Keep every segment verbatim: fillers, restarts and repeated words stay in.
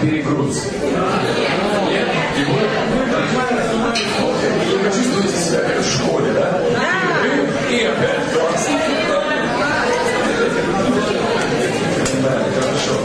перегруз? Нет? И вы чувствуете себя как в школе, да? И опять класс. Да, хорошо.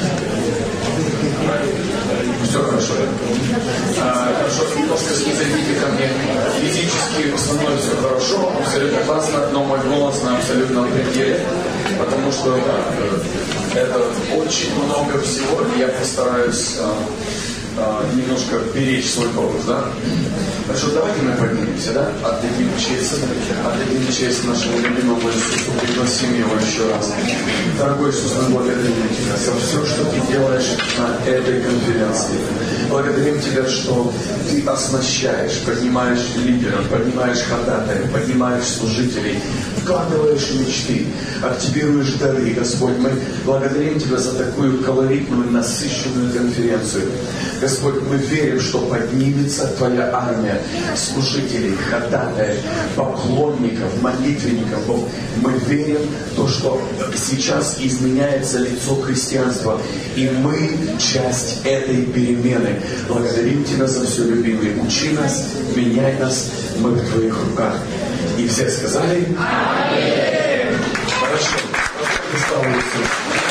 Все хорошо. А, хорошо, немножко снизойдите ко мне. Физически со мной все хорошо, абсолютно классно, но мой голос на абсолютном пределе, потому что да, это очень много всего, и я постараюсь а, а, немножко беречь свой голос, да? Хорошо, давайте мы поднимемся, да? Отдадим честь, отдадим честь нашему любимому Иисусу, пригласим Его еще раз. Дорогой Иисус, мы благодарим Тебя за все, что Ты делаешь на этой конференции. Благодарим Тебя, что Ты оснащаешь, поднимаешь лидеров, поднимаешь ходатаев, поднимаешь служителей, вкладываешь мечты, активируешь дары, Господь. Мы благодарим Тебя за такую колоритную, насыщенную конференцию. Господь, мы верим, что поднимется Твоя армия служителей, ходатаев, поклонников, молитвенников. Бог, мы верим в то, что сейчас изменяется лицо христианства, и мы часть этой перемены. Благодарим Тебя за все, любимый. Учи нас, меняй нас, мы в Твоих руках. И все сказали? Аминь. Хорошо. Слава Иисусу.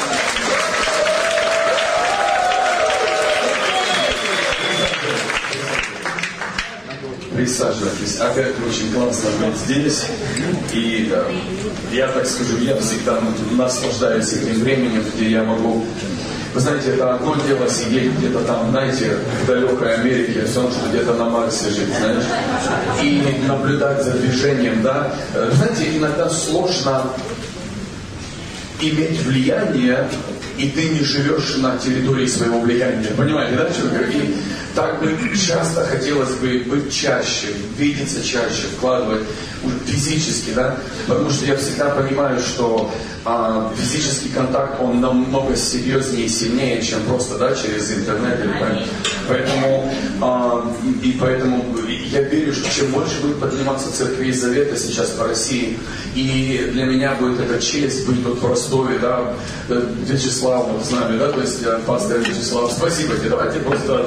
Присаживайтесь. Опять очень классно быть здесь. И да, я так скажу, я всегда наслаждаюсь этим временем, где я могу... Вы знаете, это одно дело сидеть где-то там, знаете, в далекой Америке, все равно, что где-то на Марсе жить, знаешь, и наблюдать за движением, да. Знаете, иногда сложно иметь влияние, и ты не живешь на территории своего влияния. Понимаете, да, что я говорю? И так бы часто хотелось бы быть чаще, видеться чаще, вкладывать физически, да, потому что я всегда понимаю, что а, физический контакт, он намного серьезнее и сильнее, чем просто, да, через интернет или так. Поэтому, а, и поэтому я верю, что чем больше будет подниматься церкви Завета сейчас по России, и для меня будет эта честь быть тут в Ростове, да, Вячеслав вот с нами, да, то есть пастор Вячеслав, спасибо тебе, давайте просто...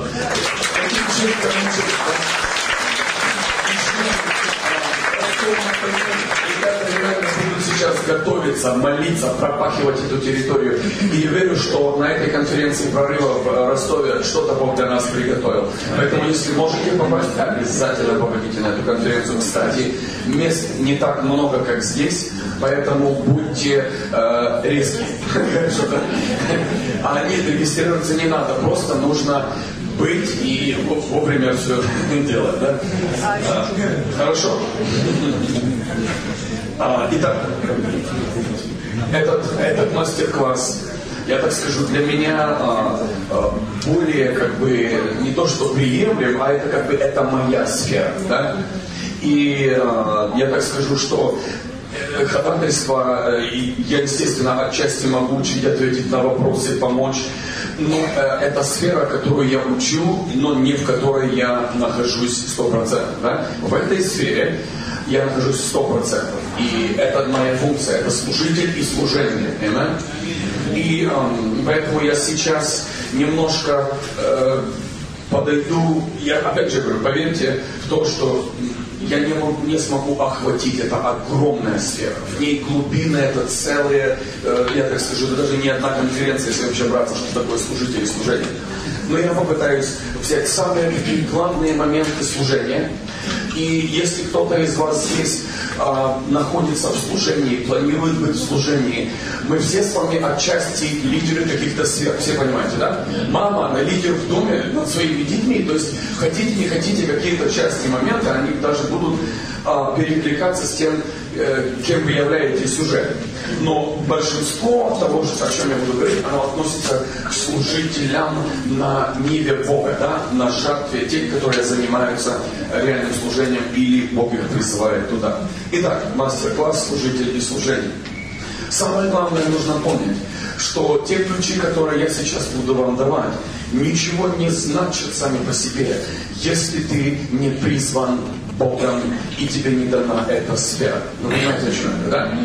Сейчас готовиться, молиться, пропахивать эту территорию. И я верю, что на этой конференции прорыва в Ростове что-то Бог для нас приготовил. Поэтому, если можете попасть, обязательно попадите на эту конференцию. Кстати, мест не так много, как здесь, поэтому будьте э, резкие. А нет, регистрироваться не надо, просто нужно быть и вовремя все делать, да? А, хорошо. А, итак, этот, этот мастер-класс, я так скажу, для меня а, а, более как бы не то что приемлем, а это как бы это моя сфера, да? И а, я так скажу, что ходатайство, я, естественно, отчасти могу учить, ответить на вопросы, помочь. Но э, это сфера, которую я учу, но не в которой я нахожусь сто процентов. Да? В этой сфере я нахожусь сто процентов. И это моя функция, это служитель и служение. Понимаете? И э, поэтому я сейчас немножко э, подойду, я опять же говорю, поверьте в то, что я не, могу, не смогу охватить, это огромная сфера. В ней глубины, это целые, э, я так скажу, это даже не одна конференция, если вообще браться, что такое служитель и служение. Но я попытаюсь взять самые такие главные моменты служения. И если кто-то из вас здесь а, находится в служении, планирует быть в служении, мы все с вами отчасти лидеры каких-то сфер, все понимаете, да? Мама, она лидер в доме над своими детьми, то есть хотите, не хотите, какие-то части, моменты, они даже будут а, перекликаться с тем, э, кем вы являетесь уже. Но большинство того, о чем я буду говорить, оно относится к служителям на ниве Бога, да? На жертве, те, которые занимаются реальным служением или Бог их призывает туда. Итак, мастер-класс «Служитель и служение». Самое главное нужно помнить, что те ключи, которые я сейчас буду вам давать, ничего не значат сами по себе, если ты не призван Богом и тебе не дана эта сфера. Вы понимаете, о чем это, да?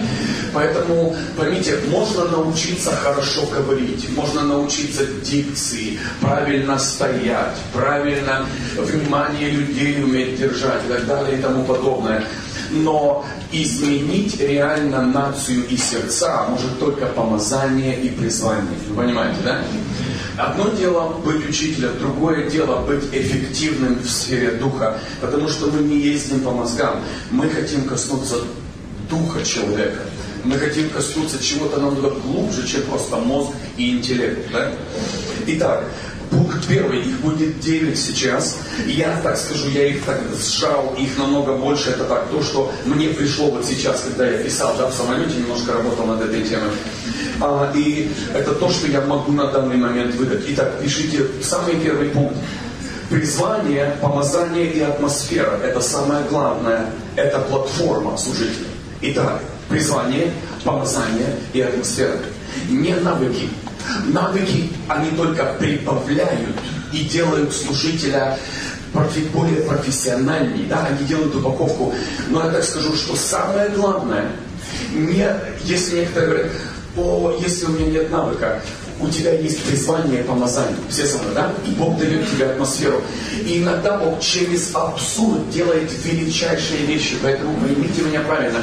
Поэтому, поймите, можно научиться хорошо говорить, можно научиться дикции, правильно стоять, правильно внимание людей уметь держать и так далее и тому подобное. Но изменить реально нацию и сердца может только помазание и призвание. Вы понимаете, да? Одно дело быть учителем, другое дело быть эффективным в сфере духа, потому что мы не ездим по мозгам, мы хотим коснуться духа человека. Мы хотим коснуться чего-то намного глубже, чем просто мозг и интеллект. Да? Итак, пункт первый, их будет девять сейчас. Я так скажу, я их так сжал, их намного больше. Это так, то, что мне пришло вот сейчас, когда я писал, да, в самолете, немножко работал над этой темой. А, и это то, что я могу на данный момент выдать. Итак, пишите самый первый пункт. Призвание, помазание и атмосфера. Это самое главное. Это платформа служителя. Итак, призвание, помазание и атмосфера. Не навыки. Навыки, они только прибавляют и делают служителя более профессиональней. Да? Они делают упаковку. Но я так скажу, что самое главное, не, если некоторые говорят, о, если у меня нет навыка, у тебя есть призвание и помазание. Все со мной, да? И Бог дает тебе атмосферу. И иногда Бог через абсурд делает величайшие вещи. Поэтому поймите меня правильно.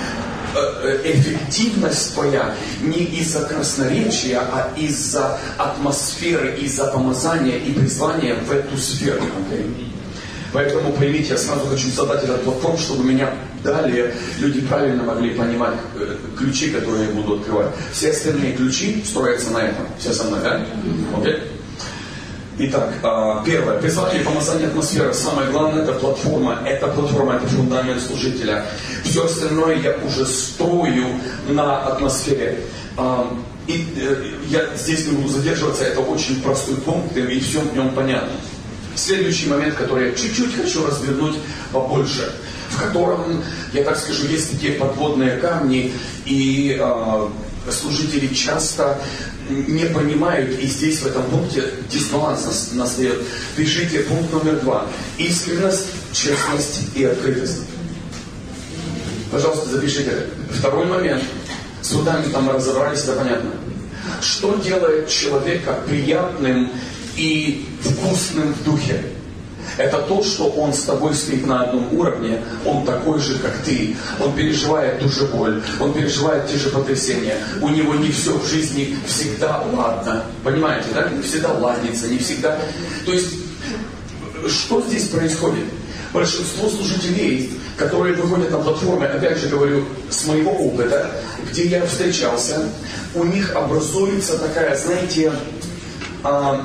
Эффективность твоя не из-за красноречия, а из-за атмосферы, из-за помазания и призвания в эту сферу. Okay? Поэтому поймите, я сразу хочу задать этот вопрос, чтобы меня далее люди правильно могли понимать ключи, которые я буду открывать. Все остальные ключи строятся на этом. Все со мной, да? Okay? Итак, первое. Призвание, помазание, атмосфера. Самое главное, это платформа. Это платформа, это фундамент служителя. Все остальное я уже строю на атмосфере. И я здесь не буду задерживаться, это очень простой пункт, и все в нем понятно. Следующий момент, который я чуть-чуть хочу развернуть побольше, в котором, я так скажу, есть такие подводные камни, и э, служители часто не понимают, и здесь в этом пункте дисбаланс настает. Пишите пункт номер два. Искренность, честность и открытость. Пожалуйста, запишите. Второй момент. С фундаментом мы разобрались, это понятно. Что делает человека приятным и вкусным в духе? Это то, что он с тобой стоит на одном уровне, он такой же, как ты. Он переживает ту же боль, он переживает те же потрясения. У него не все в жизни всегда ладно. Понимаете, да? Не всегда ладится, не всегда. То есть, что здесь происходит? Большинство служителей, которые выходят на платформы, опять же говорю, с моего опыта, где я встречался, у них образуется такая, знаете, а,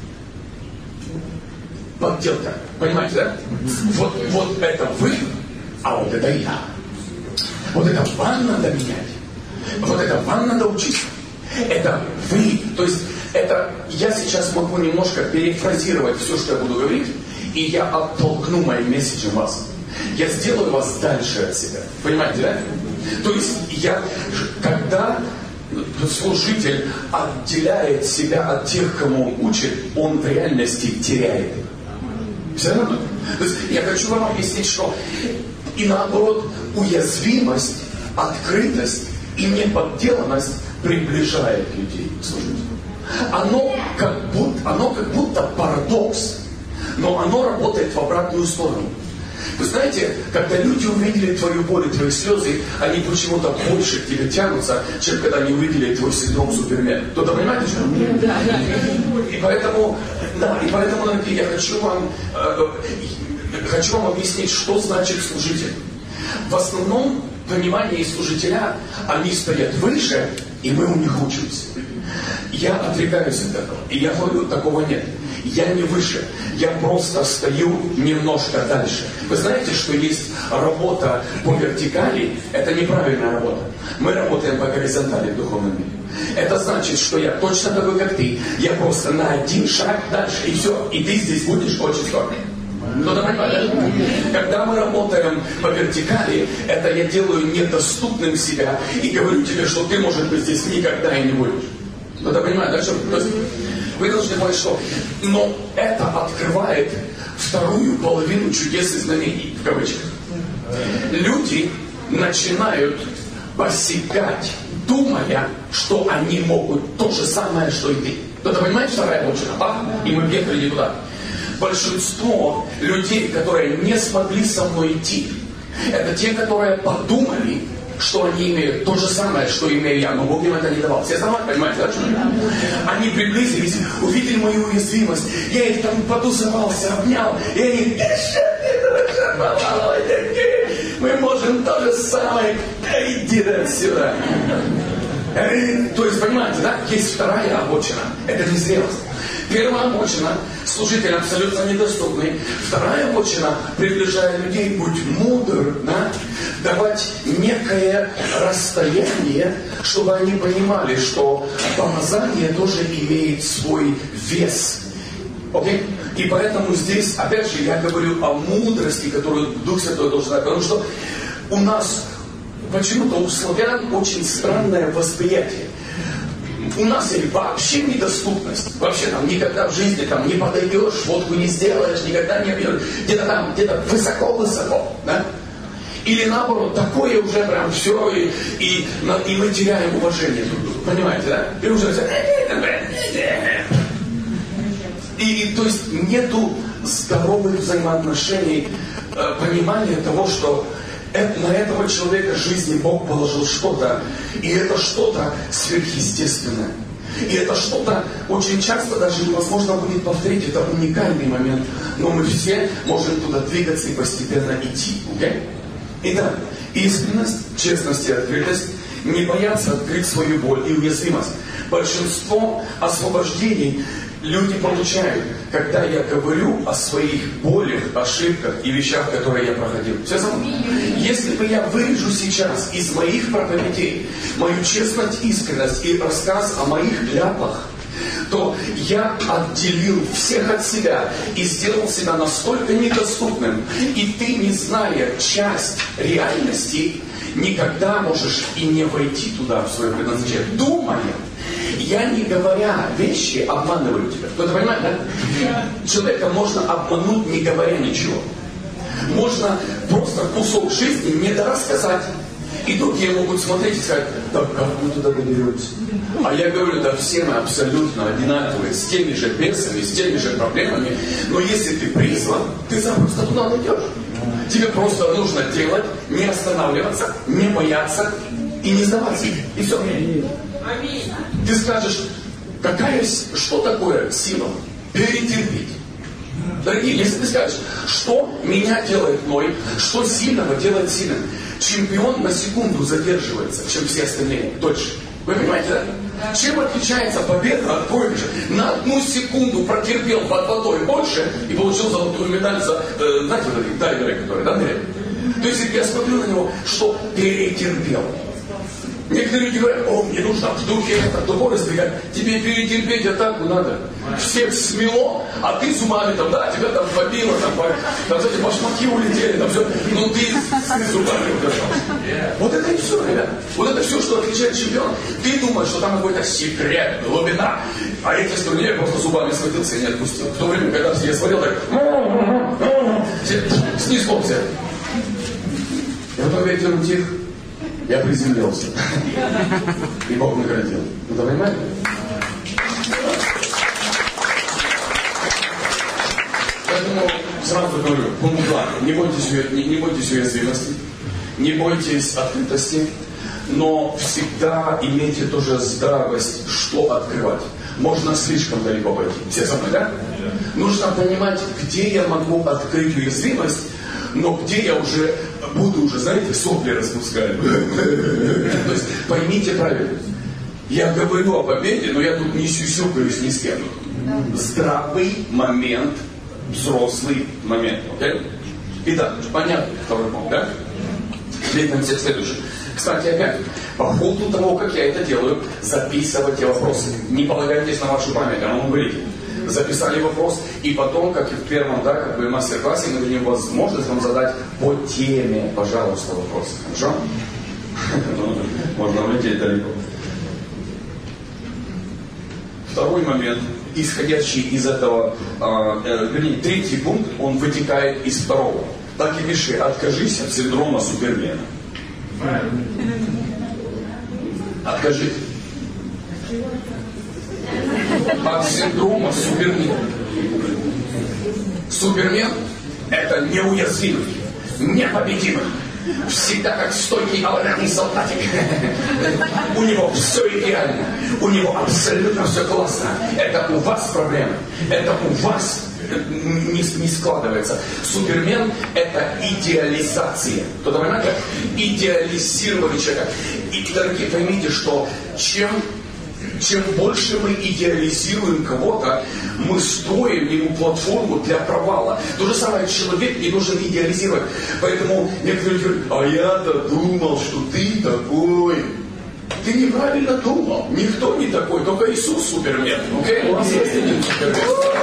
подделка. Понимаете, да? Вот, вот это вы, а вот это я. Вот это вам надо менять. Вот это вам надо учиться. Это вы. То есть, это я сейчас могу немножко перефразировать все, что я буду говорить, и я оттолкну моим месседжем вас. Я сделаю вас дальше от себя. Понимаете, да? То есть, я, когда служитель отделяет себя от тех, кому он учит, он в реальности теряет. Все равно. То есть я хочу вам объяснить, что и наоборот, уязвимость, открытость и неподделанность приближает людей к служителю. Оно как будто, оно как будто парадокс, но оно работает в обратную сторону. Вы знаете, когда люди увидели твою боль и твои слезы, они почему-то больше к тебе тянутся, чем когда они увидели твой синдром Супермен. Кто-то понимает, что? Да, да. И поэтому, да, и поэтому я хочу вам, э, хочу вам объяснить, что значит служитель. В основном понимание служителя, они стоят выше, и мы у них учимся. Я отрекаюсь от этого, и я говорю, такого нет. Я не выше, я просто стою немножко дальше. Вы знаете, что есть работа по вертикали, это неправильная работа. Мы работаем по горизонтали в духовном мире. Это значит, что я точно такой, как ты. Я просто на один шаг дальше, и все. И ты здесь будешь очень скоро. Кто-то понимает, да? Когда мы работаем по вертикали, это я делаю недоступным себя и говорю тебе, что ты, может быть, здесь никогда и не будешь. Кто-то понимает, да? Что? То есть, вы должны понять, что... Но это открывает вторую половину чудес и знамений, в кавычках. Люди начинают посягать, думая, что они могут то же самое, что и ты. Кто-то понимает, вторая обочина? А? И мы въехали не туда. Большинство людей, которые не смогли со мной идти, это те, которые подумали, что они имеют то же самое, что имею я, но Бог им это не давал. Все сама понимаете, да, что они приблизились, увидели мою уязвимость, я их там потусовался, обнял, и они, мы можем то же самое, иди отсюда. То есть, понимаете, да, есть вторая обочина, это незрелость. Первая обочина, служитель абсолютно недоступный. Вторая обочина, приближая людей, будь мудр, да, давать некое расстояние, чтобы они понимали, что помазание тоже имеет свой вес. Окей? И поэтому здесь, опять же, я говорю о мудрости, которую Дух Святой должен дать. Потому что у нас, почему-то у славян очень странное восприятие. У нас есть вообще недоступность. Вообще там никогда в жизни там не подойдешь, водку не сделаешь, никогда не объешь. Где-то там, где-то высоко-высоко. Да? Или наоборот, такое уже прям все, и, и, и мы теряем уважение друг к другу. Понимаете, да? И уже все. И, то есть нету здоровых взаимоотношений, понимания того, что это, на этого человека в жизни Бог положил что-то, и это что-то сверхъестественное. И это что-то очень часто даже невозможно будет повторить, это уникальный момент, но мы все можем туда двигаться и постепенно идти. Okay? Итак, искренность, честность и открытость, не бояться открыть свою боль и уязвимость. Большинство освобождений люди получают, когда я говорю о своих болях, ошибках и вещах, которые я проходил. Все со мной? Если бы я вырежу сейчас из моих проповедей мою честность, искренность и рассказ о моих ляпах, то я отделил всех от себя и сделал себя настолько недоступным. И ты, не зная часть реальности, никогда можешь и не войти туда, в свое предназначение. Думая, я, не говоря вещи, обманываю тебя. Кто-то понимает, да? Человека можно обмануть, не говоря ничего. Можно просто кусок жизни недорассказать. И другие могут смотреть и сказать, да как вы туда доберетесь? А я говорю, да все мы абсолютно одинаковые, с теми же бесами, с теми же проблемами. Но если ты призван, ты запросто туда найдешь. Тебе просто нужно делать, не останавливаться, не бояться и не сдаваться. И все. Ты скажешь, какая, что такое сила? Перетерпеть. Дорогие, если ты скажешь, что меня делает мной, что сильного делает сильным, чемпион на секунду задерживается, чем все остальные, дольше. Вы понимаете, да? Чем отличается победа от проигрыша? На одну секунду протерпел под водой больше и получил золотую медаль за, э, знаете, вот эти дайверы, которые, да, ныряют? То есть, я смотрю на него, что перетерпел. Некоторые люди говорят, о, мне нужно в духе это, топор избегать. Тебе перетерпеть атаку надо. Всех смело, а ты зубами там, да, тебя там побило, там, там, кстати, башмаки улетели, там все. Но ты с зубами удержался. Вот это и все, ребят. Вот это все, что отличает чемпиона. Ты думаешь, что там какой-то секрет, глубина. А я тебе скажу, я просто зубами схватился и не отпустил. В то время, когда я смотрел, так, все, снизу все. И потом ветер утих. Я приземлился. И Бог наградил. Вы понимаете? Поэтому сразу говорю, пункт два. Не бойтесь, не, не бойтесь уязвимости, не бойтесь открытости, но всегда имейте тоже здравость, что открывать. Можно слишком далеко пойти. Все со мной, да? Нужно понимать, где я могу открыть уязвимость, но где я уже буду уже, знаете, сопли распускать. То есть поймите правильно. Я говорю о победе, но я тут не сюсюкаюсь ни с кем. Здравый момент, взрослый момент. Okay? Итак, понятно, второй пункт, да? Следуем все следующее. Кстати, опять, по ходу того, как я это делаю, записывайте вопросы. Не полагайтесь на вашу память, а ну говорите. Записали вопрос, и потом, как и в первом, да, как бы мастер-классе, мы дадим возможность вам задать по теме, пожалуйста, вопрос. Хорошо? Можно улететь далеко. Второй момент, исходящий из этого, э, вернее, третий пункт, он вытекает из второго. Так и пиши, откажись от синдрома Супермена. Откажите. От синдрома Супермен. Супермен – это неуязвимый, непобедимый. Всегда как стойкий аварийный солдатик. У него все идеально. У него абсолютно все классно. Это у вас проблема. Это у вас не, не складывается. Супермен – это идеализация. Кто-то понимает, как идеализировали человека. И, дорогие, поймите, что чем... Чем больше мы идеализируем кого-то, мы строим ему платформу для провала. То же самое человек не должен идеализировать. Поэтому некоторые говорят, а я-то думал, что ты такой. Ты неправильно думал. Никто не такой, только Иисус Супермен. Okay? У нас есть один Супермен.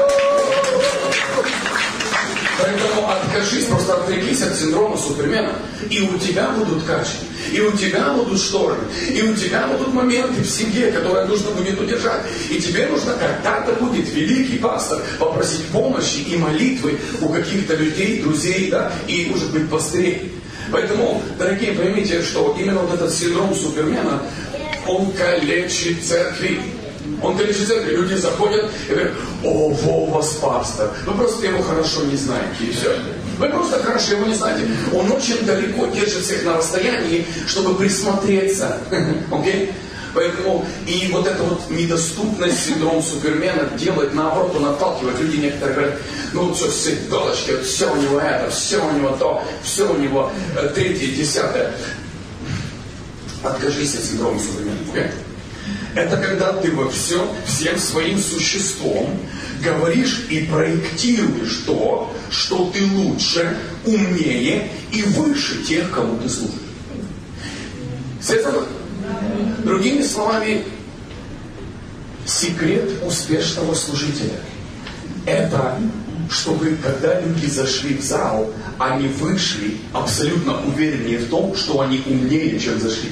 Поэтому откажись, просто отрекись от синдрома Супермена, и у тебя будут качки, и у тебя будут шторы, и у тебя будут моменты в семье, которые нужно будет удержать. И тебе нужно когда-то будет великий пастор попросить помощи и молитвы у каких-то людей, друзей, да, и, может быть, пастырей. Поэтому, дорогие, поймите, что именно вот этот синдром Супермена, он калечит церкви. Он калечит церкви. Люди заходят и говорят, о, во, у вас пастор. Вы просто его хорошо не знаете, и все. Вы просто хорошо его не знаете. Он очень далеко держит всех на расстоянии, чтобы присмотреться. Окей? Поэтому и вот эта вот недоступность, синдром Супермена делает, наоборот, он отталкивает. Люди некоторые говорят, ну все, все галочки, все у него это, все у него то, все у него э, третье, десятое. Откажись от синдрома Супермена. Okay? Это когда ты во всем, всем своим существом говоришь и проектируешь то, что ты лучше, умнее и выше тех, кому ты служишь. Соответственно, другими словами, секрет успешного служителя – это чтобы, когда люди зашли в зал, они вышли абсолютно увереннее в том, что они умнее, чем зашли.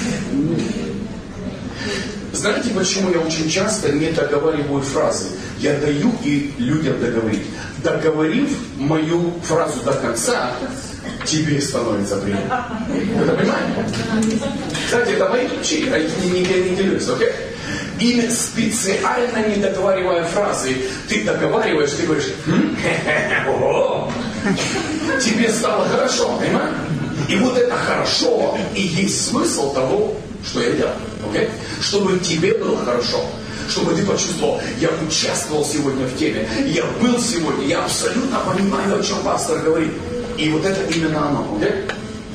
Знаете, почему я очень часто не договариваю фразы? Я даю и людям договорить. Договорив мою фразу до конца, тебе становится приятно. Вы это понимаете? Кстати, это мои ключи, а их не, не, не делюсь, окей? И специально не договаривая фразы, ты договариваешь, ты говоришь, о, тебе стало хорошо, понимаешь? И вот это хорошо и есть смысл того, что я делаю. Okay? Чтобы тебе было хорошо, чтобы ты почувствовал, я участвовал сегодня в теме, я был сегодня, я абсолютно понимаю, о чем пастор говорит. И вот это именно оно. Okay?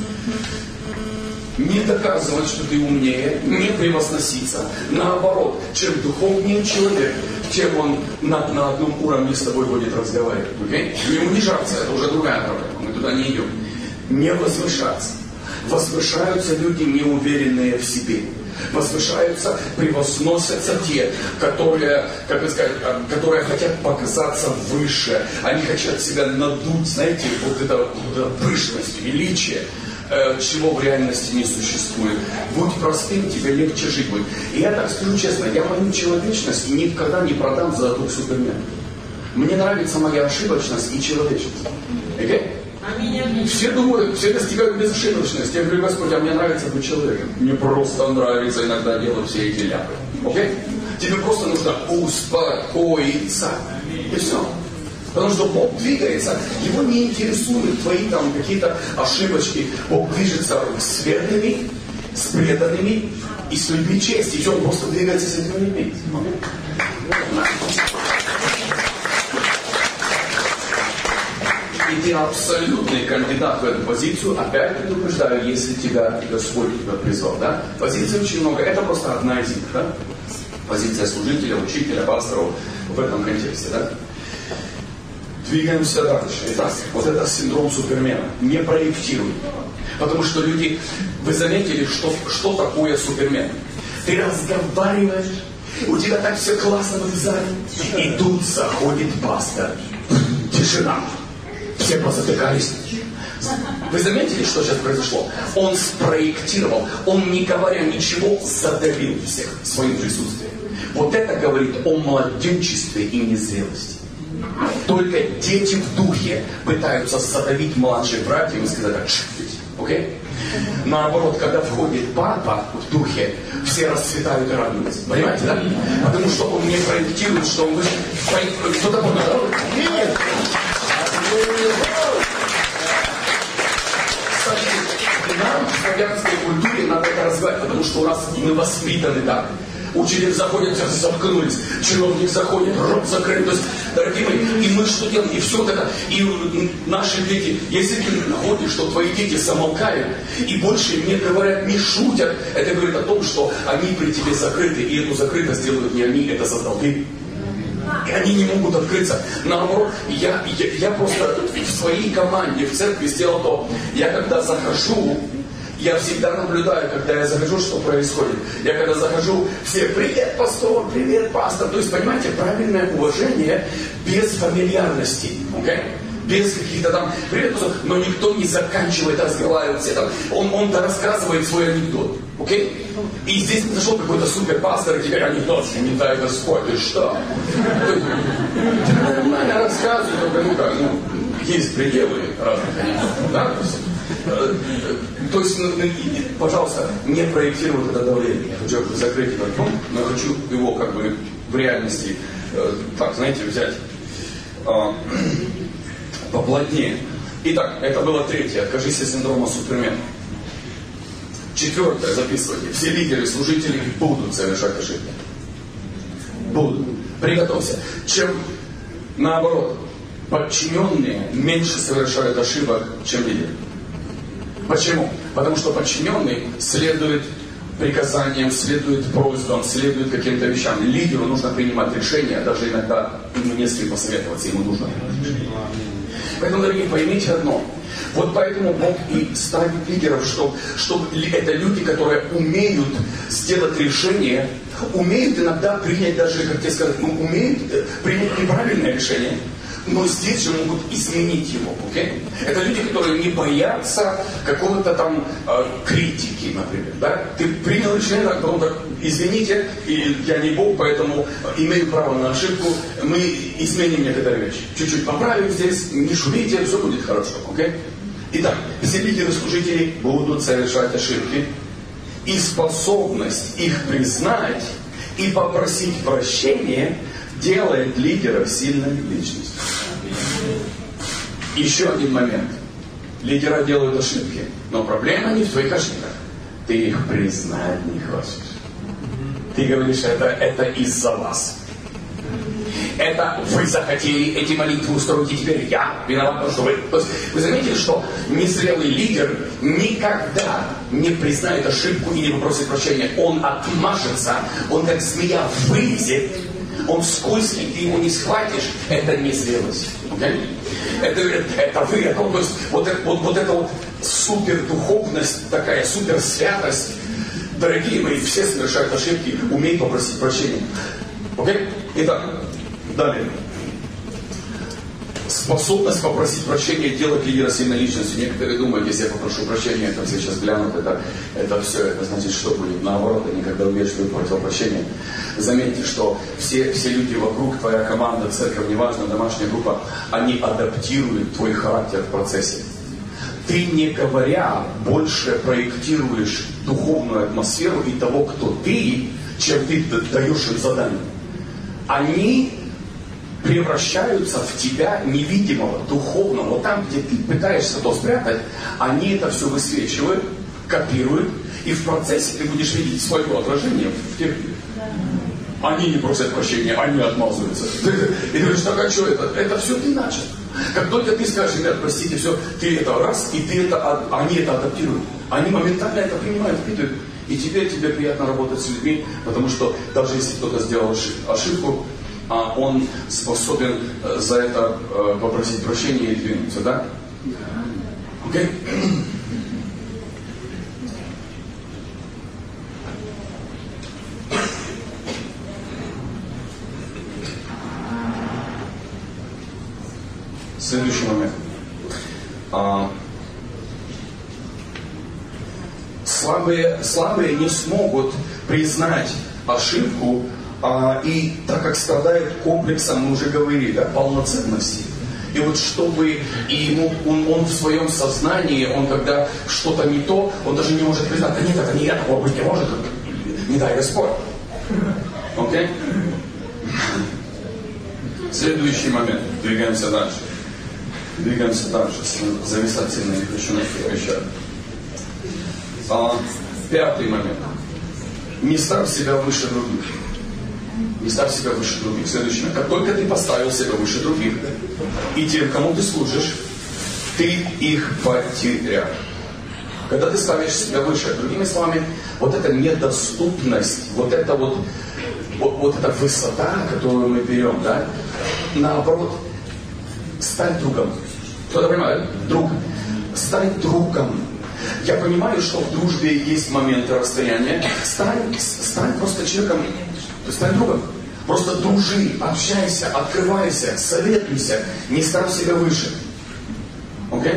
Не доказывать, что ты умнее, не превозноситься. Наоборот, чем духовнее человек, тем он на, на одном уровне с тобой будет разговаривать. Okay? Не унижаться, это уже другая проблема, мы туда не идем. Не возвышаться. Возвышаются люди, неуверенные в себе. Возвышаются, превозносятся те, которые, как бы сказать, которые хотят показаться выше. Они хотят себя надуть, знаете, вот это, вот это пышность, величие, э, чего в реальности не существует. Будь простым, тебе легче жить будет. И я так скажу честно, я мою человечность никогда не продам за дух Супермена. Мне нравится моя ошибочность и человечность. Okay? Все думают, все достигают безошибочности. Я говорю, Господи, а мне нравится быть человеком. Мне просто нравится иногда делать все эти ляпы. Окей? Тебе просто нужно успокоиться. И все. Потому что Бог двигается. Его не интересуют твои там какие-то ошибочки. Бог движется с верными, с преданными и с людьми чести. И все, Он просто двигается с этими людьми. И ты абсолютный кандидат в эту позицию. Опять предупреждаю, если тебя Господь тебя призвал. Да? Позиций очень много. Это просто одна из них. Да? Позиция служителя, учителя, пастора в этом контексте. Да? Двигаемся дальше. Итак, вот это синдром Супермена. Не проектируй. Потому что люди, вы заметили, что, что такое Супермен? Ты разговариваешь, у тебя так все классно в зале, и тут заходит пастор. Тишина. Все позатыкались. Вы заметили, что сейчас произошло? Он спроектировал, он, не говоря ничего, задавил всех своим присутствием. Вот это говорит о младенчестве и незрелости. Только дети в духе пытаются задавить младших братьев и сказать, так, окей? Наоборот, когда входит папа в духе, все расцветают и радуются. Понимаете, да? Потому что он не проектирует, что он... Кто такой народ? Нет! Нам в славянской культуре надо это развивать, потому что у нас мы воспитаны так. Учитель заходит, все заткнулись, чиновник заходит, рот закрыт. То есть, дорогие мои, и мы что делаем? И все это, и наши дети, если ты находишь, что твои дети замолкают, и больше не говорят, не шутят, это говорит о том, что они при тебе закрыты, и эту закрытость делают не они, это создал ты. И они не могут открыться. Наоборот, я, я, я просто в своей команде, в церкви сделал то, я когда захожу, я всегда наблюдаю, когда я захожу, что происходит. Я когда захожу, все «Привет, пастор! Привет, пастор!» То есть, понимаете, правильное уважение без фамильярности. Okay? Без каких-то там «Привет, пастор!» Но никто не заканчивает разговаривать. Все там, он, он-то рассказывает свой анекдот. Okay? И здесь зашел какой-то супер пастор, и теперь анекдот, не дай Господь, ты что? Ты нормально рассказывай, только ну как, ну, есть пределы разных анекдотов, да? То есть, ну, пожалуйста, не проектируй это давление. Я хочу закрыть этот пункт, но я хочу его как бы в реальности, э, так, знаете, взять э, поплотнее. Итак, это было третье. Откажись от синдрома Супермена. Четвертое, записывайте. Все лидеры, служители будут совершать ошибки. Будут. Приготовься. Чем наоборот, подчиненные меньше совершают ошибок, чем лидеры. Почему? Потому что подчиненный следует приказаниям, следует просьбам, следует каким-то вещам. Лидеру нужно принимать решения, даже иногда ему не с кем посоветоваться, ему нужно принимать решения. Поэтому, дорогие, поймите одно. Вот поэтому Бог и ставит лидеров, чтобы, чтобы это люди, которые умеют сделать решение, умеют иногда принять даже, как тебе сказать, ну, умеют принять неправильное решение, но здесь же могут изменить его. Okay? Это люди, которые не боятся какого-то там э, критики, например. Да? Ты принял решение, а потом так, извините, и я не Бог, поэтому имею право на ошибку, мы изменим некоторые вещи. Чуть-чуть поправим здесь, не шумите, все будет хорошо. Okay? Итак, все лидеры служители будут совершать ошибки, и способность их признать и попросить прощения делает лидера сильной личностью. Еще один момент. Лидера делают ошибки, но проблема не в твоих ошибках. Ты их признать не хочешь. Ты говоришь, это, это из-за вас. Это вы захотели эти молитвы устроить, и теперь я виноват, потому что вы... То есть, вы заметили, что незрелый лидер никогда не признает ошибку и не попросит прощения. Он отмажется, он как змея вылезет, он скользкий, ты его не схватишь, это не зрелость. Okay? Это, это вы, это, то есть, вот, вот, вот эта вот супердуховность, такая суперсвятость. Дорогие мои, все совершают ошибки, умей попросить прощения. Okay? Итак, далее. Способность попросить прощения делать лидера сильной личностью. Некоторые думают, если я попрошу прощения, это все сейчас глянут, это, это все, это значит, что будет. Наоборот, они когда увидят, что я просил прощения. Заметьте, что все, все люди вокруг, твоя команда, церковь, неважно, домашняя группа, они адаптируют твой характер в процессе. Ты, не говоря, больше проектируешь духовную атмосферу и того, кто ты, чем ты даешь им задание. Они превращаются в тебя невидимого, духовного. Вот там, где ты пытаешься то спрятать, они это все высвечивают, копируют, и в процессе ты будешь видеть свое отражение в тех людях. Они не просят прощения, они отмазываются. И ты говоришь, так а что это? Это все ты начал. Как только ты скажешь, ребят, простите, все, ты это раз, и ты это, они это адаптируют. Они моментально это принимают, впитывают. И теперь тебе приятно работать с людьми, потому что даже если кто-то сделал ошибку, а он способен за это попросить прощения и двинуться, да? Окей? Следующий момент. А, слабые, слабые не смогут признать ошибку, а, и так как страдают комплексом, мы уже говорили, да, полноценности. И вот чтобы и ему, он, он в своем сознании, он когда что-то не то, он даже не может признать, да нет, это не я, такого быть не может. Не дай Господь. Окей? Следующий момент. Двигаемся дальше. Двигаемся дальше. Зависать сильно не хочу на этих вещах. А, пятый момент. Не ставь себя выше других. Не ставь себя выше других. Следующий момент. Как только ты поставил себя выше других, и тем, кому ты служишь, ты их потерял. Когда ты ставишь себя выше, другими словами, вот эта недоступность, вот эта вот, вот, вот эта высота, которую мы берем, да, наоборот, стань другом. Кто-то понимает? Друг. Стань другом. Я понимаю, что в дружбе есть моменты расстояния. Стань, стань просто человеком, то есть стань другом. Просто дружи, общайся, открывайся, советуйся, не ставь себя выше. Окей? Okay?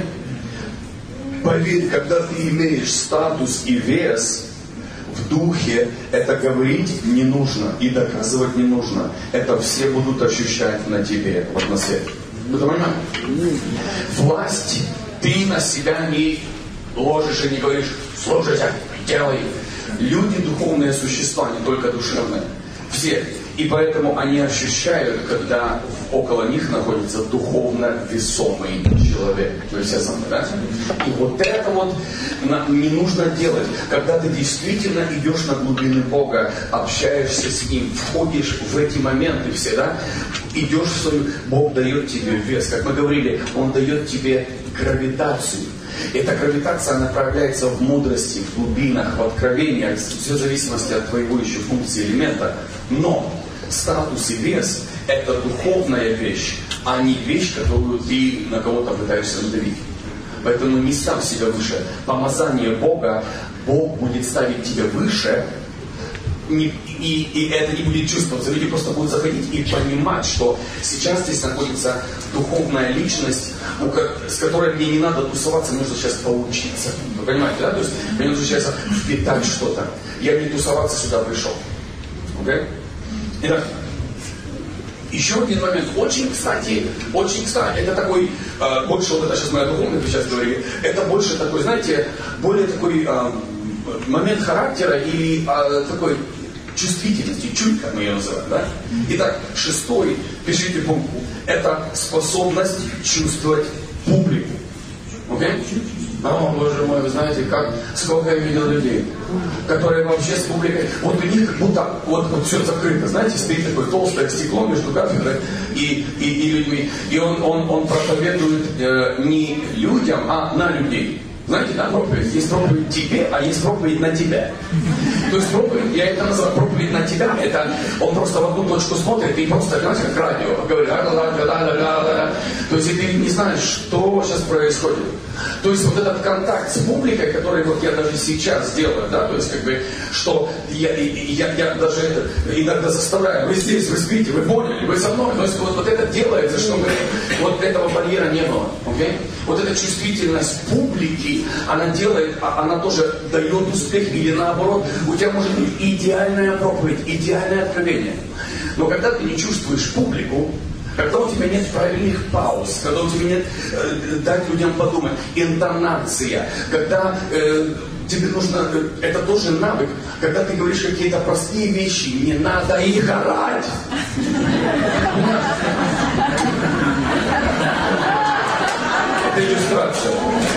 Поверь, когда ты имеешь статус и вес в духе, это говорить не нужно и доказывать не нужно. Это все будут ощущать на тебе, в атмосфере. Вы понимаете? Власть ты на себя не ложишь и не говоришь: слушайся, делай. Люди духовные существа, не только душевные. Все. И поэтому они ощущают, когда около них находится духовно весомый человек. Вы все со мной, да? И вот это вот не нужно делать. Когда ты действительно идешь на глубины Бога, общаешься с Ним, входишь в эти моменты все, да? Идешь в свою... Бог дает тебе вес. Как мы говорили, Он дает тебе гравитацию. Эта гравитация, она проявляется в мудрости, в глубинах, в откровениях. Все в зависимости от твоего еще функции элемента. Но статус и вес – это духовная вещь, а не вещь, которую ты на кого-то пытаешься надавить. Поэтому не ставь себя выше. Помазание Бога, Бог будет ставить тебя выше, не, и, и это не будет чувствоваться. Люди просто будут заходить и понимать, что сейчас здесь находится духовная личность, с которой мне не надо тусоваться, мне нужно сейчас поучиться. Вы понимаете, да? То есть мне нужно сейчас впитать что-то. Я не тусоваться сюда пришел. Okay? Итак, еще один момент. Очень, кстати, очень, кстати, это такой, э, больше вот это сейчас моя духовная, вы сейчас говорили, это больше такой, знаете, более такой э, момент характера и э, такой чувствительности, чуть, как мы ее называем, да? Итак, шестой, пишите букву, это способность чувствовать публику. Окей? Okay? О, Боже мой, вы знаете, как, сколько я видел людей, которые вообще с публикой, вот у них как будто вот, вот все закрыто, знаете, стоит такое толстое стекло между кафедрой и, и, и людьми, и он, он, он проповедует э, не людям, а на людей. Знаете, да, проповедь? Есть проповедь тебе, а есть проповедь на тебя. То есть проповедь, я это называю проповедь на тебя, это он просто в одну точку смотрит и просто, знаете, как радио, говорит, ла-ла-ла-ла-ла-ла-ла. То есть и ты не знаешь, что сейчас происходит. То есть вот этот контакт с публикой, который вот я даже сейчас делаю, да, то есть как бы, что я, я, я даже это иногда заставляю, вы здесь, вы спите, вы поняли, вы со мной, то есть вот, вот это делается, чтобы вот этого барьера не было, окей? Okay? Вот эта чувствительность публики, она делает, она тоже дает успех, или наоборот, у тебя может быть идеальная проповедь, идеальное откровение. Но когда ты не чувствуешь публику, когда у тебя нет правильных пауз, когда у тебя нет э, дать людям подумать, интонация, когда э, тебе нужно, э, это тоже навык, когда ты говоришь какие-то простые вещи, не надо их орать. Это иллюстрация.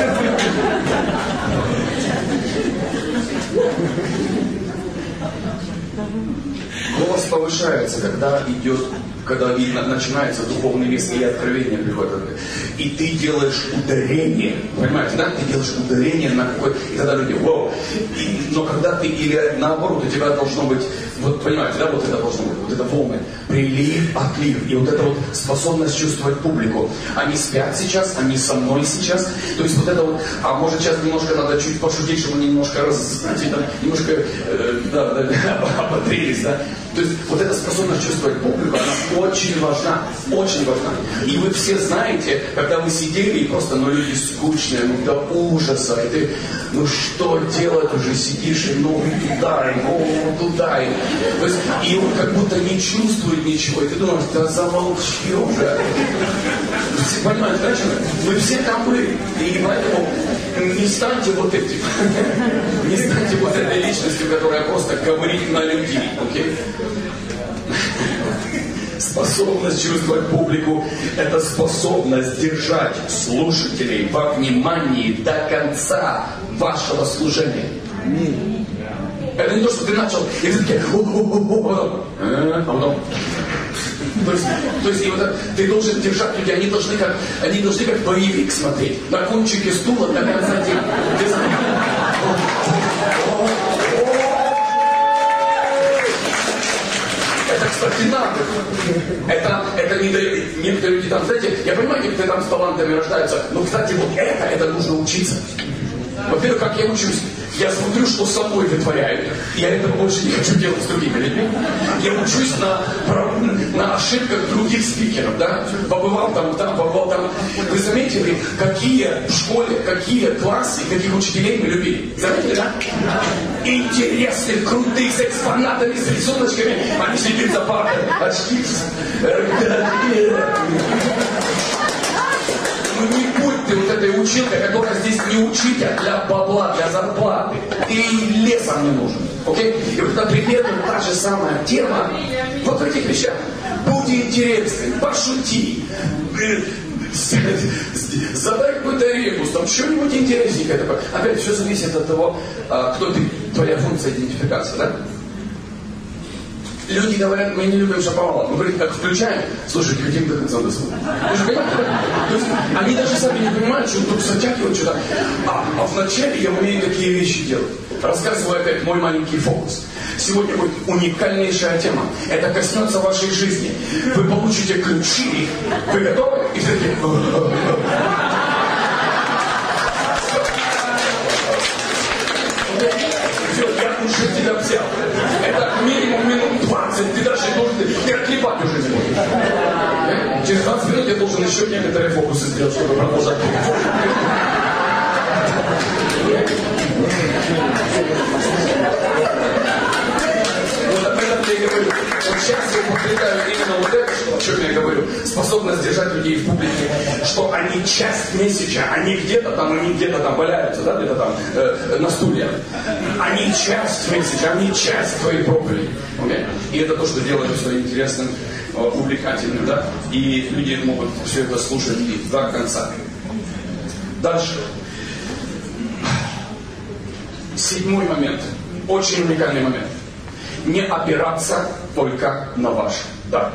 Голос повышается, когда идет, когда начинается духовный вес и откровение приходит. И ты делаешь ударение, понимаете, да? Ты делаешь ударение на какой-то, и тогда люди, вау. И, но когда ты, или наоборот, у тебя должно быть, вот понимаете, да, вот это должно быть, вот это волны, прилив, отлив, и вот эта вот способность чувствовать публику. Они спят сейчас, они со мной сейчас, то есть вот это вот, а может сейчас немножко надо чуть пошутить, чтобы они немножко раз, знаете, там, немножко, э, да, да, ободрились, да. То есть вот эта способность чувствовать публику, она очень важна, очень важна. И вы все знаете, когда вы сидели и просто, ну, люди скучные, ну, до ужаса, и ты, ну, что делать уже, сидишь, и ну, туда, и ну, туда, и, то есть, и он как будто не чувствует ничего, и ты думаешь, да замолчи уже. Все понимаете, да, что мы все там были, и поэтому не станьте вот этим. Не станьте вот этой личностью, которая просто говорит на людей. Окей? Способность чувствовать публику – это способность держать слушателей во внимании до конца вашего служения. Это не то, что ты начал, и ты такие, а потом... То есть, то есть и вот, ты должен держать людей, они должны как, они должны как боевик смотреть. На кончике стула до конца дня. Это, кстати, надо. Это, это не дает. Некоторые люди там, знаете, я понимаю, некоторые там с талантами рождаются, но, кстати, вот это, это нужно учиться. Во-первых, как я учусь? Я смотрю, что со мной вытворяют. Я этого больше не хочу делать с другими людьми. Я учусь на, на ошибках других спикеров, да? Побывал там, там, побывал там. Вы заметили, какие в школе, какие классы, каких учителей мы любили? Заметили, да? Интересных, крутых, с экспонатами, с рисуночками. Они сидят за партой, очки. Ну не будь ты вот этой училкой, которая здесь не учитель для бабла, для зарплаты. И лесом не нужен. Окей? И вот это примерно та же самая тема вот в этих вещах. Будь интересным, пошути. Задай какой-то ребус, там что-нибудь интересненькое такое. Опять, все зависит от того, кто ты, твоя функция идентификации, да? Люди говорят, мы не любим шаповалов. Мы говорим, как включаем, слушайте, хотим до конца дослушать. Вы же понимаете? То есть они даже сами не понимают, что вдруг затягивают что-то. А, а вначале я умею такие вещи делать. Рассказываю опять мой маленький фокус. Сегодня будет уникальнейшая тема. Это коснется вашей жизни. Вы получите ключи. Вы готовы? И все такие... Все, я уже тебя взял. Это минимум минут двадцать. Ты даже должен... Ты отклепать уже не можешь. Через двадцать минут я должен еще некоторые фокусы сделать, чтобы продолжать. Вот об этом я и говорю. Вот сейчас я повторяю именно вот это, что, о чем я говорю. Способность держать людей в публике. Что они часть месседжа, они где-то там, они где-то там валяются, да, где-то там э, на стульях. Они часть месседжа, они часть твоей проповеди. Okay? И это то, что делает все интересным, увлекательным, да. И люди могут все это слушать и до конца. Дальше. Седьмой момент. Очень уникальный момент. Не опираться только на ваш дар.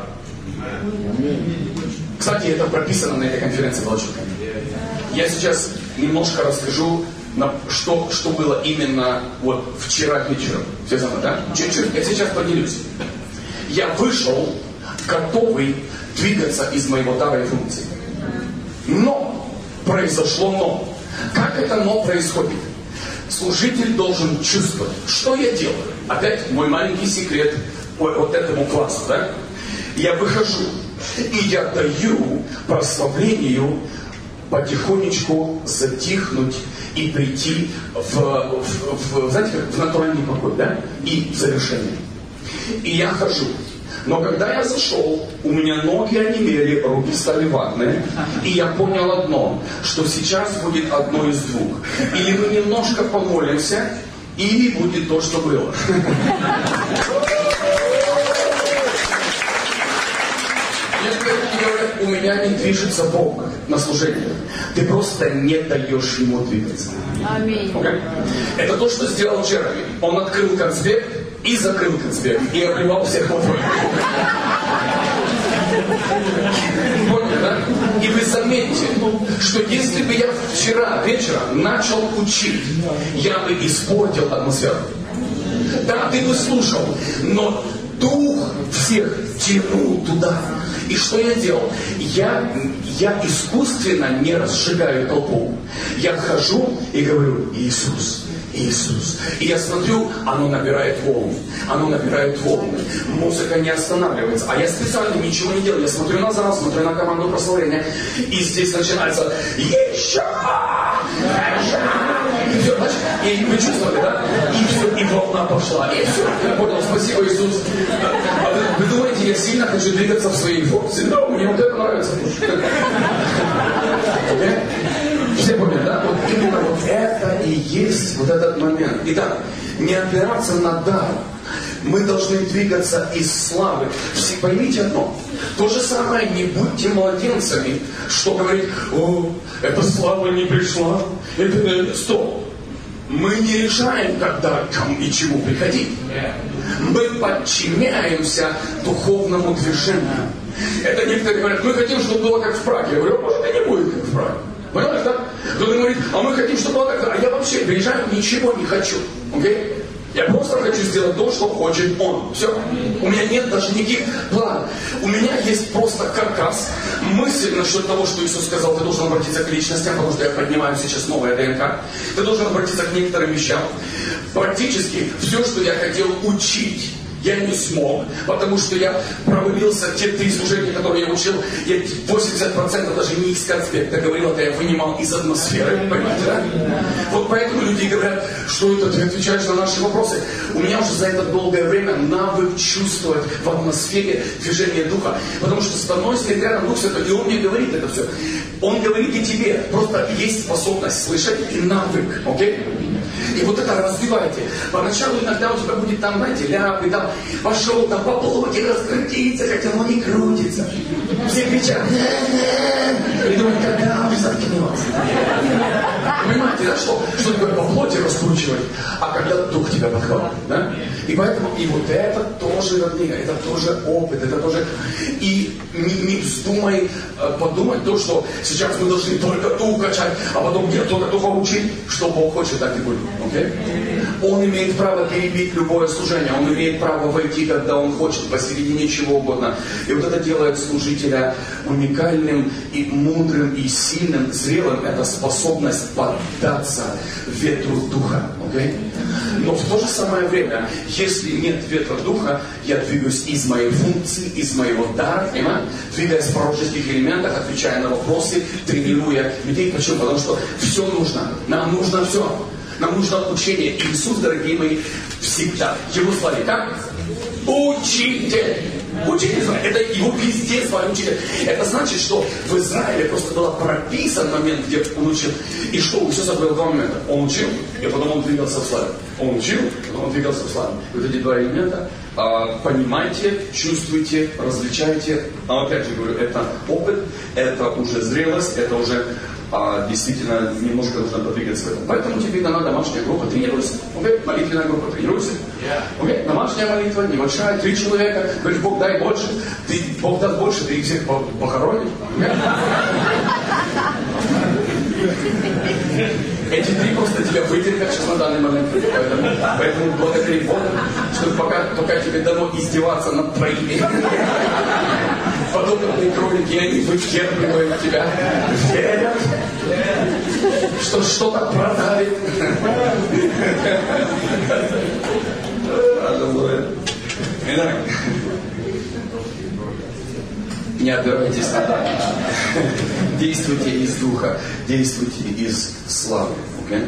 Кстати, это прописано на этой конференции было четко. Я сейчас немножко расскажу, что, что было именно вот вчера вечером. Все знаете, да? Чуть-чуть. Я сейчас поделюсь. Я вышел, готовый двигаться из моего дара и функции. Но произошло но. Как это но происходит? Служитель должен чувствовать, что я делаю. Опять мой маленький секрет вот, вот этому классу, да? Я выхожу, и я даю прославлению потихонечку затихнуть и прийти в, в, в, знаете, в натуральный покой, да? И в завершение. И я хожу. Но когда я зашел, у меня ноги онемели, руки стали ватные, и я понял одно, что сейчас будет одно из двух. Или мы немножко помолимся, или будет то, что было. Говорят, у меня не движется Бог на служении. Ты просто не даешь ему двигаться. Аминь. Okay? Это то, что сделал Джереми. Он открыл конспект и закрыл конспект. И обливал всех водой. Поняли, да? И вы заметьте, что если бы я вчера вечером начал учить, я бы испортил атмосферу. Да, ты бы слушал, но дух всех тянул туда. И что я делал? Я, я искусственно не разжигаю толпу. Я хожу и говорю: Иисус, Иисус. И я смотрю, оно набирает волны. Оно набирает волны. Музыка не останавливается. А я специально ничего не делаю. Я смотрю на зал, смотрю на команду прославления. И здесь начинается еще! И все, значит, и вы чувствовали, да? И все, и волна пошла. И все. Я понял, спасибо, Иисус. А вы, вы думаете, я сильно хочу двигаться в своей функции? Да, мне вот это нравится. Okay? Все поняли, да? Вот именно вот есть вот этот момент. Итак, не опираться на дар. Мы должны двигаться из славы. Все поймите одно. То же самое, не будьте младенцами, что говорит, о, эта слава не пришла. Это, это, стоп. Мы не решаем, когда кому и чему приходить. Мы подчиняемся духовному движению. Это некоторые говорят, мы хотим, чтобы было как в Праге. Я говорю, может, и не будет как в Праге. Понимаешь, да? Кто-то говорит, а мы хотим, чтобы было как... А я вообще приезжаю, ничего не хочу. Окей? Я просто хочу сделать то, что хочет он. Все. У меня нет даже никаких планов. У меня есть просто каркас. Мысль насчет того, что Иисус сказал, ты должен обратиться к личностям, потому что я поднимаю сейчас новое ДНК. Ты должен обратиться к некоторым вещам. Практически все, что я хотел учить, я не смог, потому что я провалился в те три служения, которые я учил. Я восемьдесят процентов даже не из конспекта говорил, это я вынимал из атмосферы. Понимаете, да? Вот поэтому люди говорят, что это ты отвечаешь на наши вопросы. У меня уже за это долгое время навык чувствовать в атмосфере движения Духа. Потому что со мной стоит рядом Дух Святой, и Он мне говорит это все. Он говорит и тебе. Просто есть способность слышать и навык. Окей? И вот это развивайте. Поначалу иногда у тебя будет там, знаете, ляпы, там, пошел там по плоти раскрутиться, хотя оно не крутится. Все кричат, и думают, когда уже заткнется. Понимаете, да, что, что такое по плоти раскручивать, а когда Дух тебя подхватывает, да? И поэтому, и вот это тоже родня, это тоже опыт, это тоже... И не, не вздумай э, подумать то, что сейчас мы должны только Дух качать, а потом нет, только Духа учить, что Бог хочет, так и будет. Okay? Он имеет право перебить любое служение, он имеет право войти, когда он хочет, посередине чего угодно. И вот это делает служителя уникальным и мудрым, и сильным, зрелым. Это способность поддаться ветру Духа. Okay? Но в то же самое время, если нет ветра Духа, я двигаюсь из моей функции, из моего дара, понимаете? Двигаясь в пророческих элементах, отвечая на вопросы, тренируя людей. Почему? Потому что все нужно. Нам нужно все. Нам нужно учение. Иисус, дорогие мои, всегда. Его славе как? Учитель. Учитель Израиля. Это его везде звали учитель. Это значит, что в Израиле просто был прописан момент, где он учил. И что? У Иисуса было два момента. Он учил, и потом он двигался в славе. Он учил, потом он двигался в славе. Вот эти два элемента. А, понимайте, чувствуйте, различайте. А опять же говорю, это опыт, это уже зрелость, это уже... А действительно немножко нужно подвигаться в этом. Поэтому тебе дана домашняя группа, тренируйся. Okay? Молитвенная группа, тренируйся. Okay? Домашняя молитва, небольшая, три человека. Говоришь, Бог дай больше, ты, Бог даст больше, ты их всех похоронишь. Okay? Эти три просто тебя вытерпят сейчас на данный момент. Поэтому, поэтому благодари Бога, что пока, пока тебе дано издеваться над твоими. Подобные кролики, они вытерпливают тебя, верят, что что-то продавит. Итак, не опирайтесь на дар. Действуйте из духа, действуйте из славы. Okay?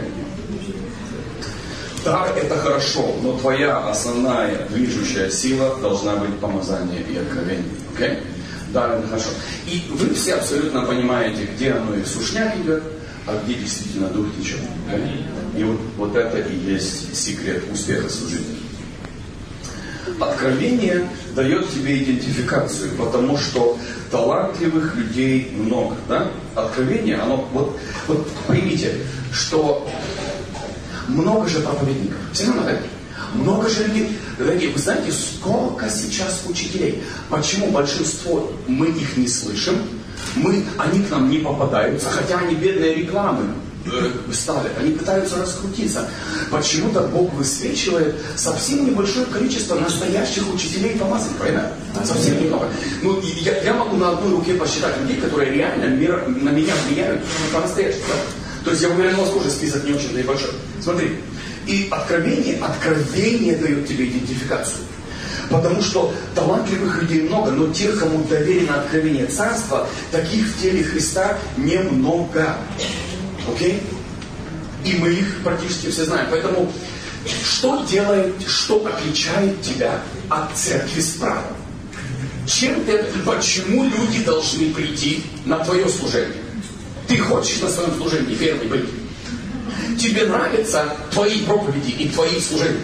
Дар — это хорошо, но твоя основная движущая сила должна быть помазание и откровение. Okay? Дар — это хорошо. И вы все абсолютно понимаете, где оно и сушняк идет, а где действительно дух течет. Okay? И вот, вот это и есть секрет успеха служителя. Откровение дает тебе идентификацию, потому что талантливых людей много. Да? Откровение, оно, вот, вот поймите, что много же проповедников. Все равно, да? Много же людей. Дорогие, вы знаете, сколько сейчас учителей? Почему большинство мы их не слышим? Мы, они к нам не попадаются, хотя они бедные рекламы ставят, они пытаются раскрутиться. Почему-то Бог высвечивает совсем небольшое количество настоящих учителей и помазанников, правильно? Совсем немного. Ну, я, я могу на одной руке посчитать людей, которые реально мир, на меня влияют по-настоящему. Да? То есть я уверен, у вас тоже список не очень-то и большой. Смотри, и откровение, откровение дает тебе идентификацию. Потому что талантливых людей много, но тех, кому доверено откровение царства, таких в теле Христа немного. Окей? И мы их практически все знаем. Поэтому что делает, что отличает тебя от церкви справа? Чем ты, почему люди должны прийти на твое служение? Ты хочешь на своем служении первый быть? Тебе нравятся твои проповеди и твои служения?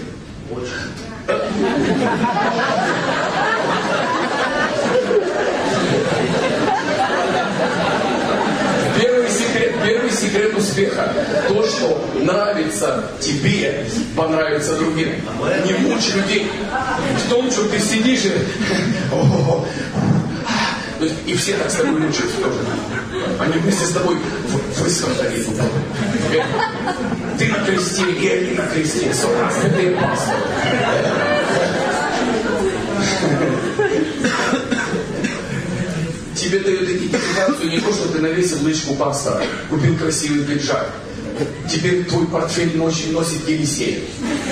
Первый секрет, первый секрет успеха. То, что нравится тебе, понравится другим. Не мучь людей. В том, что ты сидишь и... И все так с тобой мучаются тоже. Они вместе с тобой высмотрели. Ты на кресте, и они на кресте. Святые пасторы. Тебе дают идентификацию не то, что ты навесил лычку пастора, купил красивый пиджак. Теперь твой портфель ночью носит Елисей.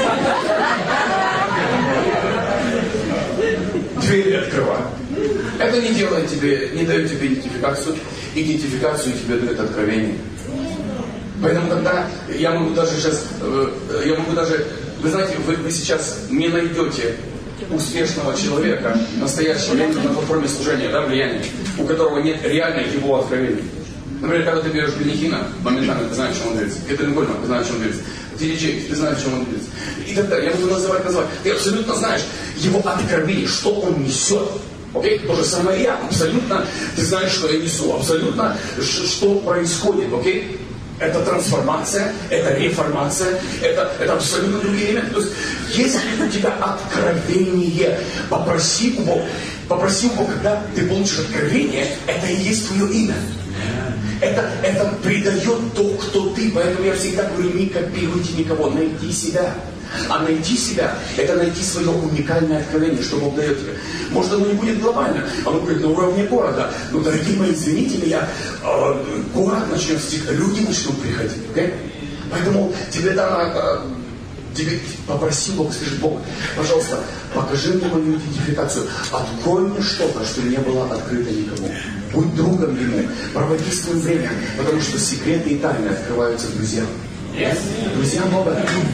Двери открывай. Это не делает тебе, не дает тебе идентификацию. Идентификацию тебе дает откровение. Поэтому когда я могу даже сейчас, я могу даже, вы знаете, вы, вы сейчас не найдете успешного человека, настоящего лидера на платформе служения, да, влияния, у которого нет реально его откровения. Например, когда ты берешь Бенихина, моментально ты знаешь, чем он движется. Кэтрин Кольман, ты знаешь, чем он движется. Ти Ди Джей, ты знаешь, чем он движется. И так далее. Я могу называть, называть. Ты абсолютно знаешь его откровение, что он несет. Окей? То же самое я. Абсолютно ты знаешь, что я несу. Абсолютно, что происходит. Окей? Это трансформация, это реформация, это, это абсолютно другие элементы. То есть, если у тебя откровение, попроси у Бога, попроси у Бога, когда ты получишь откровение, это и есть твое имя. Это, это придает то, кто ты. Поэтому я всегда говорю, не копируйте никого, найди себя. А найти себя, это найти свое уникальное откровение, что Бог дает тебе. Может, оно не будет глобально, оно будет на уровне города. Но, дорогие мои, извините меня, э, город начнет стихать, люди начнут приходить. Okay? Поэтому тебе дано, э, тебе попроси Бога, скажи, Бог, пожалуйста, покажи мне мою идентификацию. Открой мне что-то, что не было открыто никому. Будь другом ему, проводи с ним время, потому что секреты и тайны открываются друзьям. Yes. Друзья, много.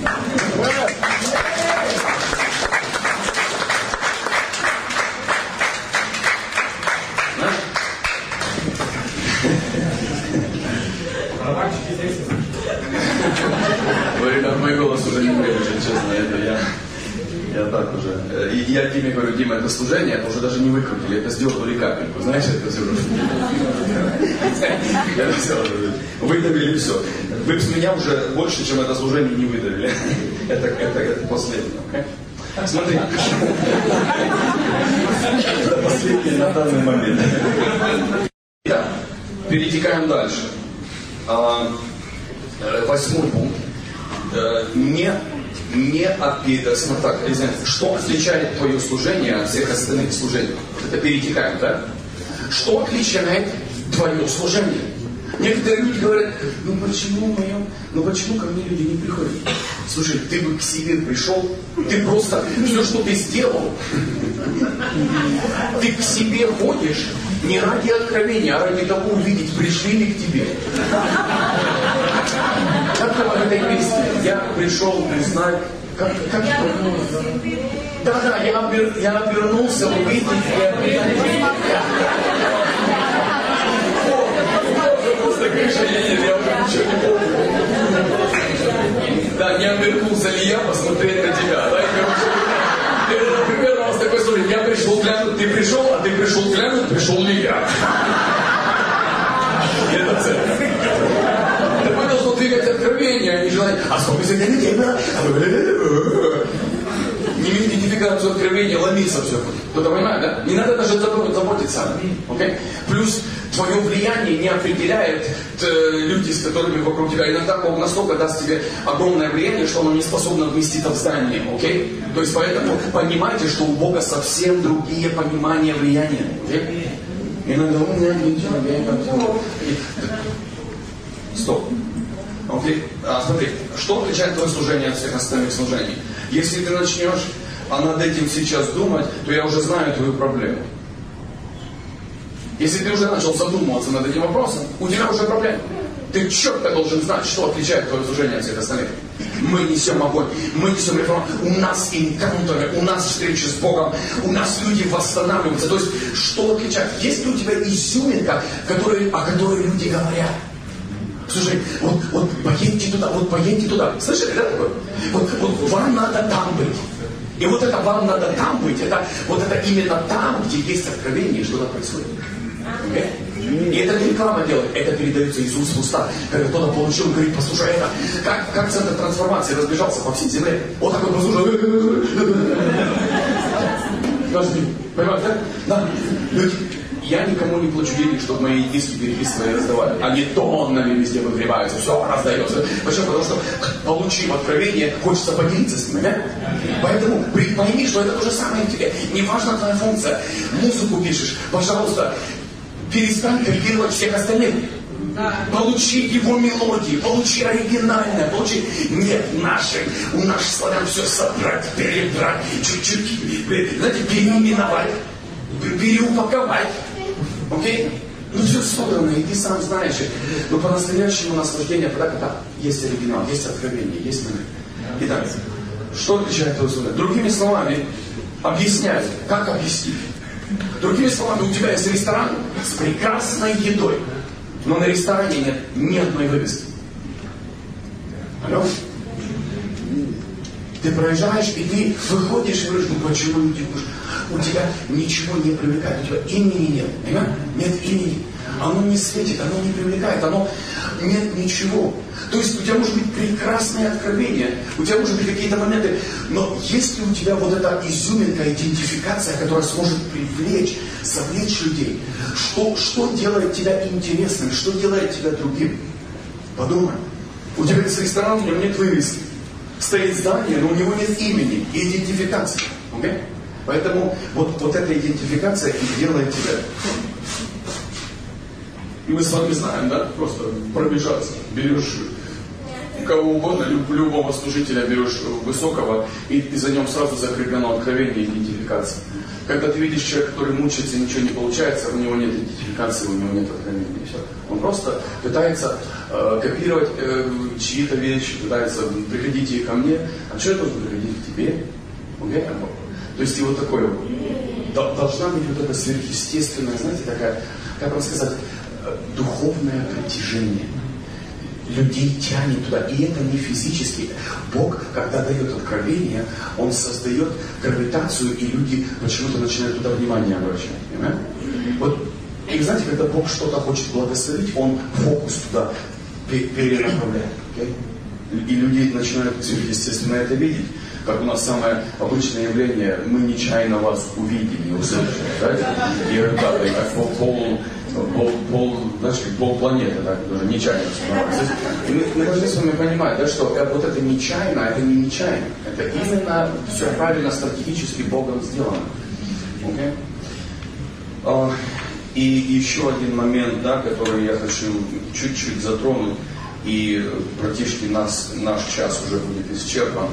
Вы, ребят, мой голос уже не выключен, честно, это я. Я так уже. И я Диме говорю, Дима, это служение, это уже даже не выкрутили, это сделали капельку. Знаешь, это все уже. Это все уже. Выдавили все. Вы с меня уже больше, чем это служение, не выдавили. Это, это, это последнее. Okay? Смотри. Это последнее на данный момент. Итак, перетекаем дальше. Восьмой пункт. Не Не смотри, так, что отличает твое служение от всех остальных служений? Это перетекаем, да? Что отличает твое служение? Некоторые люди говорят, ну почему мое, ну почему ко мне люди не приходят? Слушай, ты бы к себе пришел, ты просто, все, что ты сделал, ты к себе ходишь не ради откровения, а ради того увидеть, пришли ли к тебе. Как там в этой песне? Я пришел узнать, как, как да, да, я, обер, я обернулся, увидеть, я просто крыша едет, я уже ничего не помню. Да, не обернулся ли я посмотреть на тебя, да, и короче, это примерно у вас такой случай, я пришел глянуть, ты пришел, а ты пришел глянуть, пришел ли я. И это церковь. Такое должно двигать откровение, а не желание. А сколько сегодня людей было? Не идентификацию откровения, ломиться все. Кто-то понимает, да? Не надо даже заботиться. Okay? Плюс твое влияние не определяет люди, с которыми вокруг тебя. Иногда Бог настолько даст тебе огромное влияние, что оно не способно вместиться в здание. Okay? То есть поэтому понимайте, что у Бога совсем другие понимания влияния. Okay? Иногда у меня ничего, я не Стоп. Okay. А, смотри, что отличает твое служение от всех остальных служений? Если ты начнешь а над этим сейчас думать, то я уже знаю твою проблему. Если ты уже начал задумываться над этим вопросом, у тебя уже проблема. Ты четко должен знать, что отличает твое служение от всех остальных. Мы несем огонь, мы несем реформу, у нас инкаунтеры, у нас встречи с Богом, у нас люди восстанавливаются. То есть, что отличает? Есть ли у тебя изюминка, который, о которой люди говорят? Слушай, вот, вот поедьте туда, вот поедьте туда. Слышали, да, такое? Вот, вот вам надо там быть. И вот это вам надо там быть, это, вот это именно там, где есть откровение, что-то происходит. Okay? И это не реклама делает, это передается из уст в уста. Когда кто-то получил, говорит, послушай, это, как, как центр трансформации разбежался по всей земле. Вот такой послушай. Каждый, понимаете, да? Да. Люди, я никому не плачу денег, чтобы мои диски переписывали и раздавали. Они тоннами везде выгребаются, все раздается. Почему? Потому что, получив откровение, хочется поделиться с ними, да? Поэтому пойми, что это то же самое тебе. Не важна твоя функция. Музыку пишешь, пожалуйста, перестань копировать всех остальных. Получи его мелодии, получи оригинальное, получи... Нет, наши, у наших славян все собрать, перебрать, чуть-чуть, знаете, переименовать, переупаковать. Окей? Ну все собрано, и ты сам знаешь. Но по-настоящему наслаждение, тогда, когда есть оригинал, есть откровение, есть момент. Итак, что отличает его слова? Другими словами, объясняют. Как объяснить? Другими словами, у тебя есть ресторан с прекрасной едой, но на ресторане нет ни одной вывески. Алло? Ты проезжаешь, и ты выходишь и говоришь, ну почему люди пишут? У тебя ничего не привлекает, у тебя имени нет. Понимаешь? Нет имени. Оно не светит, оно не привлекает, оно нет ничего. То есть у тебя может быть прекрасное откровение, у тебя может быть какие-то моменты, но есть ли у тебя вот эта изюминка, идентификация, которая сможет привлечь, завлечь людей? Что, что делает тебя интересным, что делает тебя другим? Подумай. У тебя есть ресторан, у него нет вывески. Стоит здание, но у него нет имени и идентификации. Okay? Поэтому вот, вот эта идентификация и делает тебя. И мы с вами знаем, да? Просто пробежаться. Берешь кого угодно, любого служителя берешь высокого, и, и за ним сразу закреплено откровение и идентификация. Когда ты видишь человека, который мучается, ничего не получается, у него нет идентификации, у него нет откровения. И все. Он просто пытается э, копировать э, чьи-то вещи, пытается приходите ко мне, а что я должен приходить к тебе? Okay? То есть и вот такое должна быть вот эта сверхъестественная, знаете, такая, как вам сказать, духовное притяжение. Людей тянет туда. И это не физически. Бог, когда дает откровение, Он создает гравитацию, и люди почему-то начинают туда внимание обращать. Понимаете? Вот, и знаете, когда Бог что-то хочет благословить, Он фокус туда перенаправляет. Okay? И люди начинают сверхъестественно это видеть. Как у нас самое обычное явление, мы нечаянно вас увидели, услышали. Да? И ребята, как пол, пол, пол, пол, знаешь, как пол планеты, так, уже нечаянно становится. И мы, мы должны с вами понимать, да, что вот это нечаянно, это не нечаянно. Это именно все правильно, стратегически Богом сделано. Okay? Uh, и еще один момент, да, который я хочу чуть-чуть затронуть, и практически нас, наш час уже будет исчерпан.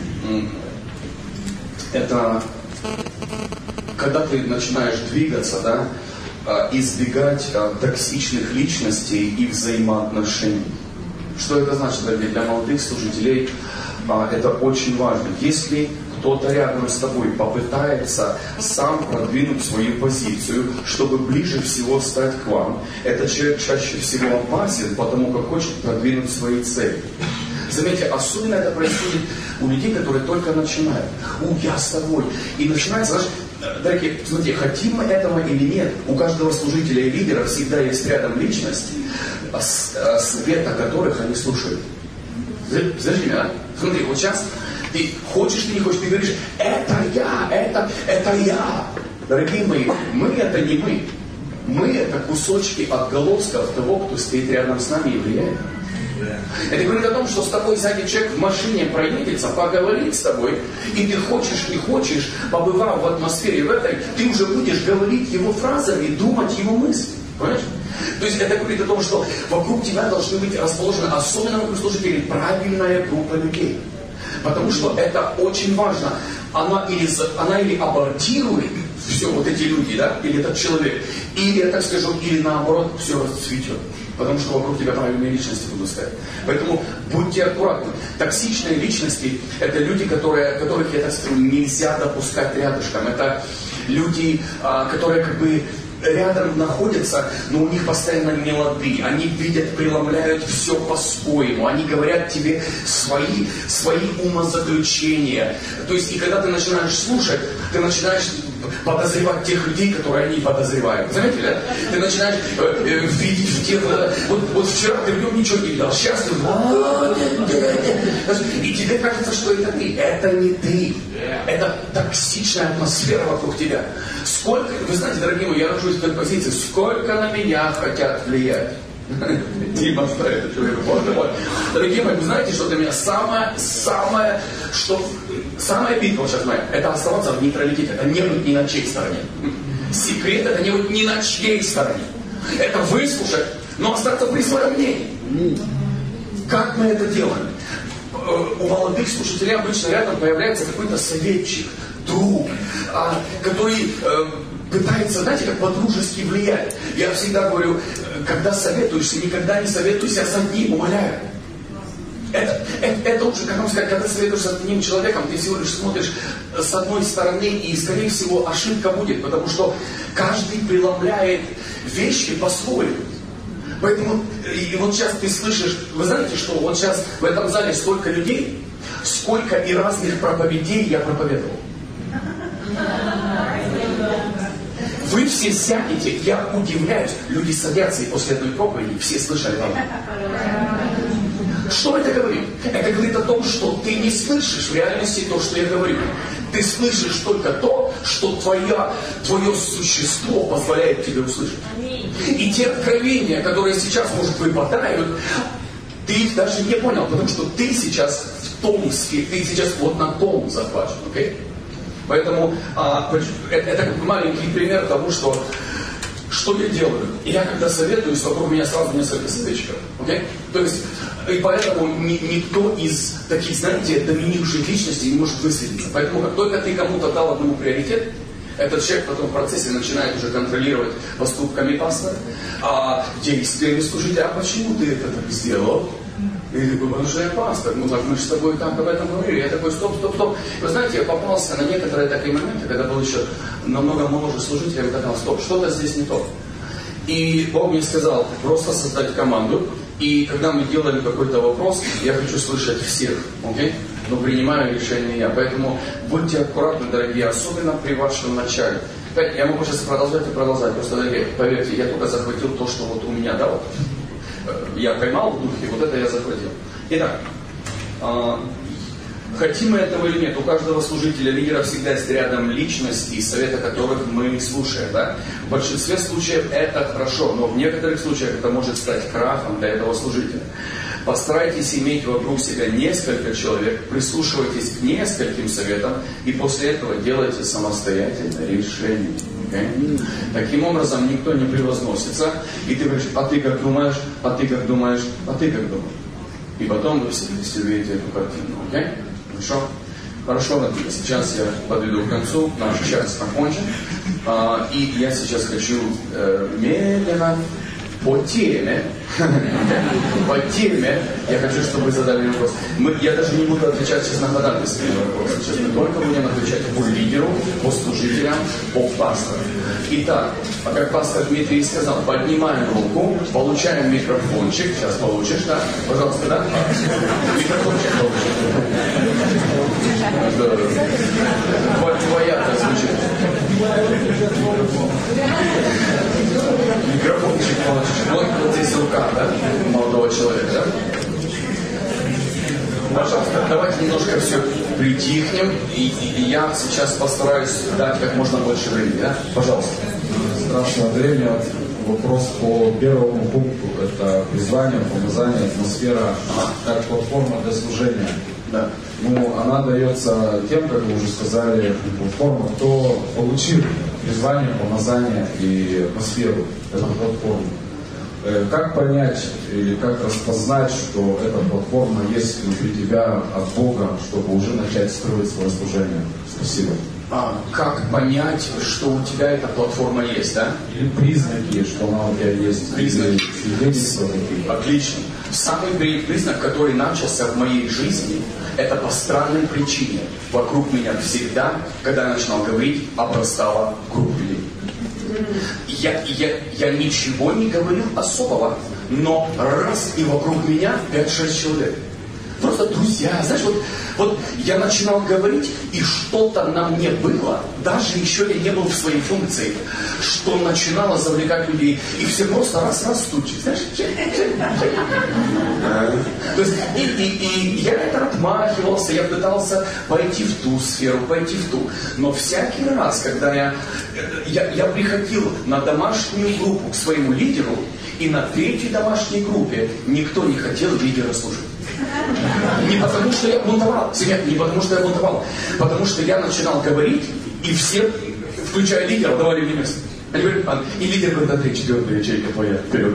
Это когда ты начинаешь двигаться, да, избегать токсичных личностей и взаимоотношений. Что это значит для молодых служителей? Это очень важно. Если кто-то рядом с тобой попытается сам продвинуть свою позицию, чтобы ближе всего стать к вам, этот человек чаще всего опасен, потому как хочет продвинуть свои цели. Заметьте, особенно это происходит у людей, которые только начинают. У, я с тобой. И начинается, знаешь, дорогие, смотрите, хотим мы этого или нет, у каждого служителя и лидера всегда есть рядом личности, совета которых они слушают. Подожди меня, да? Смотри, вот сейчас ты хочешь, ты не хочешь, ты говоришь, это я, это, это я. Дорогие мои, мы это не мы. Мы это кусочки отголосков того, кто стоит рядом с нами и влияет. Это говорит о том, что с тобой сядет человек в машине, проедется, поговорит с тобой, и ты хочешь, не хочешь, побывав в атмосфере в этой, ты уже будешь говорить его фразами, думать его мысли. Понимаешь? То есть это говорит о том, что вокруг тебя должны быть расположены, особенно вокруг служителей, правильная группа людей. Потому что это очень важно. Она или, она или абортирует все вот эти люди, да, или этот человек, или, я так скажу, или наоборот все расцветет. Потому что вокруг тебя правильные личности будут стоять. Поэтому будьте аккуратны. Токсичные личности – это люди, которые, которых, я так скажу, нельзя допускать рядышком. Это люди, которые как бы рядом находятся, но у них постоянно не лады. Они видят, преломляют все по-своему. Они говорят тебе свои, свои умозаключения. То есть, и когда ты начинаешь слушать, ты начинаешь подозревать тех людей, которые они подозревают. Заметили, да? Ты начинаешь э, э, видеть в тех... Э, вот, вот вчера ты в нем ничего не видел. Сейчас ты... И тебе кажется, что это ты. Это не ты. Это токсичная атмосфера вокруг тебя. Сколько... Вы знаете, дорогие мои, я нахожусь в той позиции. Сколько на меня хотят влиять. Дима ставит это человек. Боже мой. Дорогие мои, вы знаете, что для меня самое, самое, что... Самая битва сейчас моя, это оставаться в нейтралитете, это не быть ни на чьей стороне. Секрет, это не быть ни на чьей стороне. Это выслушать, но остаться при своем мнении. Как мы это делаем? У молодых слушателей обычно рядом появляется какой-то советчик, друг, который пытается, знаете, как по-дружески влиять. Я всегда говорю, когда советуешься, никогда не советуйся с одним, умоляю. Это, это, это уже, как вам сказать, когда ты советуешься с одним человеком, ты всего лишь смотришь с одной стороны, и, скорее всего, ошибка будет, потому что каждый преломляет вещи по-своему. Поэтому, и вот сейчас ты слышишь, вы знаете, что вот сейчас в этом зале столько людей, сколько и разных проповедей я проповедовал. Вы все сядете, я удивляюсь, люди садятся, и после одной проповеди все слышали вам. Что это говорит? Это говорит о том, что ты не слышишь в реальности то, что я говорю. Ты слышишь только то, что твоя, твое существо позволяет тебе услышать. И те откровения, которые сейчас, может, выпадают, ты их даже не понял, потому что ты сейчас в том сфере, ты сейчас вот на том захвачен. Okay? Поэтому а, это, это маленький пример того, что что я делаю. И я когда советуюсь, вокруг меня сразу несколько советчиков. Okay? То есть, и поэтому ни, никто из таких, знаете, доминирующих личностей не может высветиться. Поэтому как только ты кому-то дал одному приоритет, этот человек потом в процессе начинает уже контролировать поступками пастора, а действиями служителя. А почему ты это так сделал? И ты такой, потому что я пастор. Ну так мы же с тобой так об этом говорили. Я такой, стоп, стоп, стоп. Вы знаете, я попался на некоторые такие моменты, когда был еще намного моложе служителя, я сказал, стоп, что-то здесь не то. И Бог мне сказал, просто создать команду. И когда мы делаем какой-то вопрос, я хочу слышать всех, окей? Но принимаю решение я. Поэтому будьте аккуратны, дорогие, особенно при вашем начале. Я могу сейчас продолжать и продолжать. Просто, дорогие, поверьте, я только захватил то, что вот у меня, да, вот. Я поймал в духе, вот это я захватил. Итак, хотим мы этого или нет, у каждого служителя, лидера всегда есть рядом личности, совета которых мы слушаем. Да? В большинстве случаев это хорошо, но в некоторых случаях это может стать крахом для этого служителя. Постарайтесь иметь вокруг себя несколько человек, прислушивайтесь к нескольким советам и после этого делайте самостоятельное решение. Okay? Таким образом никто не превозносится, и ты говоришь, а ты как думаешь, а ты как думаешь, а ты как думаешь. И потом вы все вместе увидите эту картину. Okay? Хорошо? Хорошо, Наталья, сейчас я подведу к концу, наш час окончен. А, и я сейчас хочу э, медленно, по теме, по теме, я хочу, чтобы вы задали вопрос. Мы, я даже не буду отвечать сейчас на ходатайственные вопросы. Сейчас мы только будем отвечать по лидеру, по служителям, по пастору. Итак, как пастор Дмитрий сказал, поднимаем руку, получаем микрофончик. Сейчас получишь, да? Пожалуйста, да? Микрофончик получишь. Твоя-то звучит. Микрофончик получишь. Вот, вот здесь рука, да? Молодого человека, да? Пожалуйста, давайте немножко все притихнем, и, и я сейчас постараюсь дать как можно больше времени, да? Пожалуйста. Здравствуйте, Андрей. У меня вопрос по первому пункту. Это призвание, помазание, атмосфера, как платформа для служения. Да. Ну, она дается тем, как вы уже сказали, платформа, кто получил призвание, помазание и атмосферу, эту платформу. Как понять или как распознать, что эта платформа есть внутри тебя от Бога, чтобы уже начать строить свое служение? Спасибо. А, как понять, что у тебя эта платформа есть, да? Или признаки, что она у тебя есть. Признаки. Свидетельства такие. Отлично. Самый признак, который начался в моей жизни, это по странной причине. Вокруг меня всегда, когда я начинал говорить, обрастала группа людей. Я, я, я ничего не говорил особого, но раз и вокруг меня пять-шесть человек. Просто друзья, знаешь, вот, вот я начинал говорить, и что-то на мне было, даже еще я не был в своей функции, что начинало завлекать людей, и все просто раз-раз стучат, знаешь, то есть, и, и, и я это отмахивался, я пытался пойти в ту сферу, пойти в ту, но всякий раз, когда я, я, я приходил на домашнюю группу к своему лидеру, и на третьей домашней группе никто не хотел лидера слушать. Не потому, что я бунтовал. Нет, не потому, что я бунтовал. Потому что я начинал говорить, и все, включая лидера, давали мне место. И лидер говорит, Андрей, четвертая ячейка твоя, вперед.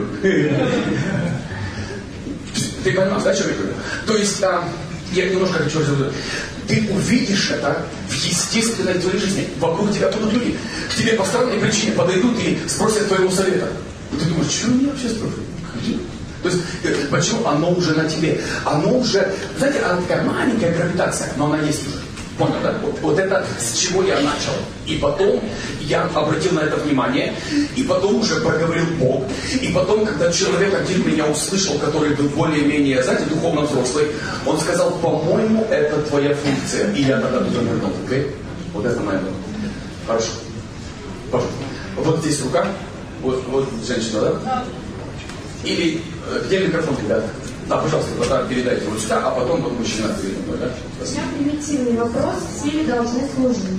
Ты понимаешь, да, что я говорю? То есть, а, я немножко хочу разобрать. Ты увидишь это в естественной твоей жизни. Вокруг тебя будут люди. К тебе по странной причине подойдут и спросят твоего совета. И ты думаешь, что мне вообще спрашивают? То есть, почему оно уже на тебе? Оно уже, знаете, она такая маленькая гравитация, но она есть уже. Понял, да? Вот, вот это с чего я начал. И потом я обратил на это внимание, и потом уже проговорил Бог. И потом, когда человек один меня услышал, который был более-менее, знаете, духовно взрослый, он сказал, по-моему, это твоя функция. И я тогда туда нырнул. Okay? Вот это моя функция. Хорошо. Пожалуйста. Вот здесь рука. Вот, вот женщина, да? Или, где микрофон, ребята? Да, пожалуйста, тогда передайте вот сюда, а потом вот мужчина перед мной, да? У меня примитивный вопрос. Все ли должны служить?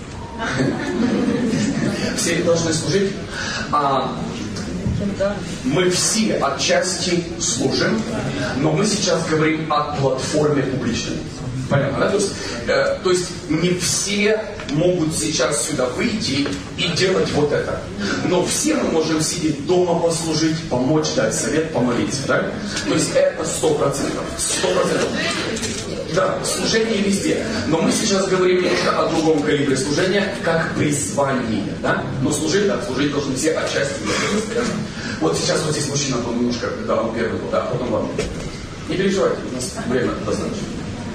Все ли должны служить? А, мы все отчасти служим, но мы сейчас говорим о платформе публичной. Понятно, да? То есть, э, то есть не все могут сейчас сюда выйти и делать вот это. Но все мы можем сидеть дома, послужить, помочь, дать совет, помолиться. Да? То есть это сто процентов. Сто процентов. Да, служение везде. Но мы сейчас говорим немножко о другом калибре служения, как призвание. Да? Но служить, да, служить должны все отчасти. Вот сейчас вот здесь мужчина был немножко, да, он первый был, да, а потом вам. Не переживайте, у нас время достаточно.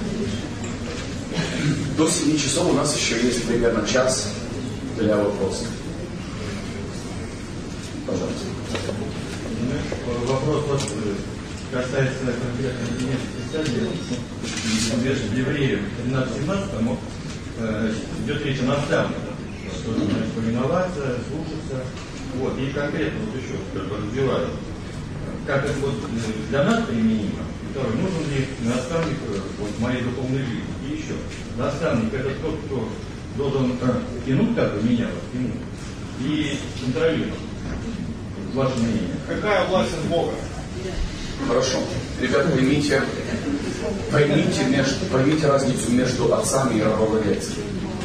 До семи часов у нас еще есть примерно час для вопросов. Пожалуйста. Вопрос вот, касается конкретно Писания. В Евреев тринадцать-семнадцать идет речь о наставниках, что значит повиноваться, слушаться. Вот. И конкретно вот еще как бы развиваю, как это вот для нас применимо. Второй, нужен ли наставник вот, в моей духовной жизни? И еще, наставник это тот, кто должен тянуть как бы меня, вот, тянуть, и контролировать. Ваше мнение. Какая власть от Бога? Хорошо. Ребята, поймите, поймите, между, поймите разницу между отцами и рабовладельцами.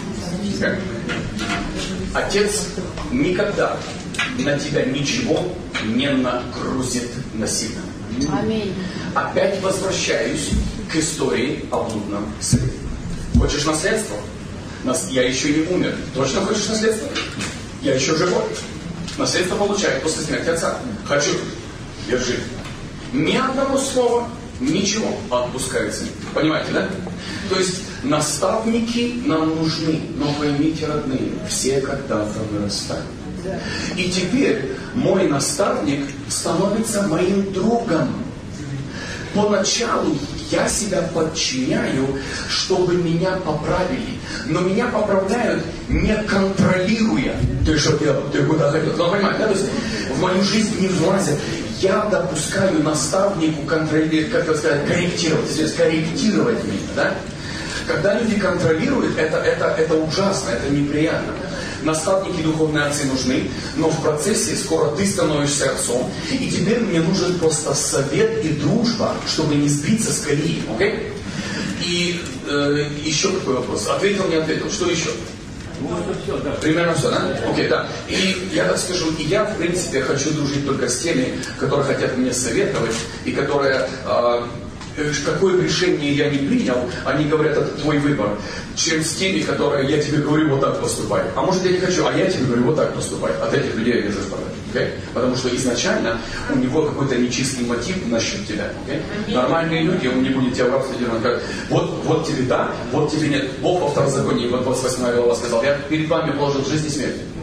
Отец никогда на тебя ничего не нагрузит насильно. Аминь. Опять возвращаюсь к истории о блудном сыне. Хочешь наследство? Нас, я еще не умер. Точно хочешь наследство? Я еще живой. Наследство получает после смерти отца. Хочу. Держи. Ни одного слова, ничего отпускается. Понимаете, да? То есть наставники нам нужны, но поймите, родные, все когда-то вырастают. И теперь мой наставник становится моим другом. Поначалу я себя подчиняю, чтобы меня поправили. Но меня поправляют, не контролируя. Ты что делал? Ты куда ходил? Ну, понимаете, да? То есть в мою жизнь не влазят. Я допускаю наставнику контролировать, как это сказать, корректировать, то есть корректировать меня, да? Когда люди контролируют, это, это, это ужасно, это неприятно. Наставники, духовные отцы нужны, но в процессе скоро ты становишься отцом, и теперь мне нужен просто совет и дружба, чтобы не сбиться с колеи, окей? Okay? И э, еще какой вопрос? Ответил, не ответил, что еще? Ну, это все, да. Примерно все, да? Окей, okay, да. И я так скажу, и я, в принципе, хочу дружить только с теми, которые хотят мне советовать, и которые... Э, какое бы решение я не принял, они говорят, это твой выбор, чем с теми, которые я тебе говорю, вот так поступай. А может я не хочу, а я тебе говорю, вот так поступай. От этих людей я держусь подальше. Okay? Потому что изначально у него какой-то нечистый мотив насчет тебя. Okay? Нормальные люди, он не будет тебя в рабстве держать. Он говорит, вот, вот тебе да, вот тебе нет. Бог во второзаконии, вот двадцать восьмая глава сказал, я перед вами положил жизнь и смерть.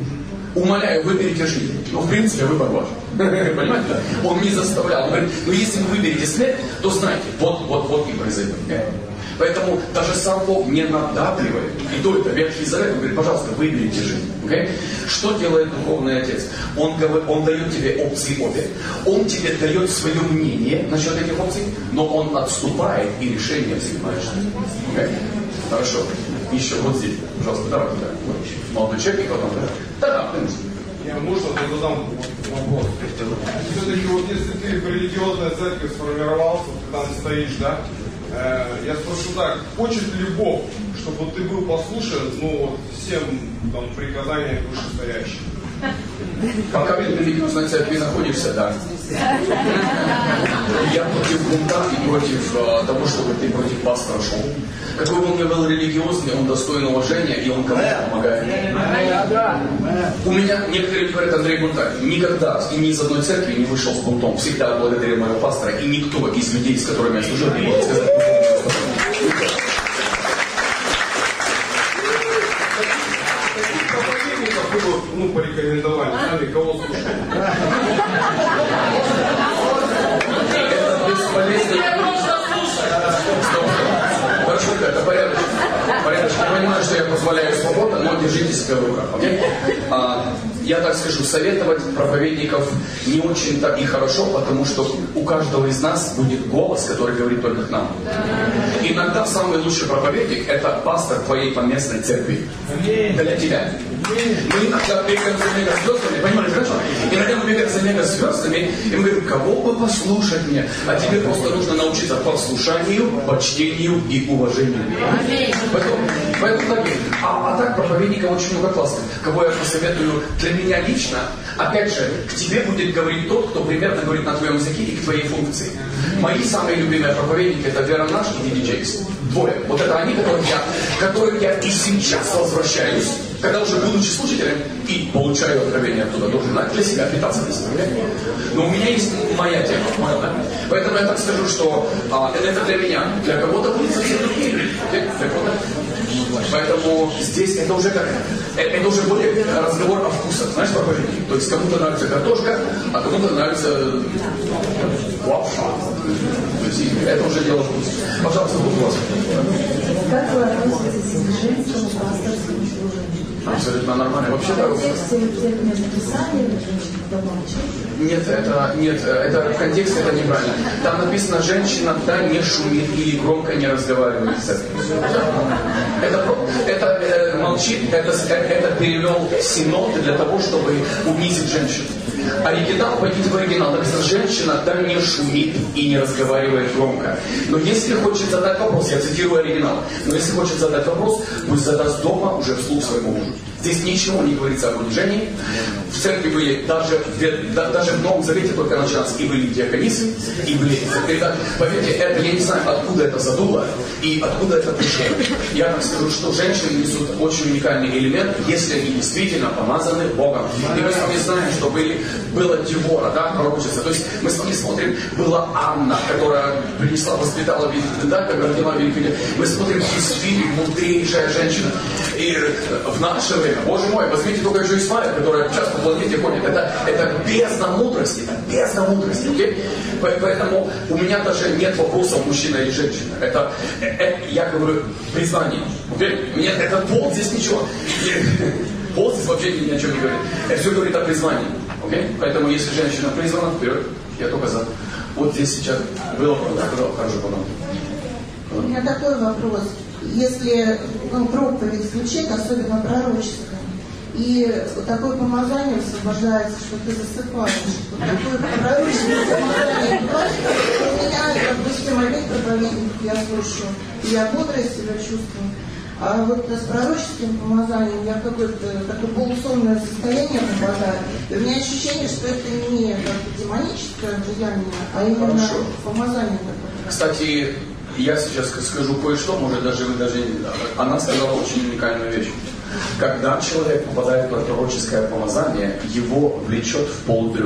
умоляю, выберите жизнь. Ну, в принципе, выбор ваш. Понимаете? Да? Он не заставлял. Он говорит, ну, если вы выберете смерть, то знайте, вот, вот, вот и произойдет. Поэтому даже сам Бог не надавливает. И то это Ветхий Завет, он говорит, пожалуйста, выберите жизнь. Okay? Что делает Духовный Отец? Он, говорит, он дает тебе опции обе. Он тебе дает свое мнение насчет этих опций, но он отступает и решение взимаешь. Okay? Хорошо. Еще вот здесь. Пожалуйста, давайте. Да. Молодой человек и потом. Да, да, конечно. Я, можно, я задам вопрос. Все-таки вот если ты в религиозной церкви сформировался, ты там стоишь, да? Э, я спрошу так, хочет ли Бог, чтобы вот ты был послушен, ну, вот, всем там приказаниям вышестоящим? Пока в религиозной церкви находишься, да. Я против бунта и против э, того, чтобы ты против пастора шел. Какой бы он ни был религиозный, он достоин уважения, и он кому-то помогает. У меня некоторые говорят, Андрей Бунтарь, никогда и ни из одной церкви не вышел с бунтом. Всегда благодарил моего пастора, и никто из людей, с которыми я служил, не может сказать. Ну, порекомендовали, сами кого слушать? Это бесполезно. Хорошо, это порядочно. Порядочно. Я понимаю, что я позволяю свободу, но держите себя в руках. Okay? А, я так скажу, советовать проповедников не очень-то и хорошо, потому что у каждого из нас будет голос, который говорит только к нам. Иногда самый лучший проповедник – это пастор твоей поместной церкви. Для тебя. Мы иногда бегаем за мегазвездами, понимаете, хорошо? Иногда мы бегаем за мегазвездами, и мы говорим, кого бы послушать мне? А тебе просто нужно научиться послушанию, почтению и уважению. Поэтому, поэтому так, а, а так проповедников очень много классных. Кого я посоветую для меня лично, опять же, к тебе будет говорить тот, кто примерно говорит на твоем языке и к твоей функции. Мои самые любимые проповедники – это Вера Наш и Диди Джейкс. Двое. Вот это они, которых я, которых я и сейчас возвращаюсь, когда уже будучи слушателем, и получаю откровение оттуда, должен для себя питаться для себя. Но у меня есть моя тема, моя, да? Поэтому я так скажу, что а, это для меня, для кого-то будет совсем другие, для кого-то. Поэтому здесь это уже как, это уже более разговор о вкусах, знаешь, проповедник. То есть кому-то нравится картошка, а кому-то нравится лапша. То есть это уже дело вкуса. Пожалуйста, вопрос. Как вы относитесь к женскому пасторскому служению? Абсолютно нормально. Вообще да. В контексте тех местописаний женщин дома Нет, это нет, это в контексте это неправильно. Там написано, женщина да не шумит или громко не разговаривает с этим. Это, это э, молчит, это, это перевел Синод для того, чтобы унизить женщину. Оригинал, пойдите в оригинал, написано, женщина да не шумит и не разговаривает громко. Но если хочет задать вопрос, я цитирую оригинал, но если хочет задать вопрос, пусть задаст дома уже вслух своему мужу. Здесь ничего не говорится об унижении. В церкви были, даже, да, даже в Новом Завете только началось, и были диаконисы, и были секретари. Поверьте, это, я не знаю, откуда это задуло, и откуда это пришло. Я так скажу, что женщины несут очень уникальный элемент, если они действительно помазаны Богом. И мы с вами знаем, что были, была Девора, да, пророчица. То есть мы с вами смотрим, была Анна, которая принесла, воспитала, да, как родила великую. Мы смотрим, Хисфиль, мудрейшая женщина. И в наше время, Боже мой, возьмите только еще Исмаэль, которая часто по планете ходит. Это, это бездна мудрости, это бездна мудрости, окей? Okay? Поэтому у меня даже нет вопросов, мужчина или женщина. Это, это я говорю, признание, окей? Okay? Мне этот пол здесь ничего. Пол здесь вообще ни о чем не говорит. Это все говорит о признании, окей? Okay? Поэтому если женщина признана, вперед, я только за. Вот здесь сейчас было, да, хорошо, по-моему. У меня такой вопрос. Если ну, проповедь звучит, особенно пророческая, и такое помазание освобождается, что ты засыпаешь, вот такое пророческое помазание, у меня, допустим, один проповедник я слушаю, и я бодрая себя чувствую, а вот с пророческим помазанием я в какое-то такое полусонное состояние попадаю, и у меня ощущение, что это не как-то демоническое влияние, а именно Хорошо. Помазание такое. Кстати, я сейчас скажу кое-что, может даже вы даже... Она сказала очень уникальную вещь. Когда человек попадает в пророческое помазание, его влечет в полудрем.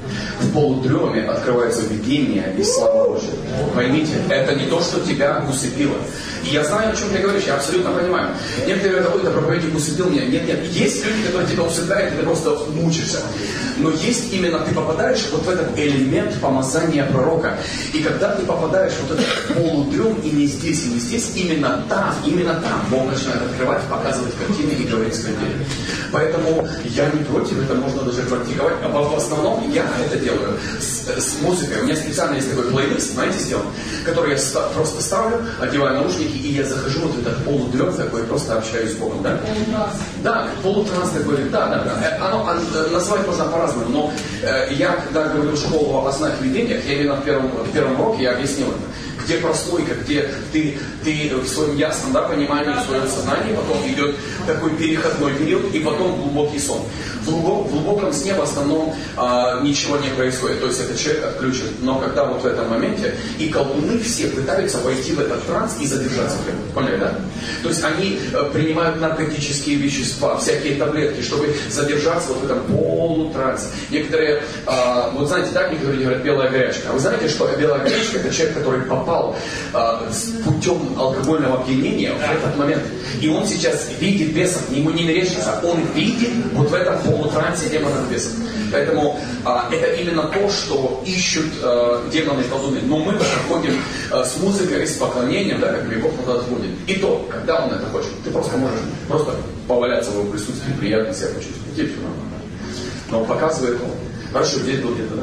В полудреме открывается видение и слава Божья. Поймите, это не то, что тебя усыпило. И я знаю, о чем ты говоришь, я абсолютно понимаю. Некоторые говорят, ой, это проповедник усыпил меня. Нет, нет, есть люди, которые тебя усыпляют, и ты просто мучишься. Но есть именно, ты попадаешь вот в этот элемент помазания пророка. И когда ты попадаешь в вот этот полудрем, и не здесь, и не здесь, именно там, именно там Бог начинает открывать, показывать картины и говорить с людьми. Поэтому я не против, это можно даже практиковать. А в основном я это делаю с, с музыкой. У меня специально есть такой плейлист, знаете, сделан, который я ста- просто ставлю, одеваю наушники, и я захожу вот в этот полудрем такой, и просто общаюсь с Богом. Да, да, полутранс такой, да, да, да. Оно, оно, назвать можно по-разному, но э, я, когда говорю школу о снах и видениях, я именно в первом, в первом уроке я объяснил это. Где прослойка, где ты, ты в своем ясном, да, понимании, в своем сознании, потом идет такой переходной период, и потом глубокий сон. В, глубок, в глубоком сне в основном а, ничего не происходит, то есть этот человек отключен. Но когда вот в этом моменте, и колдуны все пытаются войти в этот транс и задержаться в нем. Поняли, да? То есть они а, принимают наркотические вещества, всякие таблетки, чтобы задержаться вот в этом полутрансе. Некоторые, а, вот знаете, так, некоторые говорят белая горячка. А вы знаете, что белая горячка — это человек, который попал а, с путем алкогольного опьянения в этот момент. И он сейчас видит бесов, ему не мерещится, он видит вот в этом полутрансе демонов бесов. Поэтому а, это именно то, что ищут а, демоны и колдуны. Но мы проходим а, с музыкой, с поклонением, да, как Бог туда отходит. И то, когда он это хочет, ты просто можешь просто поваляться в его присутствии, приятно себя почувствовать. И все нормально. Но показывает он. Хорошо, здесь был где-то, да?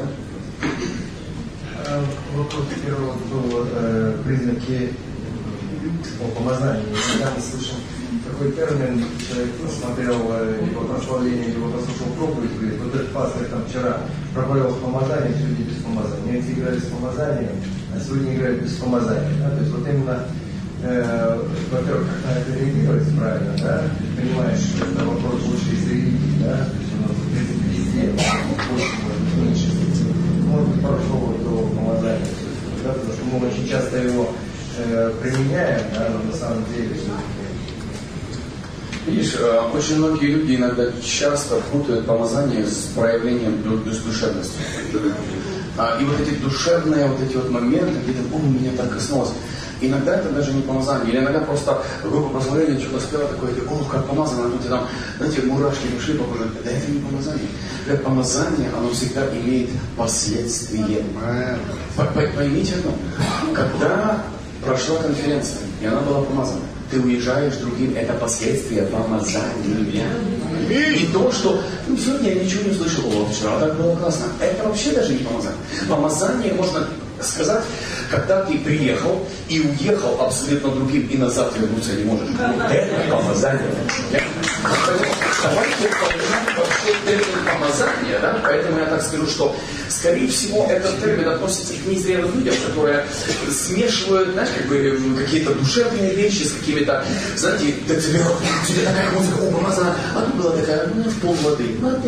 Вопрос первого был э, признаки о помазании. Я недавно слышал такой термин, человек смотрел э, его прославление, его послушал проповедь, говорит, вот этот пастор там вчера проповедовал с помазанием, сегодня без помазания. Немцы играли с помазанием, а сегодня играют без помазания. Да? То есть вот именно, э, во-первых, как на это реагировать правильно, да? Ты понимаешь, что это вопрос лучше из религии, да? То есть у нас в принципе везде, больше, может быть, меньше. Может быть, прошел до помазания, да, потому что мы очень часто его э, применяем, да, но на самом деле видишь, очень многие люди иногда часто путают помазание с проявлением бездушевности. И вот эти душевные вот эти вот моменты, где-то, о, меня так коснулось. Иногда это даже не помазание, или иногда просто группа прославления что-то спела такое, о, как помазано, а тут там, знаете, мурашки пришли, похоже, да это не помазание. Как помазание, оно всегда имеет последствия. Поймите одно, когда прошла конференция, и она была помазана, ты уезжаешь другим, это последствия помазания. И то, что ну, сегодня я ничего не услышал, о, вчера так было классно, это вообще даже не помазание. Помазание можно сказать, когда ты приехал и уехал абсолютно другим, и назад вернуться не можешь. Это помазание. Давайте понимаем вообще термин помазания, да? Поэтому я так скажу, что, скорее всего, этот термин относится к незрелым людям, которые смешивают, знаешь, как бы какие-то душевные вещи с какими-то, знаете, ты тебе, тебе такая музыка, о, помазана, а тут была такая, ну, в пол воды.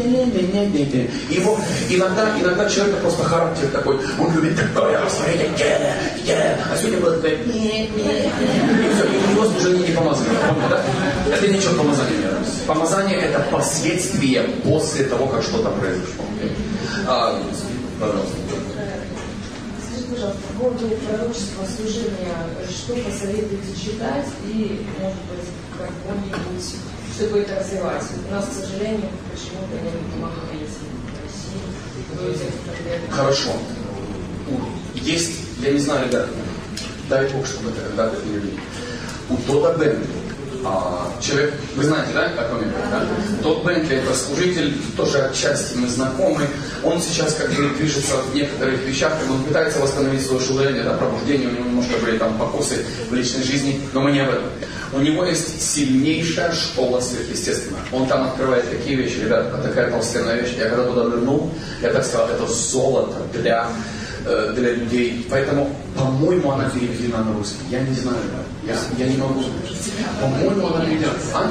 И его иногда, иногда человек просто характер такой, он любит такое растворение, а сегодня было такое, и все, и у него служение не помазано. Да? Это ничего помазания не раз. Помазание это последствия после того, как что-то произошло. А, пожалуйста. Скажите, пожалуйста, по поводу пророческого служения, что посоветуете читать и, может быть, как-нибудь, чтобы это развивать? У нас, к сожалению, почему-то не помогает в России. Хорошо. Есть, я не знаю, ребята, дай Бог, чтобы это когда-то перевели. У Тодда Бентли, а, человек, вы знаете, да, о ком я говорю, да? Тодд Бентли, это служитель, тоже отчасти мы знакомы. Он сейчас как бы движется в некоторых вещах, он пытается восстановить свое служение, да, пробуждение, у него немножко были там покосы в личной жизни, но мы не об этом. У него есть сильнейшая школа сверхъестественная. Он там открывает такие вещи, ребята, такая толстенная вещь. Я когда туда нырнул, я так сказал, это золото для э, для людей. Поэтому, по-моему, она переведена на русский. Я не знаю. Я, я не могу. По-моему, она переведена. А?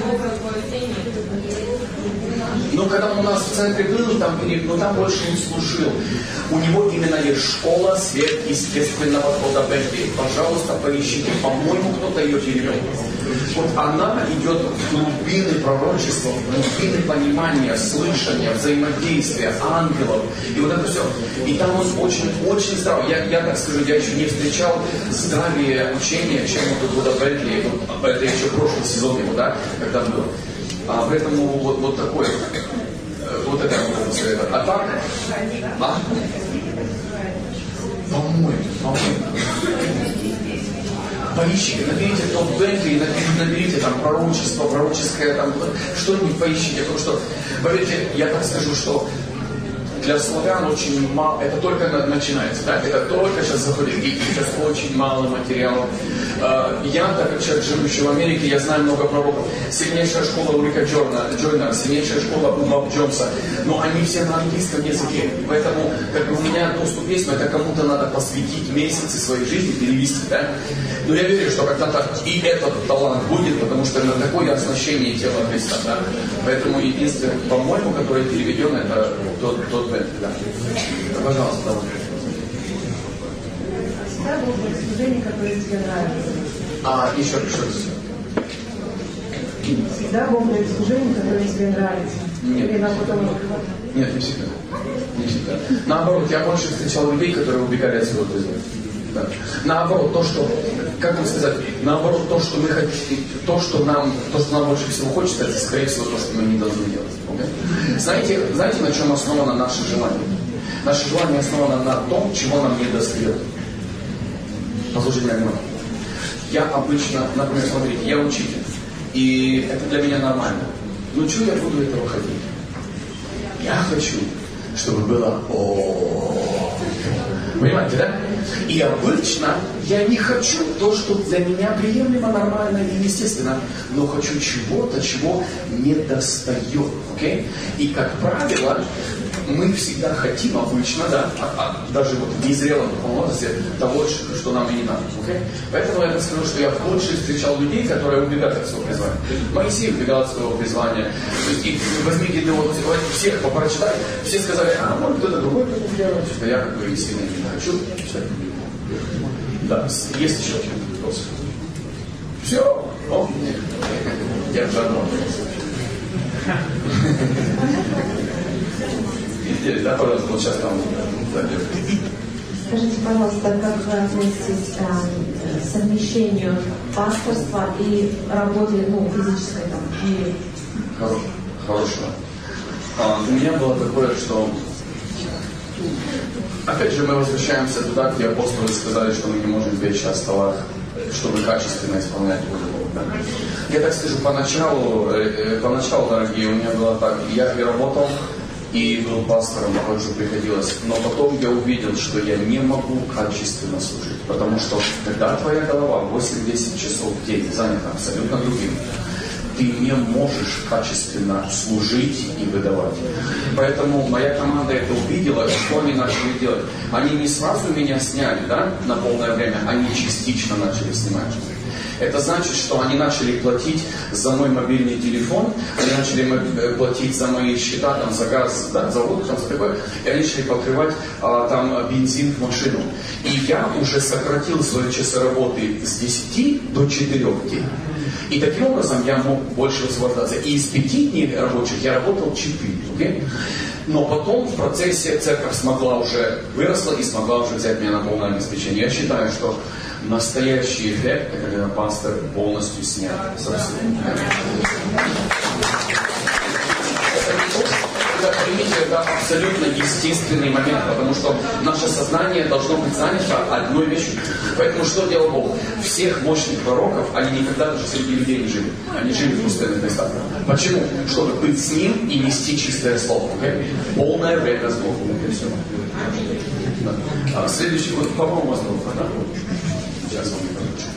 Ну, когда он у нас в центре был, там, ну, там больше не служил. У него именно есть школа сверхъестественного хода Бентли. Пожалуйста, поищите. По-моему, кто-то ее перевел. Вот она идет в глубины пророчества, в глубины понимания, слышания, взаимодействия, ангелов. И вот это все. И там он очень-очень здравый. Я, я так скажу, я еще не встречал здравие учения, чем вот Хода Бентли. Вот, это еще прошлый сезон его, да, когда был. А, поэтому вот, вот такой, вот это вот совет. А так, а? По-моему, по-моему. Поищите, наберите тот Бентли, наберите там пророчество, пророческое там, что-нибудь поищите, потому что, поверьте, я так скажу, что для славян очень мало, это только начинается, да, это только сейчас заходит, и сейчас очень мало материалов. Я, так как человек, живущий в Америке, я знаю много пророков. Сильнейшая школа Урика Джойна, сильнейшая школа Буба Джонса, но они все на английском языке. Поэтому, как бы у меня доступ есть, но это кому-то надо посвятить месяцы своей жизни, перевести, да. Но я верю, что когда-то и этот талант будет, потому что на такое оснащение тела Христа, да. Поэтому единственное, по-моему, который переведен, это тот, тот Бентли, да. Пожалуйста, давай. Всегда было служение, которое тебе нравится. А, еще, еще раз. Всегда Бог дает служение, которое тебе нравится. Нет. Или потом... Нет, не всегда. Не всегда. Наоборот, я больше встречал людей, которые убегали от своего призвания. Да. Наоборот, то, что, как вам сказать, наоборот, то, что мы хотим, то, что нам, то, что нам больше всего хочется, это, скорее всего, то, что мы не должны делать. Okay? Знаете, знаете, на чем основано наше желание? Наше желание основано на том, чего нам не достает. Послушайте меня внимательно. Я обычно, например, смотрите, я учитель, и это для меня нормально. Ну, что я буду этого хотеть? Я хочу, чтобы было о. Понимаете, да? И обычно я не хочу то, что для меня приемлемо, нормально и естественно, но хочу чего-то, чего не достает. Okay? И, как правило, мы всегда хотим обычно, да, а, а, даже вот в незрелом возрасте, того, что нам и не надо. Okay? Поэтому я скажу, что я больше встречал людей, которые убегают от своего призвания. Моисей убегал от своего призвания. То есть, и возьмите его, всех попрочитали, все сказали, а может кто-то другой будет делать, что я как бы сильно не хочу. Да, есть еще вопрос. Все, о, нет. Я в жанру. Видели, да, пожалуйста, вот сейчас там. Скажите, пожалуйста, как вы относитесь к совмещению пасторства и работы, ну, физической там, и... Хорошо. А, у меня было такое, что опять же мы возвращаемся туда, где апостолы сказали, что мы не можем печь о столах, чтобы качественно исполнять Волю Бога. Да? Я так скажу, поначалу, э, поначалу, дорогие, у меня было так, я и работал, и был пастором, также приходилось. Но потом я увидел, что я не могу качественно служить. Потому что когда твоя голова восемь-десять часов в день занята абсолютно другим, ты не можешь качественно служить и выдавать. Поэтому моя команда это увидела, и что они начали делать? Они не сразу меня сняли, да, на полное время, они частично начали снимать. Это значит, что они начали платить за мой мобильный телефон, они начали платить за мои счета, там, за газ, да, за воду, там, за такое, и они начали покрывать а, там бензин в машину. И я уже сократил свои часы работы с десяти до четырёх дней. И таким образом я мог больше высвобождаться. И из пяти дней рабочих я работал четыре. Okay? Но потом в процессе церковь смогла уже, выросла и смогла уже взять меня на полное обеспечение. Я считаю, что настоящий эффект, это когда пастор полностью снят со всего. Это, поймите, это абсолютно естественный момент, потому что наше сознание должно быть занято одной вещью. Поэтому что делал Бог? Всех мощных пророков, они никогда даже среди людей не жили. Они жили в пустынных местах. Почему? Чтобы быть с ним и нести чистое слово. Okay? Полное время с Богом. Это все. Да. А следующий, вот, по-моему, у вас был, да? Сейчас вам не покажу.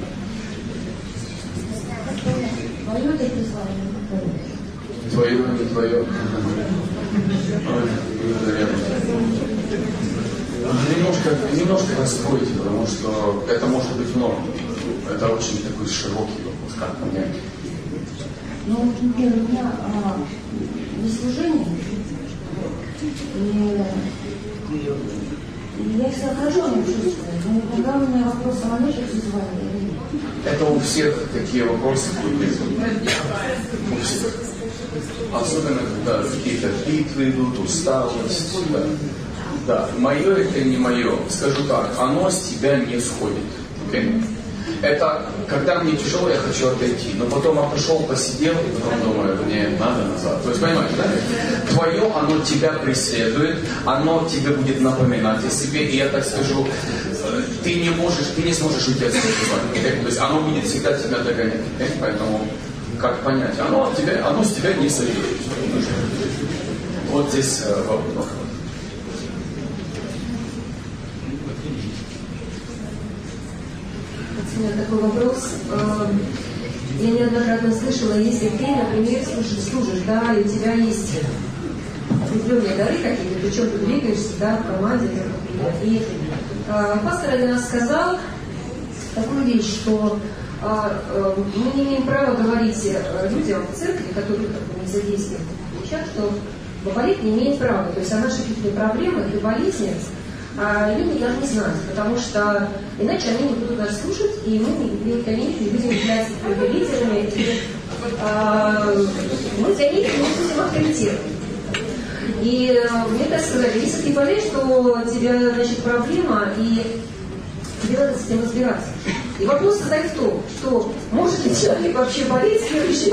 Твое это призвание. Твое, не твое. Ой, Немножко, немножко раскройте, потому что это может быть норм. Это очень такой широкий вопрос, как понять. Ну, вот, например, у меня а, на служении, и, и я всегда хорошо не чувствую, но когда у меня вопрос о моей призвании. Это у всех такие вопросы были. У всех. Особенно, когда какие-то битвы идут, усталость. Да. Да, мое это не мое. Скажу так, оно с тебя не сходит. Okay? Это, когда мне тяжело, я хочу отойти. Но потом я пошел, посидел, и потом думаю, мне надо назад. То есть, понимаете, да? Твое, оно тебя преследует, оно тебе будет напоминать о себе. И я так скажу, ты не можешь, ты не сможешь уйти от себя. То есть, оно будет всегда тебя догонять. Okay? Поэтому, как понять? Оно, от тебя, оно с тебя не сойдет. Вот здесь вопрос. У меня такой вопрос. Я неоднократно слышала, если ты, например, служишь, служишь, да, и у тебя есть определенные дары какие-то, причем ты двигаешься, да, в команде, например. И э, пастор один раз сказал такую вещь, что э, э, мы не имеем права говорить людям в церкви, которые как бы, не задействованы в вещах, что болезнь не имеет права. То есть о наших каких-то проблемах и болезнях а люди должны знать, потому что иначе они не будут нас слушать, и мы, конечно, не будем являться лидерами, и а, мы для них не будем авторитетом. И мне так сказали, если ты болеешь, то у тебя, значит, проблема, и тебе надо с этим разбираться. И вопрос состоит в том, что может ли человек вообще болеть следующий,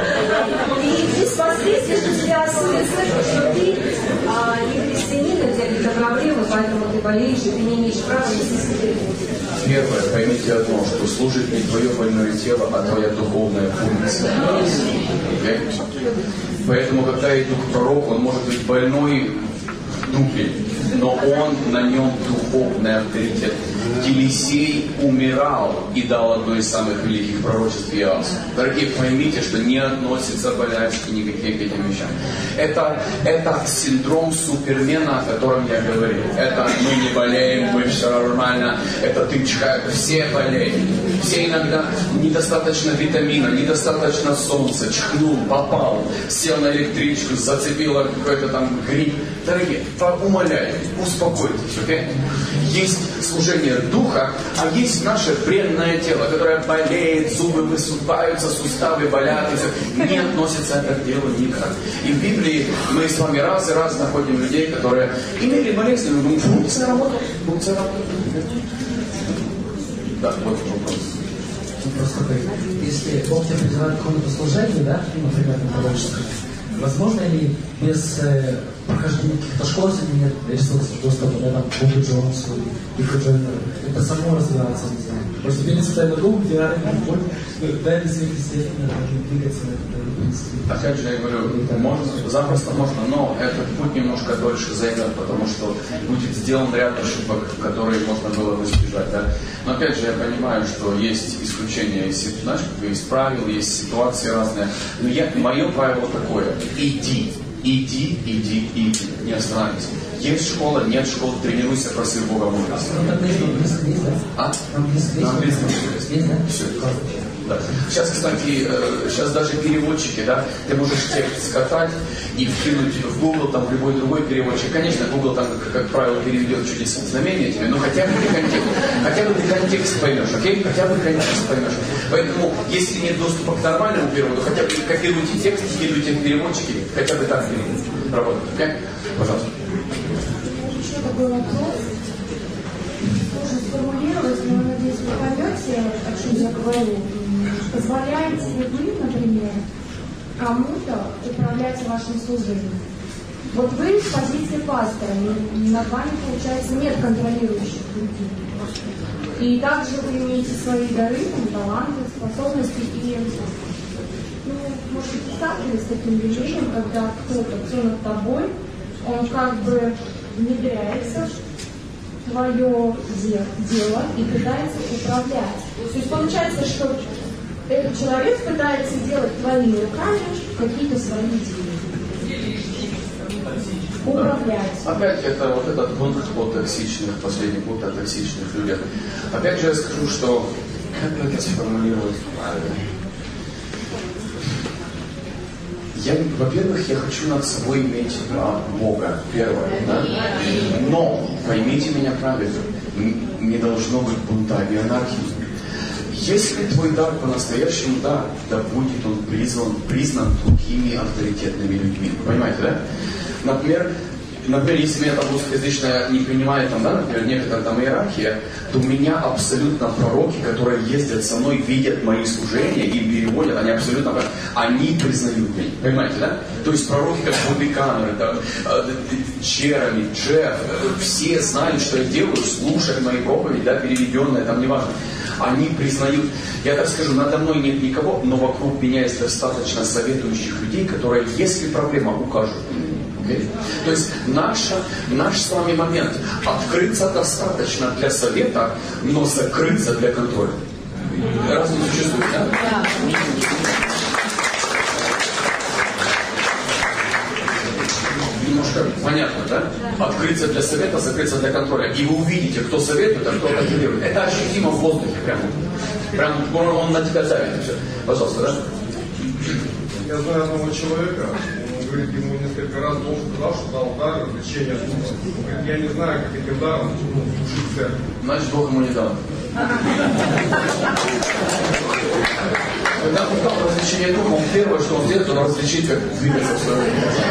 и здесь последствия, что тебя осудят, что ты а, не христианин, у тебя какие-то проблемы, поэтому ты болеешь, и ты не имеешь права нести себе. Первое, поймите одно, что служит не твое больное тело, а твоя духовная функция. Okay? Поэтому, когда я иду к пророку, он может быть больной в духе, но он на нем духовный авторитет. Елисей умирал и дал одно из самых великих пророчеств Иоасу. Дорогие, поймите, что не относятся болячки никакие к этим вещам. Это, это синдром супермена, о котором я говорил. Это мы не болеем, мы все нормально. Это ты чихаешь, все болеют. Все иногда недостаточно витамина, недостаточно солнца, чихнул, попал, сел на электричку, зацепило какой-то там грипп. Дорогие, умоляю, успокойтесь, окей? Okay? Есть служение духа, а есть наше бренное тело, которое болеет, зубы высыпаются, суставы болят, и все. Не относится это к делу никак. И в Библии мы с вами раз и раз находим людей, которые имели болезнь, но функция работала, функция работала. Да, вот вопрос. Вопрос такой. Если Бог тебя призывает к какому-то служению, да, например, на пророчестве, возможно ли без э, прохождения каких-то школ, если нет ресурсов, доступа, да, там, к Богу Джонсу, и к Джонеру, это само развиваться, не знаю. Может, тебе не состоит на Богу, где дай мне своих естественно, двигаться на это, в принципе. Опять же, я говорю, можно, запросто можно, но этот путь немножко дольше займет, потому что будет сделан ряд ошибок, которые можно было бы избежать, да. Но опять же, я понимаю, что есть исключения, есть, знаешь, есть правила, есть ситуации разные. Но я, мое правило такое: иди, иди, иди, иди, не останавливайся. Есть школа, нет школы, тренируйся, проси Бога мудрости. А? На английском есть. Все. Да. Сейчас, кстати, сейчас даже переводчики, да, ты можешь текст скатать и вкинуть в Google, там, в любой другой переводчик. Конечно, Google там, как, как правило, переведет чудесные знамения тебе, но хотя бы ты контекст, хотя бы ты контекст поймешь, окей? Хотя бы контекст поймешь. Поэтому, если нет доступа к нормальному переводу, хотя бы копируйте текст, скидывайте в переводчики, хотя бы так работает, окей? Пожалуйста. Еще такой вопрос. Сложно сформулировать, но, надеюсь, вы поймете, о чем я говорю. Позволяете ли вы, например, кому-то управлять вашим служением? Вот вы в позиции пастора, и над вами, получается, нет контролирующих людей. И также вы имеете свои дары, таланты, способности, и, ну, может быть, сталкивались с таким явлением, когда кто-то, кто над тобой, он как бы внедряется в твое дело и пытается управлять. То есть получается, что этот человек пытается делать твоими руками какие-то свои действия. управлять. Опять это вот этот пункт о токсичных, последний пункт о токсичных людях. Опять же я скажу, что как бы это сформулировать правильно? Я, во-первых, я хочу над собой иметь а, Бога, первое, да? Но, поймите меня правильно, не должно быть бунта и анархии. Если твой дар по-настоящему дар, да будет он признан, признан другими авторитетными людьми. Понимаете, да? Например, Например, если меня там русскоязычная не принимает, там, да, например, некоторая там иерархия, то у меня абсолютно пророки, которые ездят со мной, видят мои служения и переводят, они абсолютно, они признают меня. Понимаете, да? То есть пророки, как Бобби Камеры, там, Джереми, Джефф, все знают, что я делаю, слушают мои проповеди, да, переведенные, там, неважно. Они признают, я так скажу, надо мной нет никого, но вокруг меня есть достаточно советующих людей, которые, если проблема, укажут мне. Okay? То есть наша, наш с вами момент открыться достаточно для совета, но закрыться для контроля. Разве не существует, да? Да. Немножко понятно, да? Открыться для совета, закрыться для контроля. И вы увидите, кто советует, а кто контролирует. Это ощутимо в воздухе прямо. Прямо он на тебя давит. Все. Пожалуйста, да? Я знаю одного человека, он говорит, ему несколько раз Бог сказал, что дал дар развлечения духа. Он говорит, я не знаю, как этим даром служить церковь. Значит, Бог ему не дал. Когда он дал развлечение духа, он первое, что он сделает, он различит, как двигаться в своем душе.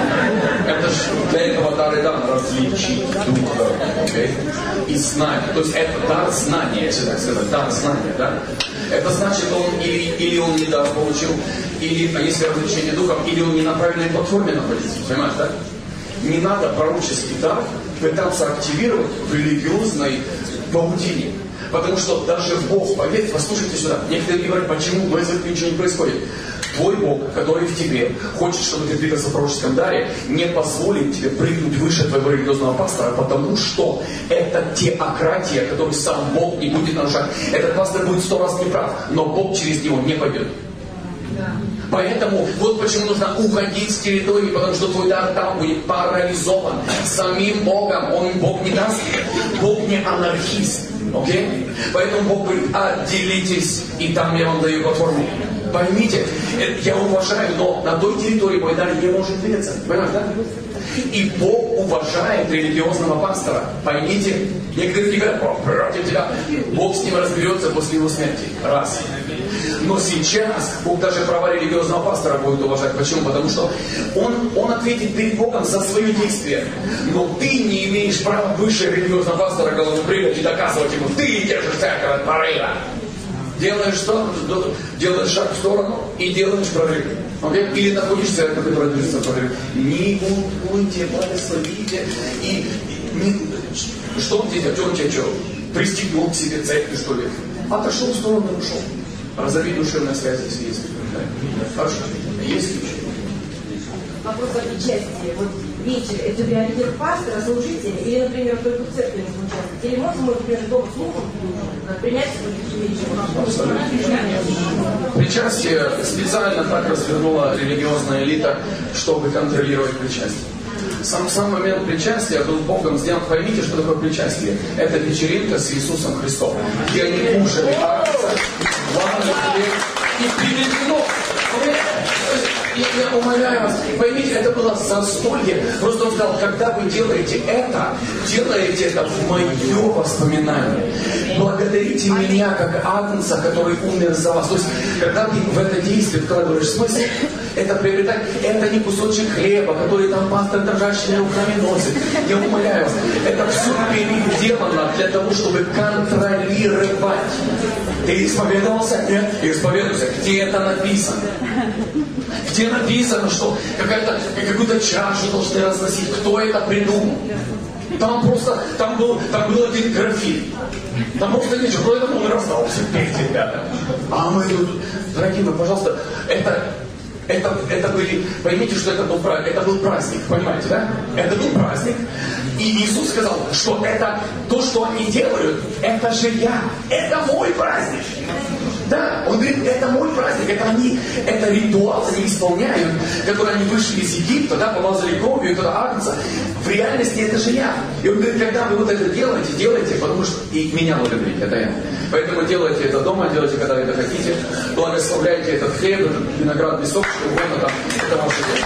Это же для этого дар и дан различить духа. Okay? И знать. То есть это дар знания, если так сказать, дар знания, да? Это значит, он или, или он не дар получил, или, а если развлечение духом, или он не на правильной платформе находится. Понимаешь, да? Не надо пророческий дар пытаться активировать в религиозной паутине. Потому что даже Бог, поверьте, послушайте сюда. Некоторые говорят, почему в церкви ничего не происходит. Твой Бог, который в тебе, хочет, чтобы ты двигался в пророческом даре, не позволит тебе прыгнуть выше твоего религиозного пастора, потому что это теократия, которую сам Бог не будет нарушать. Этот пастор будет сто раз неправ, но Бог через него не пойдет. Да. Поэтому вот почему нужно уходить с территории, потому что твой дар там будет парализован самим Богом. Он Бог не даст. Бог не анархист. Okay? Поэтому Бог говорит, отделитесь, и там я вам даю платформу. Поймите, я уважаю, но на той территории мой дар не может двигаться. Понимаете, да? И Бог уважает религиозного пастора. Поймите, некоторые говорят, против тебя. Бог с ним разберется после его смерти. Раз. Но сейчас Бог даже права религиозного пастора будет уважать. Почему? Потому что он, он ответит перед Богом за свои действия. Но ты не имеешь права выше религиозного пастора голову прыгать и доказывать ему, ты держишь церковь от порыва. Делаешь что? Делаешь шаг в сторону и делаешь прорыв. Okay? Или находишься церковь, которая движется в прорыв. Не бунтуйте, благословите. И, и не, что он тебе делает? Он тебе что? Пристегнул к себе церковь, что ли? Отошел в сторону и ушел. Разорви душевные связи, если есть. Хорошо. Есть ключ. Вопрос о причастии. Вот видите, это приоритет пастора, служителя, или, например, только в церкви не участвовать. Или можно, например, дома слухом принять свою причастие специально так развернула религиозная элита, чтобы контролировать причастие. Сам, сам момент причастия был Богом сделан. Поймите, что такое причастие. Это вечеринка с Иисусом Христом, где они кушали акция, ладно, и пили вино. Я, я умоляю вас, поймите, это было застолье. Просто он сказал, когда вы делаете это, делаете это в мое воспоминание. Благодарите меня, как Агнца, который умер за вас. То есть, когда ты в это действие вкладываешь смысл, это приобретать, это не кусочек хлеба, который там пастор дрожащими руками носит. Я умоляю вас, это все переделано для того, чтобы контролировать. Ты исповедовался? Нет? Исповедуйся. Где это написано? Где написано, что какая-то, какую-то чашу должны разносить? Кто это придумал? Там просто, там был, там был один графит. Там просто ничего, кроме того, он раздался перед ребятами. А мы тут, дорогие мои, пожалуйста, это, это, это были, поймите, что это был, это был праздник, понимаете, да? Это был праздник. И Иисус сказал, что это, то, что они делают, это же я, это мой праздник. Да, он говорит, это мой праздник, это они, это ритуал они исполняют, который они вышли из Египта, да, помазали кровью, это агнца. В реальности это же я. И он говорит, когда вы вот это делаете, делайте, потому что и меня благодарить, это я. Поэтому делайте это дома, делайте, когда это хотите, благословляйте этот хлеб, этот виноградный сок, что угодно там, это ваше дело.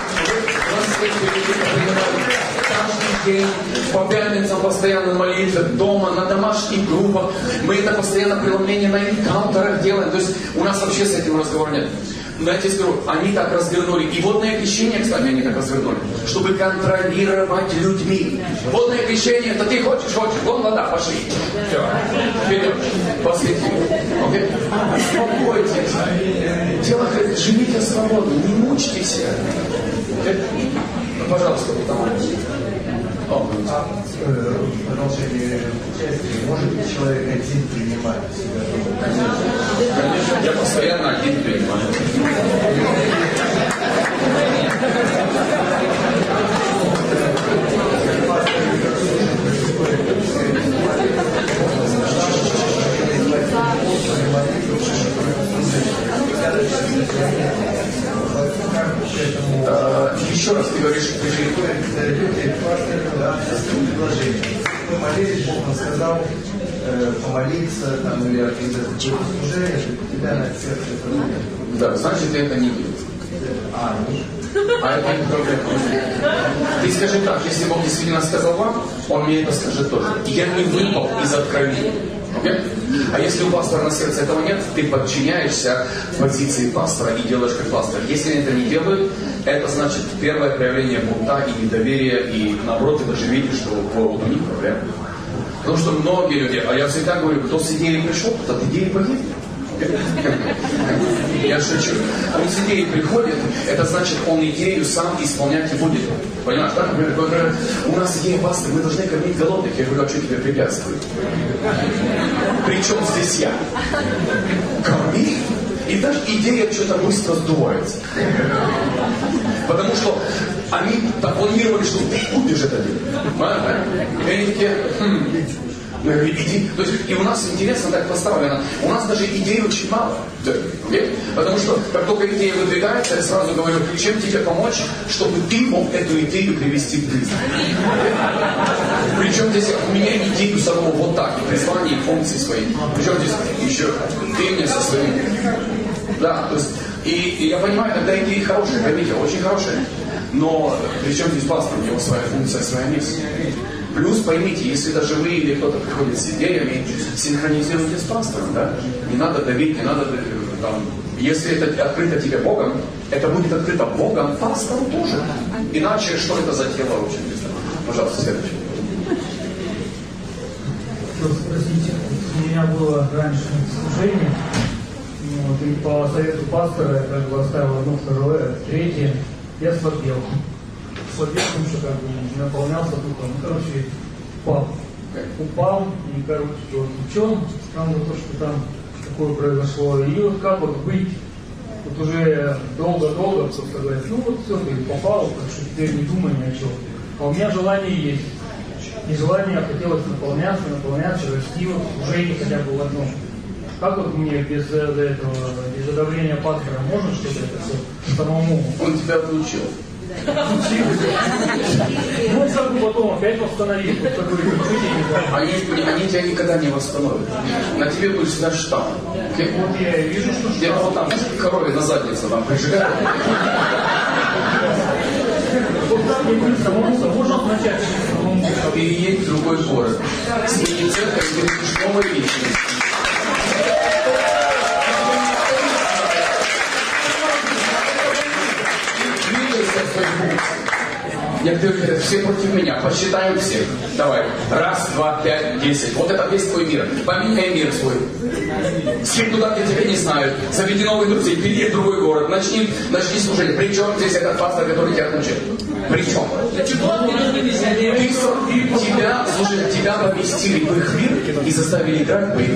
Каждый день, по пятницам постоянно молитвы, дома, на домашних группах. Мы это постоянно преломление на энкаунтерах делаем. То есть у нас вообще с этим разговора нет. Но я тебе скажу, они так развернули. И водное крещение, кстати, они так развернули. Чтобы контролировать людьми. Водное крещение, это ты хочешь, хочешь. Вон вода, пошли. Все. Вперед. Посвети. Окей? Успокойтесь. Дело, живите свободно. Не мучьте себя. Ну, пожалуйста, там. Продолжение участия. Может ли человек один принимать себя? Конечно, я постоянно один принимаю. Еще раз ты говоришь, что приходят люди, предложение. Мы молились, Бог нам сказал э, помолиться там, или организовать служение, у тебя на сердце это. Да, значит, это не делает. А, ну. А это не проблема. Ты скажи так, если Бог действительно сказал вам, Он мне это скажет тоже. Я не выпал из откровения. Okay? А если у пастора на сердце этого нет, ты подчиняешься позиции пастора и делаешь как пастор. Если они это не делают, это значит первое проявление бунта и недоверия, и наоборот, ты даже видишь, что вот у них проблема. Потому что многие люди, а я всегда говорю, кто с идеей пришел, тот от идеи погибнет. Я шучу. Он с идеей приходит, это значит, он идею сам исполнять и будет. Понимаешь, да? Например, у нас идея пастырь, мы должны кормить голодных. Я говорю, а что тебе препятствует? Причем здесь я? Корми. И даже идея что-то быстро сдувается. Потому что они так планировали, что ты будешь это делать. И они такие, хм. Иди. То есть, и у нас интересно так поставлено, у нас даже идей очень мало. Okay? Потому что, как только идея выдвигается, я сразу говорю, чем тебе помочь, чтобы ты мог эту идею привести в жизнь. Причем здесь у меня идею самого вот так, и призвание, и функции свои. Причем здесь еще ты мне со своим. Да, то есть, и, и я понимаю, когда идеи хорошие, поймите, очень хорошие. Но причем здесь пастор, у него своя функция, своя миссия. Плюс поймите, если даже вы или кто-то приходит с идеями, синхронизируйте с пастором, да? Не надо давить, не надо там. Если это открыто тебе Богом, это будет открыто Богом пастору тоже. Иначе что это за тело очень быстро? Пожалуйста, следующий. Спросите, у меня было раньше служение, вот, и по совету пастора я как бы оставил одно, второе, третье, я слабел. Слабел, потому что как бы наполнялся духом. Ну, короче, упал. Упал, и, короче, вот в чем, там за то, что там такое произошло. И вот как вот быть, вот уже долго-долго просто говорит, ну вот все, ты попал, так что теперь не думай ни о чем. А у меня желание есть. И желание хотелось наполняться, наполняться, расти вот уже не хотя бы в одном. Как вот мне без этого, без давления пастора можно что-то это все самому? Он тебя отучил. Ну, как бы потом опять восстановить. Они, они тебя никогда не восстановят. На тебе будет всегда штамп. Вот я вижу, что штамп. Где-то вот там корове на задницу там прижигают. Вот так мне будет самому, можно начать самому. Переедь в другой город. Смени церковь, и ты будешь новой личностью. Некоторые говорят, все против меня, посчитаем всех. Давай. Раз, два, пять, десять. Вот это весь твой мир. Поменяй мир свой. Съедь туда, где тебя не знают. Заведи новых друзей, переедь в другой город. Начни, начни служить. Причем здесь этот пастор, который тебя отмучает? Причем? Ты, тебя, слушай, тебя поместили в их мир и заставили играть по их.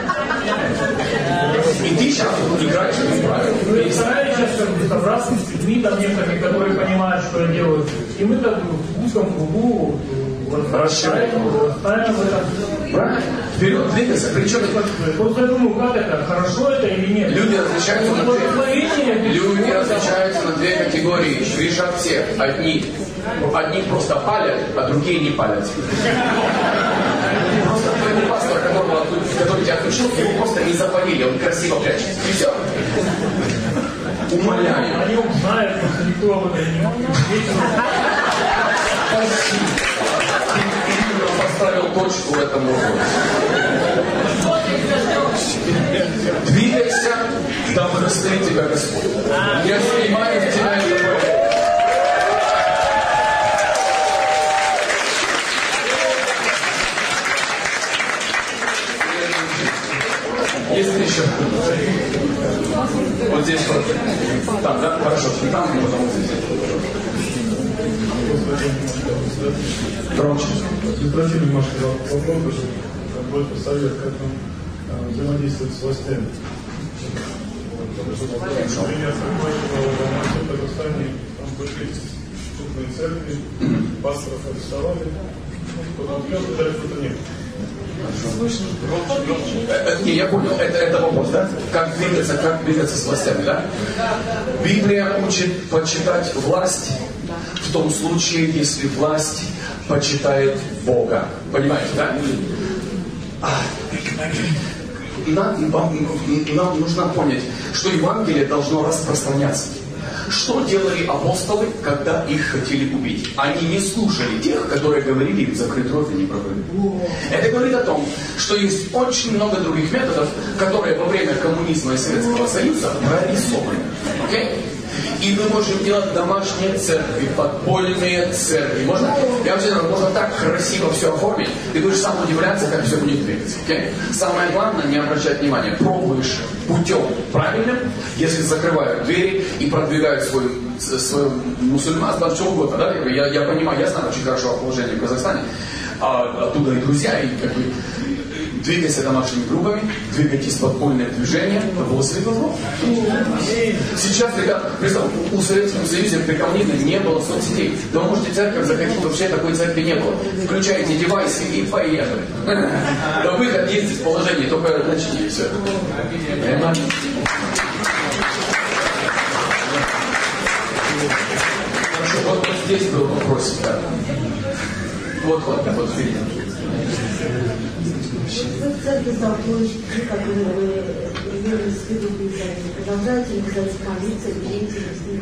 И ты сейчас играешь в их правила. Я стараюсь сейчас разобраться с людьми, там некоторыми, которые понимают, что я делаю. И мы так в узком кругу расстраиваем, расстраиваем в этом. Правильно? Вперед двигаться. Причем... Просто я думаю, как это, хорошо это или нет? Люди различаются на две, люди различаются на две категории. Грешат все. Одни, одни просто палят, а другие не палят. Просто твоему пастору, которого, который тебя отключил, его просто не запалили, он красиво прячется. И все. Умоляю. Они узнают, просто никто об этом не может. Спасибо. Поставил точку в этом вопросе. Двигайся, да благословит тебя Господь. Я снимаю в тебя это время. Есть еще? Вот здесь вот. Там, да? Хорошо. И там, и потом здесь. Громче. Спроси немножко вопрос, какой-то совет, как нам взаимодействовать с властями. Например, в Казахстане там были крупные церкви, пасторов арестовали, потом дали кто-то нет. Не, я понял, это, это вопрос, да? Как двигаться, как двигаться с властями, да? Библия учит почитать власть в том случае, если власть почитает Бога. Понимаете, да? Нам, нам нужно понять, что Евангелие должно распространяться. Что делали апостолы, когда их хотели убить? Они не слушали тех, которые говорили им закрыть рот и не проговорить. Это говорит о том, что есть очень много других методов, которые во время коммунизма и Советского Союза прорисованы. Okay? И мы можем делать домашние церкви, подпольные церкви. Можно, я вообще думаю, можно так красиво все оформить, ты будешь сам удивляться, как все будет двигаться. Okay? Самое главное, не обращать внимания. Пробуешь путем правильным, если закрывают двери и продвигают свой, свое мусульманство, что угодно. Да? Я, я понимаю, я знаю очень хорошо положение в Казахстане, а оттуда и друзья, и как бы двигайся домашними группами, двигайтесь в подпольное движение, это было светло. Сейчас, ребята, представьте, у Советского Союза при коммунизме не было соцсетей. Да вы можете в церковь заходить, вообще такой церкви не было. Включаете девайсы и поехали. Да выход есть из положения, только начните и все. Хорошо, вот, вот здесь был вопрос. Да. Вот, вот, вот, впереди. Вы в церкви столкнулись, которые вы сделали с виду писания. Продолжаете ли, кстати, молиться, верите ли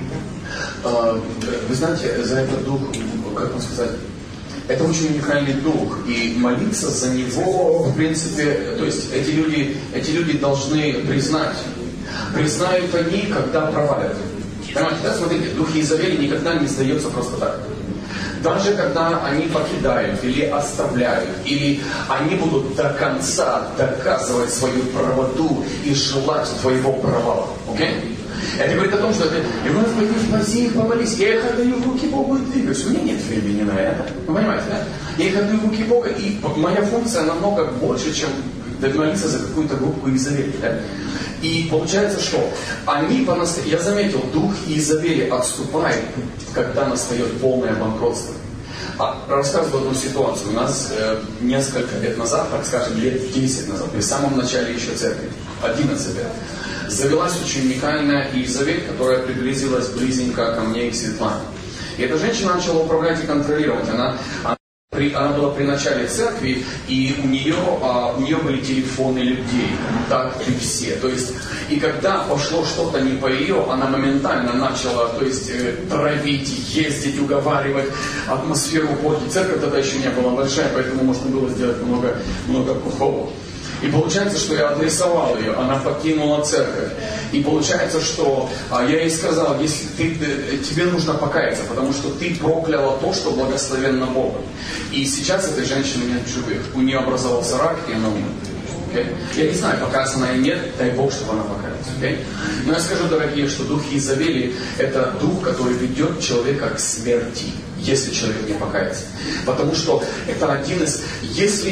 Вы знаете, за этот дух, как вам сказать, это очень уникальный дух, и молиться за него, в принципе, то есть эти люди, эти люди должны признать, признают они, когда провалят. Понимаете, да, смотрите, дух Иезавели никогда не сдается просто так. Даже когда они покидают или оставляют, или они будут до конца доказывать свою правоту и желать твоего провала. Okay? Это говорит о том, что ты, и у нас пойди спаси их, помолись, я их отдаю в руки Бога и двигаюсь. У меня нет времени на это. Вы понимаете, да? Я их отдаю в руки Бога, и моя функция намного больше, чем молиться за какую-то группу Иезавели. Да? И получается, что они по-настоящему, я заметил, дух Иезавели отступает, когда настает полное банкротство. А, рассказываю одну ситуацию. У нас э, несколько лет назад, так скажем, лет десять назад, при самом начале еще церкви, одиннадцать лет, завелась очень уникальная Иезавель, которая приблизилась близенько ко мне и к Светлане. И эта женщина начала управлять и контролировать. Она, она, при, она была при начале церкви, и у нее, а, у нее были телефоны людей, так и все. То есть, и когда пошло что-то не по ее, она моментально начала, то есть, э, травить, ездить, уговаривать, атмосферу портить. Церковь тогда еще не была большая, поэтому можно было сделать много, много плохого. И получается, что я адресовал ее, она покинула церковь. И получается, что а, я ей сказал, если ты, ты, тебе нужно покаяться, потому что ты прокляла то, что благословенно Богом. И сейчас этой женщины нет в живых. У нее образовался рак, и она умерла. Okay? Я не знаю, покаяться она или нет, дай Бог, чтобы она покаялась. Okay? Но я скажу, дорогие, что дух Иезавели – это дух, который ведет человека к смерти, если человек не покается. Потому что это один из... Если...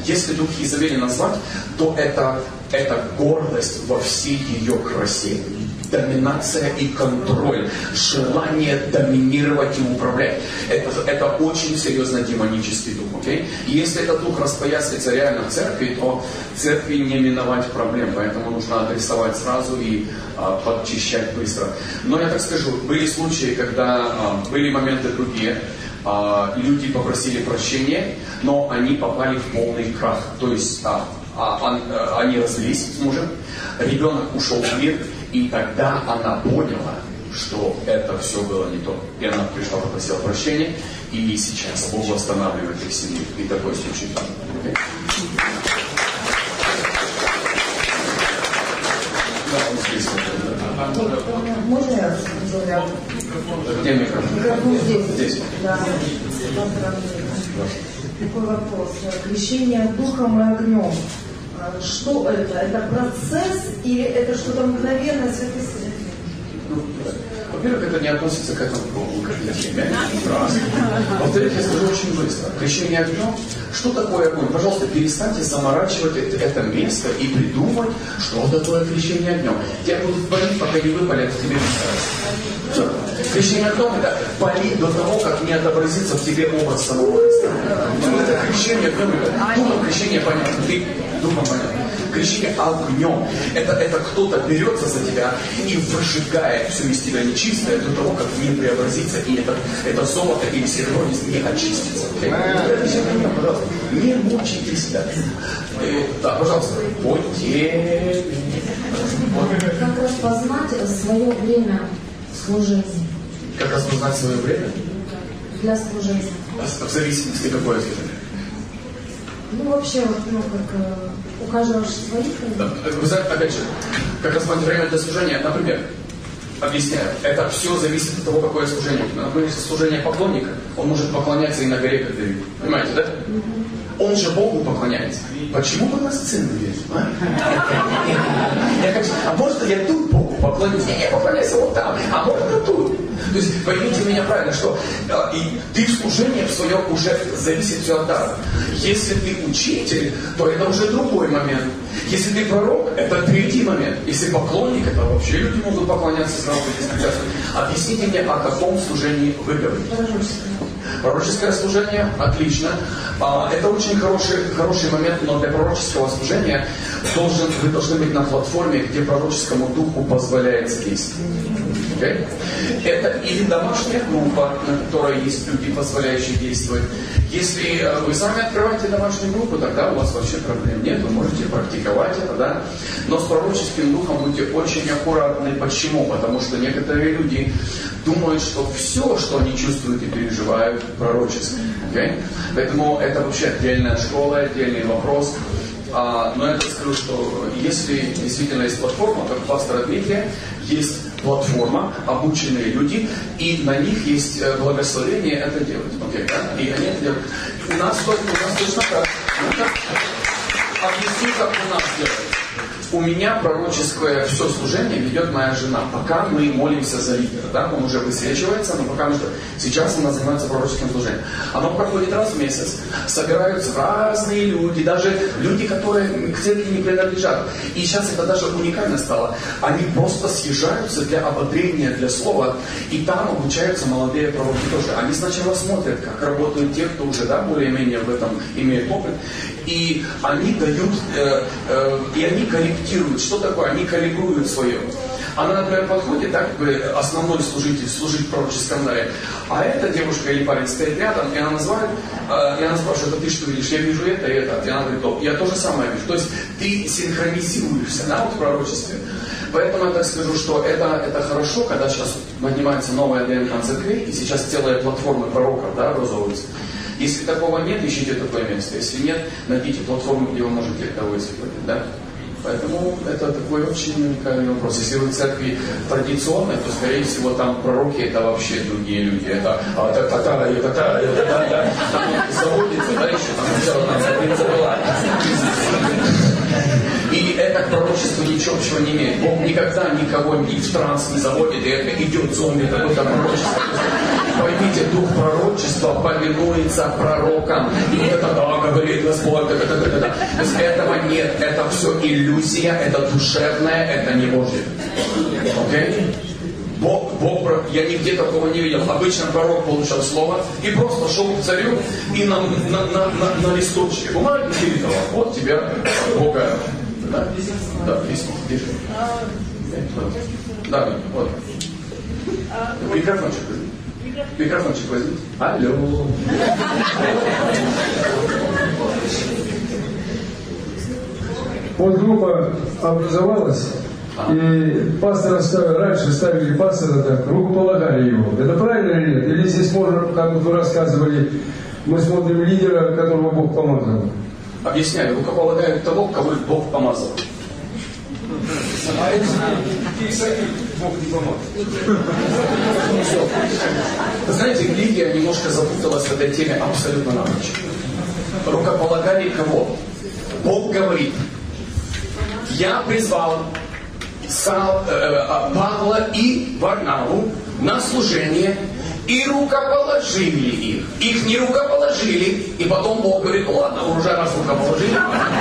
если дух Иезавели назвать, то это, это гордость во всей ее красе. Доминация и контроль, желание доминировать и управлять. Это, это очень серьезно демонический дух. Okay? И если этот дух распоясается реально в церкви, то церкви не миновать проблем. Поэтому нужно адресовать сразу и а, подчищать быстро. Но я так скажу, были случаи, когда а, были моменты другие. А, люди попросили прощения, но они попали в полный крах. То есть а, а, а, они развелись с мужем, ребенок ушел в мир. И тогда она поняла, что это все было не то. И она пришла, попросила прощения, и сейчас Бог восстанавливает их семью. И такой случай. Okay? Да, он здесь. Можно я говорю? Где микрофон? Микрофон здесь. Здесь. Да. Такой вопрос. Крещение духом и огнем. Что это? Это процесс или это что-то мгновенное, сверхъестественное? Ну, во-первых, это не относится к этому кругу, как крещение. Раз. Во-вторых, я скажу очень быстро. Крещение огнем. Что такое огонь? Пожалуйста, перестаньте заморачивать это, это место и придумать, что такое крещение огнем. Тебя будут палить, пока не выпалят, тебе не станет. Крещение огнем — это палить до того, как не отобразится в тебе образ самого Христа. Ну, это крещение огнем. Духом крещение понятно. Ты духом понятно. Крещение огнем. Это, это кто-то берется за тебя и выжигает все из тебя нечистое до того, как не преобразится, и это, это золото или серебро не очистится. Пожалуйста, не мучайте себя. Да, пожалуйста, будьте. Как распознать свое время служения? Как распознать свое время? Для служения. В зависимости какое служение? Ну, вообще, вот, ну, как э, у каждого же свои. Да. Вы знаете, опять же, как распознать время для служения, например, объясняю, это все зависит от того, какое служение. Например, если служение поклонника, он может поклоняться и на горе, как Давид. Понимаете, да? Он же Богу поклоняется. Почему бы на сцену лезть? А? Я хочу, а можно я тут Богу поклоняюсь? Не, я поклоняюсь вот там, а можно тут? То есть поймите меня правильно, что э, и ты в служении в своем уже зависит все от дара. Если ты учитель, то это уже другой момент. Если ты пророк, это третий момент. Если поклонник, это вообще люди могут поклоняться сразу без препятствий. Объясните мне, о каком служении вы говорите? Пророческое служение, отлично. Это очень хороший, хороший момент, но для пророческого служения должен, вы должны быть на платформе, где пророческому духу позволяется действовать. Okay? Это или домашняя группа, на которой есть люди, позволяющие действовать. Если вы сами открываете домашнюю группу, тогда у вас вообще проблем нет, вы можете практиковать это, да. Но с пророческим духом будьте очень аккуратны. Почему? Потому что некоторые люди думают, что все, что они чувствуют и переживают, пророческое. Okay? Поэтому это вообще отдельная школа, отдельный вопрос. А, но я так скажу, что если действительно есть платформа, как у пастора Дмитрия, есть платформа, обученные люди, и на них есть благословение это делать. Okay, да? И они это делают. У нас, у нас точно так. Объясню, как у нас делают. У меня пророческое все служение ведет моя жена, пока мы молимся за лидера. Да? Он уже высвечивается, но пока мы что? Сейчас она занимается пророческим служением. Оно проходит раз в месяц. Собираются разные люди, даже люди, которые к церкви не принадлежат. И сейчас это даже уникально стало. Они просто съезжаются для ободрения, для слова, и там обучаются молодые пророки тоже. Они сначала смотрят, как работают те, кто уже да, более-менее в этом имеет опыт. И они дают, э, э, и они корректируют. Что такое? Они калибруют свое. Она, например, подходит, да, как бы основной служитель, служить в пророческом даре. А эта девушка или парень стоит рядом, и она называет, э, и она спрашивает, а ты что видишь? Я вижу это и это. И она говорит, о, я то же самое вижу. То есть ты синхронизируешься, да, вот в пророчестве. Поэтому я так скажу, что это, это хорошо, когда сейчас поднимается новая ДНК церкви, и сейчас целые платформы пророков, да, образовываются. Если такого нет, ищите такое место. Если нет, найдите платформу, где вы можете это высветлить. Да? Поэтому это такой очень уникальный вопрос. Если вы в церкви традиционной, то, скорее всего, там пророки это вообще другие люди. Это а, та, та, та, та, та, та, та, та. Там заводится, да, еще там сначала там закрыться была. И это к пророчеству ничего общего не имеет. Бог никогда никого ни в транс не заводит, и это идет зомби, какое-то пророчество. поймите, дух пророчества повинуется пророкам. И вот это, да, говорит Господь, да, да, да, да, да. То есть этого нет, это все иллюзия, это душевное, это не Божье. Окей? Бог, Бог, я нигде такого не видел. Обычно пророк получал слово и просто шел к царю и на, на, на, на, на листочке бумаги передавал. Вот тебя Бога. Да, да, письмо. Держи. Да, вот. Микрофончик возьми. Микрофончик возьми. Алло. Вот группа образовалась, и пастора ставили, раньше ставили пастора так, рукополагали его. Это правильно или нет? Или здесь можно, как вы рассказывали, мы смотрим лидера, которого Бог помазал? Объясняю, рукополагают того, кого Бог помазал. А эти самих Бог не помог. Вы знаете, религия немножко запуталась в этой теме абсолютно напрочь. Рукополагали кого? Бог говорит, я призвал Сал, э, Павла и Варнаву на служение и рукоположили их. Их не рукоположили, и потом Бог говорит, ну ладно, уже раз рукоположили.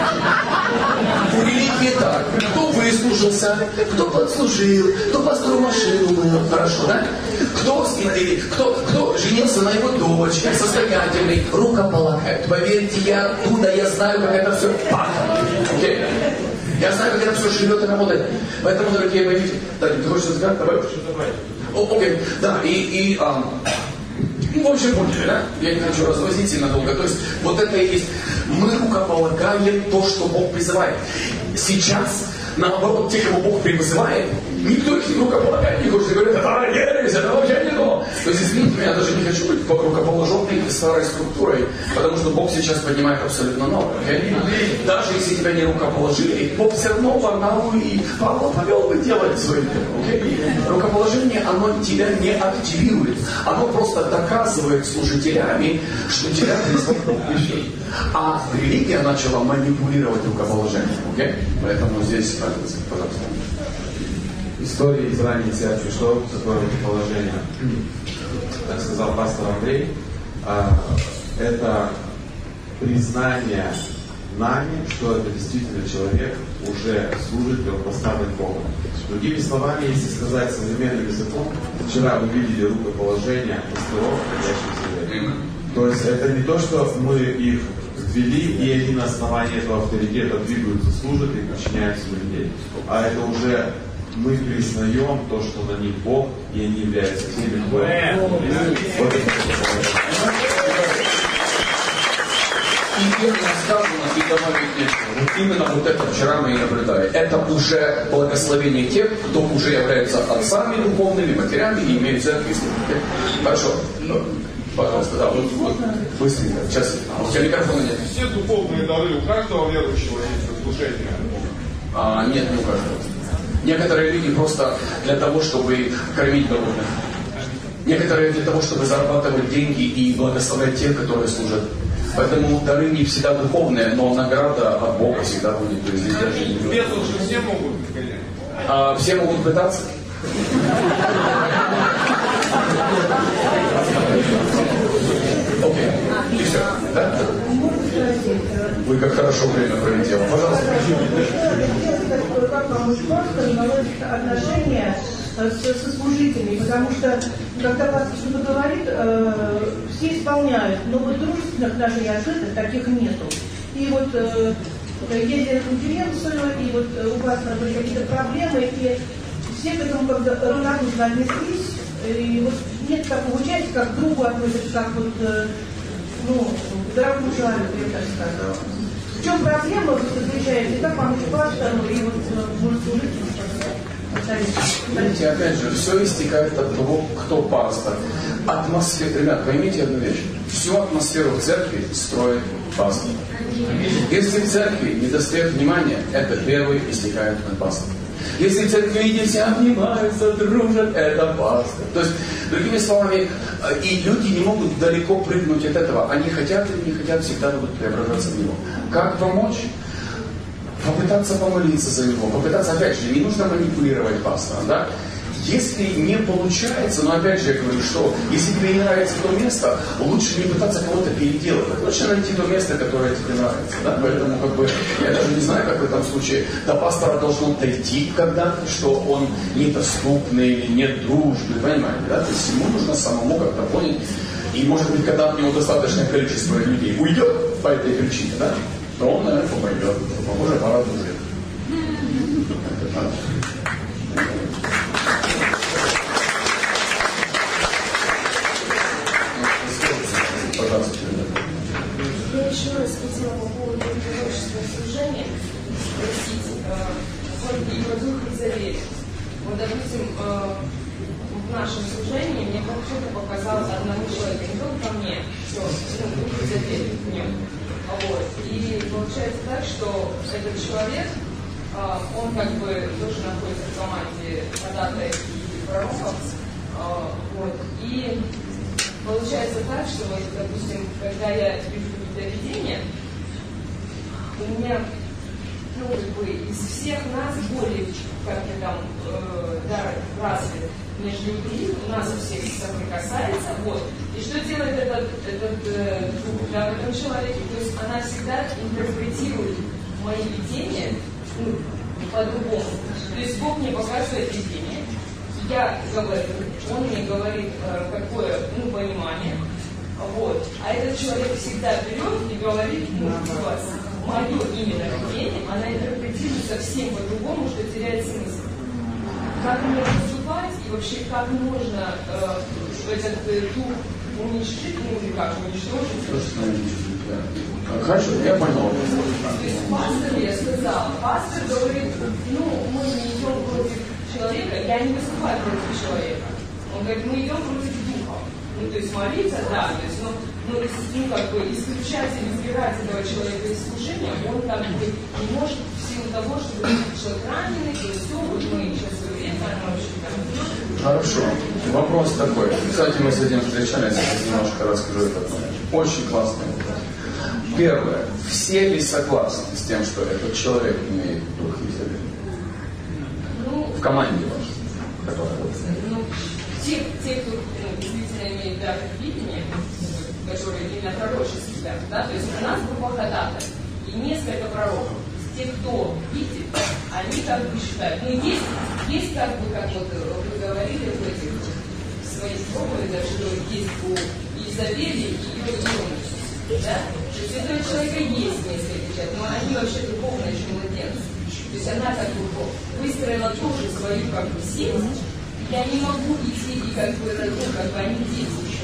У религии так. Кто выслужился, кто подслужил, кто пастору машину мыл, хорошо, да? Кто, кто, кто женился на его дочке, состоятельный, рукополагает. Поверьте, я оттуда, я знаю, как это все пахнет. Okay? Я знаю, как это все живет и работает. Поэтому, дорогие мои, да, ты хочешь сказать? Давай. Окей, okay. Да, и, и а, ну, в общем, поняли, да? Я не хочу развозить надолго. То есть, вот это и есть. Мы рукополагаем то, что Бог призывает. Сейчас, наоборот, те, кого Бог призывает, никто их не рукополагает, не хочет говорить, это ересь, это вообще не то. То есть, извините меня, я даже не хочу быть рукоположенной старой структурой, потому что Бог сейчас поднимает абсолютно новое. Okay? Даже если тебя не рукоположили, Бог все равно Варнаву и Павла повел бы делать свое дело. Okay? Рукоположение, оно тебя не активирует, оно просто доказывает служителями, что тебя призвал Бог вещей. А религия начала манипулировать рукоположением. Okay? Поэтому здесь, пожалуйста. История из ранней церкви, что такое рукоположение? Как сказал пастор Андрей, это признание нами, что это действительно человек уже служит и он поставлен Богом. Другими словами, если сказать современным языком, вчера вы видели рукоположение пасторов, ходящих земле. То есть это не то, что мы их ввели, и они на основании этого авторитета двигаются, служат и подчиняются людей. А это уже мы признаем то, что на них Бог, и они являются теми, кто... Вот это. И верно сказано, и добавить нечего. Вот именно вот это вчера мы и наблюдали. Это уже благословение тех, кто уже является отцами духовными, матерями и имеют церковь. Хорошо. Пожалуйста, да, вот, вот быстренько. Сейчас. У тебя микрофона нет. Все духовные дары у каждого верующего есть служение? А, нет, не у каждого. Некоторые люди просто для того, чтобы кормить голодных. Некоторые для того, чтобы зарабатывать деньги и благословлять тех, которые служат. Поэтому дары не всегда духовные, но награда от Бога всегда будет. То есть здесь даже не будет. Бесов же все могут, конечно. А, все могут пытаться. Окей. И все. Да? Вы как хорошо время пролетело. Пожалуйста. Как вам пастор наладит отношения со служителями, потому что, когда пастор что-то говорит, э, все исполняют, но вот дружественных отношений открытых таких нету. И вот э, ездили на конференцию, и вот у пастора были какие-то проблемы, и все к этому как-то равнодушно отнеслись, и вот нет такого участия, как к другу относятся, как вот, э, ну, к дорогому человеку, я так сказала. В чем проблема вы встречаете? Как помочь пастору и вот может служить? Знаете, опять же, все истекает от того, кто пастор. Атмосфера, ребят, поймите одну вещь. Всю атмосферу в церкви строит пастор. Если в церкви не достает внимания, это первый истекает от пастора. Если в церкви люди все обнимаются, дружат, это пастор. То есть, другими словами, и люди не могут далеко прыгнуть от этого. Они хотят или не хотят, всегда будут преображаться в него. Как помочь? Попытаться помолиться за него, попытаться, опять же, не нужно манипулировать пастором, да? Если не получается, но опять же я говорю, что если тебе не нравится то место, лучше не пытаться кого-то переделать. Лучше найти то место, которое тебе нравится. Да? Поэтому как бы, я даже не знаю, как в этом случае до пастора должно дойти когда-то, что он недоступный или недружный, понимаете, да? То есть ему нужно самому как-то понять. И может быть, когда от него достаточное количество людей уйдет по этой причине, да, то он, наверное, пойдет. Похоже, пора дружить. Я еще раз хотела по поводу пророчества служения спросить, вот и Дух Елизавета. Вот, допустим, в нашем служении мне почему-то показалось одному человеку, не только мне, что ну, Дух Елизавета в нем. Вот. И получается так, что этот человек, он как бы тоже находится в команде ходатаев и пророков. Вот. И получается так, что, вот, допустим, когда я вижу какие-то видения, у меня, ну, как бы, из всех нас более, как-то там, э, дар развит между людьми, у нас у всех соприкасается, вот. И что делает этот, этот э, да, в этом человеке? То есть она всегда интерпретирует мои видения, ну, по-другому. То есть Бог мне показывает видение, я говорю, он мне говорит, э, какое, ну, понимание, вот. А этот человек всегда берет и говорит, ну, у вас мое именно видение, она интерпретирует совсем по-другому, что теряет смысл. Как мне поступать и вообще как можно э, этот э, дух уничтожить, ну или как уничтожить? Хорошо, я понял. То есть пастор, я сказала, пастор говорит, ну мы не идем против человека, я не выступаю против человека. Он говорит, мы идем против духа. Ну то есть молиться, да, то есть, ну, ну, ну как бы исключать или избирать этого человека из служения, он как бы не может в силу того, что человек раненый, то есть все, вот мы сейчас время, оно вообще там. Хорошо. Вопрос такой. Кстати, мы с этим встречались, я немножко расскажу этот момент. Очень классный вопрос. Первое. Все ли согласны с тем, что этот человек имеет Дух Елизаветы? Ну, в команде вашей, которая ну, те, те, кто ну, действительно имеет дар видения, которые именно пророческий дар, да, то есть у нас группа ходатаев и несколько пророков. Те, кто видит, они как бы считают. Ну, есть, есть как бы, как вот вы говорили в этих своих проповедях, что есть у Изавели и ее юности. Да? То есть у этого человека есть несколько лет, но они вообще духовные еще младенцы. То есть она как бы выстроила тоже свою как бы сеть. Я не могу идти и как бы, ну, как бы они дети еще.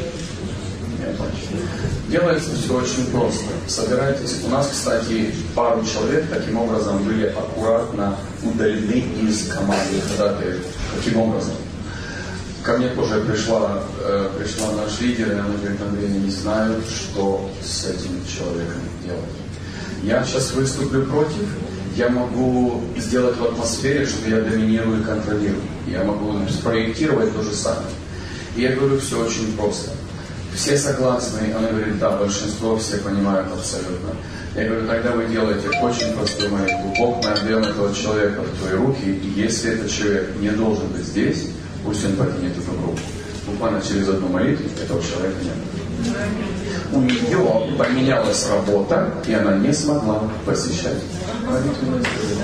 Делается все очень просто. Собирайтесь. У нас, кстати, пару человек таким образом были аккуратно удалены из команды ходатаев. Каким образом? Ко мне тоже пришла, э, пришла наш лидер, и она говорит, Андрей, я не знаю, что с этим человеком делать. Я сейчас выступлю против, я могу сделать в атмосфере, что я доминирую и контролирую. Я могу спроектировать то же самое. И я говорю, все очень просто. Все согласны, она говорит, да, большинство, все понимают абсолютно. Я говорю, тогда вы делаете очень простую молитву. Бог, мы отдаем этого человека в твои руки, и если этот человек не должен быть здесь, пусть он покинет эту группу. Буквально через одну молитву этого человека нет. У нее поменялась работа, и она не смогла посещать молитвенное служение.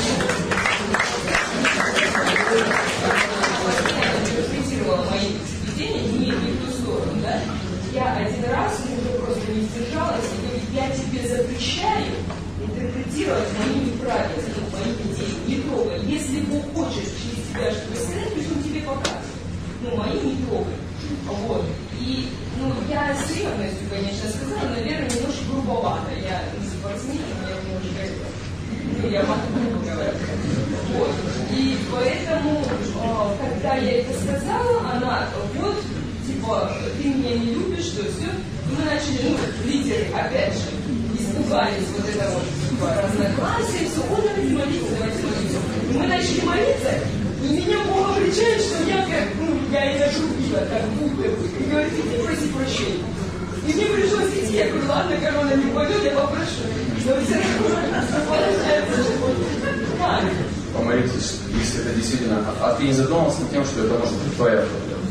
Я один раз уже просто не сдержалась и говорю, я тебе запрещаю интерпретировать мои неправильности, мои идеи, не трогай. Если Бог хочет через тебя что-то сказать, пусть он тебе покажет. Ну, мои не трогай. Вот. И, ну, я с ревностью, конечно, сказала, наверное, немножко грубовато. Я не спортсмен, я немножко, ну, я могу грубо говорить. Вот. И поэтому, когда я это сказала, она, вот, типа, ты меня не любишь, что все. И мы начали, ну, лидеры, опять же, испугались вот это вот, типа, разногласия, все, он давайте молиться, давайте молиться. И мы начали молиться, и меня Бог обличает, что я как, ну, я ее журбила, как будто бы. И говорит, иди проси прощения. И мне пришлось идти, я говорю, ладно, корона не пойдет, я попрошу. Но все равно получается, что вот так. Помолитесь, если это это действительно... А ты не задумывался над тем, что это может быть твоя проблема?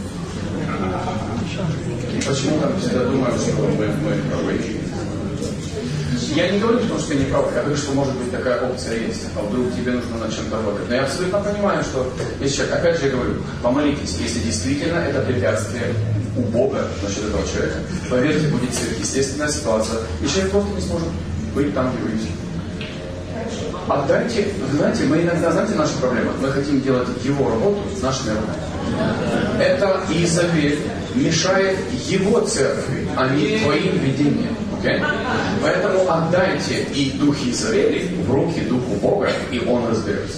И почему там всегда думаем, что мы, мы правы? Я не говорю, потому что я не прав, я говорю, что может быть такая опция есть, а вдруг тебе нужно над чем-то работать. Но я абсолютно понимаю, что если человек, опять же я говорю, помолитесь, если действительно это препятствие у Бога насчет этого человека, поверьте, будет сверхъестественная ситуация, и человек просто не сможет быть там, где вы есть. Отдайте, знаете, мы иногда, знаете, наша проблема, мы хотим делать его работу с нашими руками. Это Иезавель мешает его церкви, а не твоим видениям. Okay? Поэтому отдайте и дух Иезавели в руки духу Бога, и он разберется.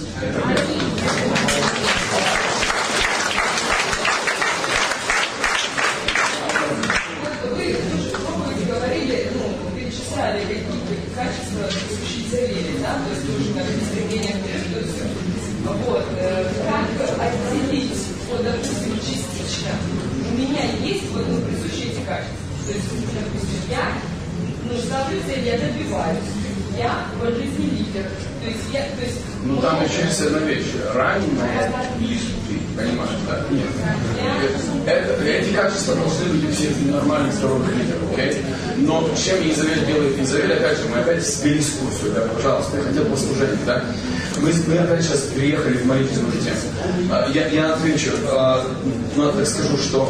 Вы пробовали, говорили, ну, перечисляли какие-то качества присущие Иезавели, да, то есть тоже как стремление к Христу. Вот, как отделить, вот, допустим, частично. У меня есть вот, ну, присущие эти качества. То есть, допустим, я ну, ставлю цель, я добиваюсь. Я по жизни лидер. То есть я, то есть... Ну там еще есть одна вещь. Раненая лишь ты. Понимаешь, да? Нет. Это, эти качества должны быть у всех нормальных, здоровых лидеров, окей? Но чем Иезавель делает Иезавель, опять же, мы опять ввели дискуссию, да, пожалуйста, я хотел послужить, да? Мы, мы опять сейчас приехали в молитвенную тему. Я, я отвечу, ну, так скажу, что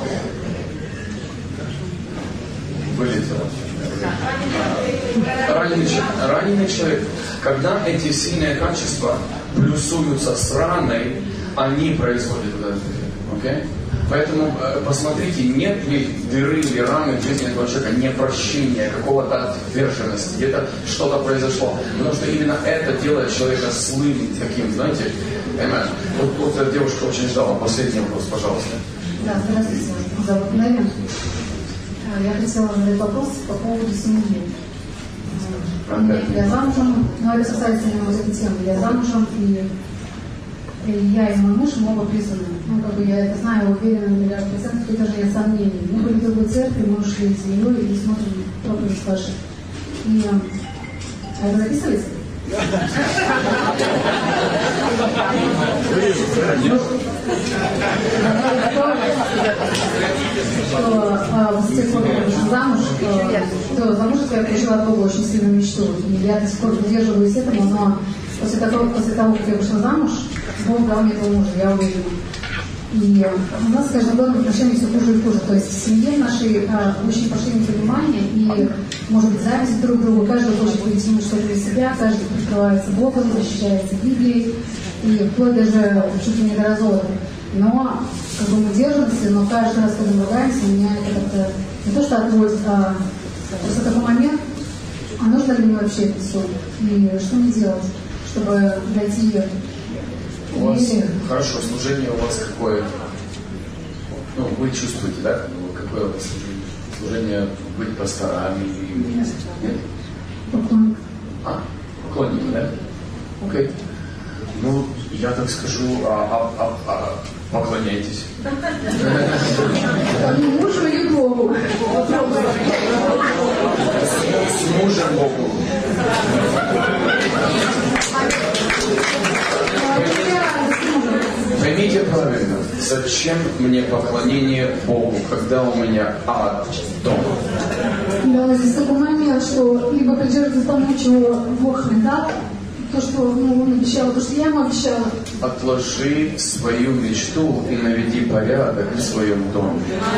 вылетело. Раненый, раненый человек, когда эти сильные качества плюсуются с раной, они производят этот эффект. Okay? Поэтому посмотрите, нет ли дыры или раны в жизни этого человека, непрощения, какого-то отверженности, где-то что-то произошло. Потому что именно это делает человека злым таким, знаете. Понимаешь? Вот, вот эта девушка очень ждала. Последний вопрос, пожалуйста. Да, здравствуйте. Зовут Нелли. Я хотела задать вопрос по поводу семьи. Я замужем, но это касается именно вот этой темы. Я замужем, и, и я и мой муж, мы оба призваны. Ну, как бы я это знаю, уверена на миллиард процентов, и даже нет сомнений. Мы были в другой церкви, мы ушли с семьей и смотрим проповедь вашу. И а это записывается? Что с тех пор, как я вышла замуж, то замужество я пережила от Бога очень сильную мечту. И я до сих пор придерживаюсь этому, но после того, после того, как я вышла замуж, Бог дал мне этого мужа, я уверена. И у нас с каждым годом отношения все хуже и хуже. То есть в семье нашей а, очень пошли непонимания и, может быть, зависть друг к другу. Каждый хочет вытянуть что-то из себя, каждый прикрывается Богом, защищается Библией. И вплоть даже чуть ли не до развода. Но как бы мы держимся, но каждый раз, когда мы ругаемся, меня это как-то не то что отводит, а просто такой момент, а нужно ли мне вообще это все? И что мне делать, чтобы дойти... У вас, хорошо, служение у вас какое? Ну, вы чувствуете, да? Какое у вас служение? Служение быть пасторами? Нет? Поклонник. А, поклонники, да? Окей. Ну, я так скажу, а, а, а, а, поклоняйтесь. Мужу или Богу? С мужем Богу. Поймите правильно, зачем мне поклонение Богу, когда у меня ад дома? Да, здесь такой момент, что либо придерживаться тому, чего Бог мне дал, то, что ну, Он обещал, то, что я ему обещала. Отложи свою мечту и наведи порядок в своем доме.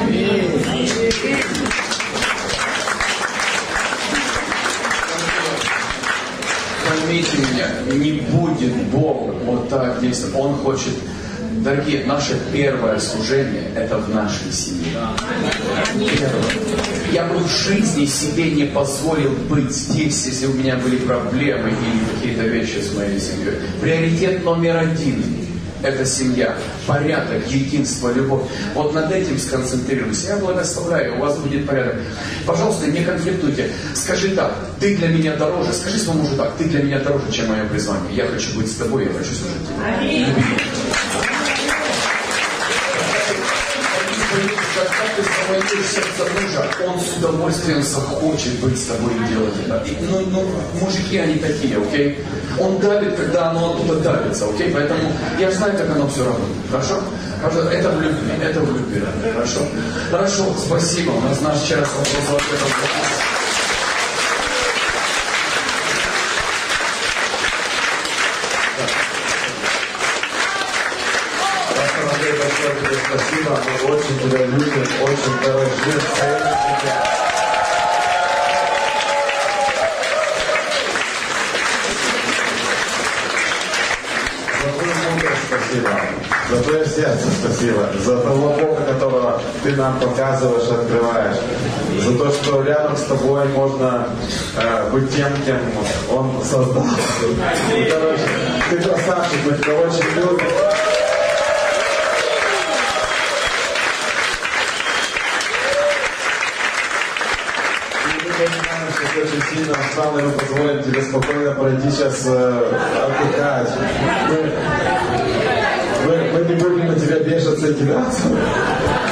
Поймите меня, не будет Бог вот так действовать. Он хочет... Дорогие, наше первое служение – это в нашей семье. Первое. Я бы в жизни себе не позволил быть здесь, если у меня были проблемы или какие-то вещи с моей семьей. Приоритет номер один – это семья, порядок, единство, любовь. Вот над этим сконцентрируйся. Я благословляю, у вас будет порядок. Пожалуйста, не конфликтуйте. Скажи так, ты для меня дороже. Скажи своему мужу так, ты для меня дороже, чем мое призвание. Я хочу быть с тобой, я хочу служить тебе. когда ты завоюешь сердце мужа, он с удовольствием захочет быть с тобой и делать это. И, ну, ну, мужики, они такие, окей? Он давит, когда оно оттуда давится, окей? Поэтому я знаю, как оно все работает, хорошо? Это в любви, это в любви, хорошо? Хорошо, спасибо, у нас наш час вопросов ответов. Спасибо, мы очень тебя любим, очень дорожим, ценим тебя. За твою мудрость спасибо, за твое сердце спасибо, за того Бога, которого ты нам показываешь, открываешь, за то, что рядом с тобой можно э, быть тем, кем Он создал. Короче, ты красавчик, мы тебя очень любим. Очень сильно устал, и мы позволим тебе спокойно пройти сейчас э, отдыхать. Мы, мы, мы не будем на тебя бешиться и кидаться.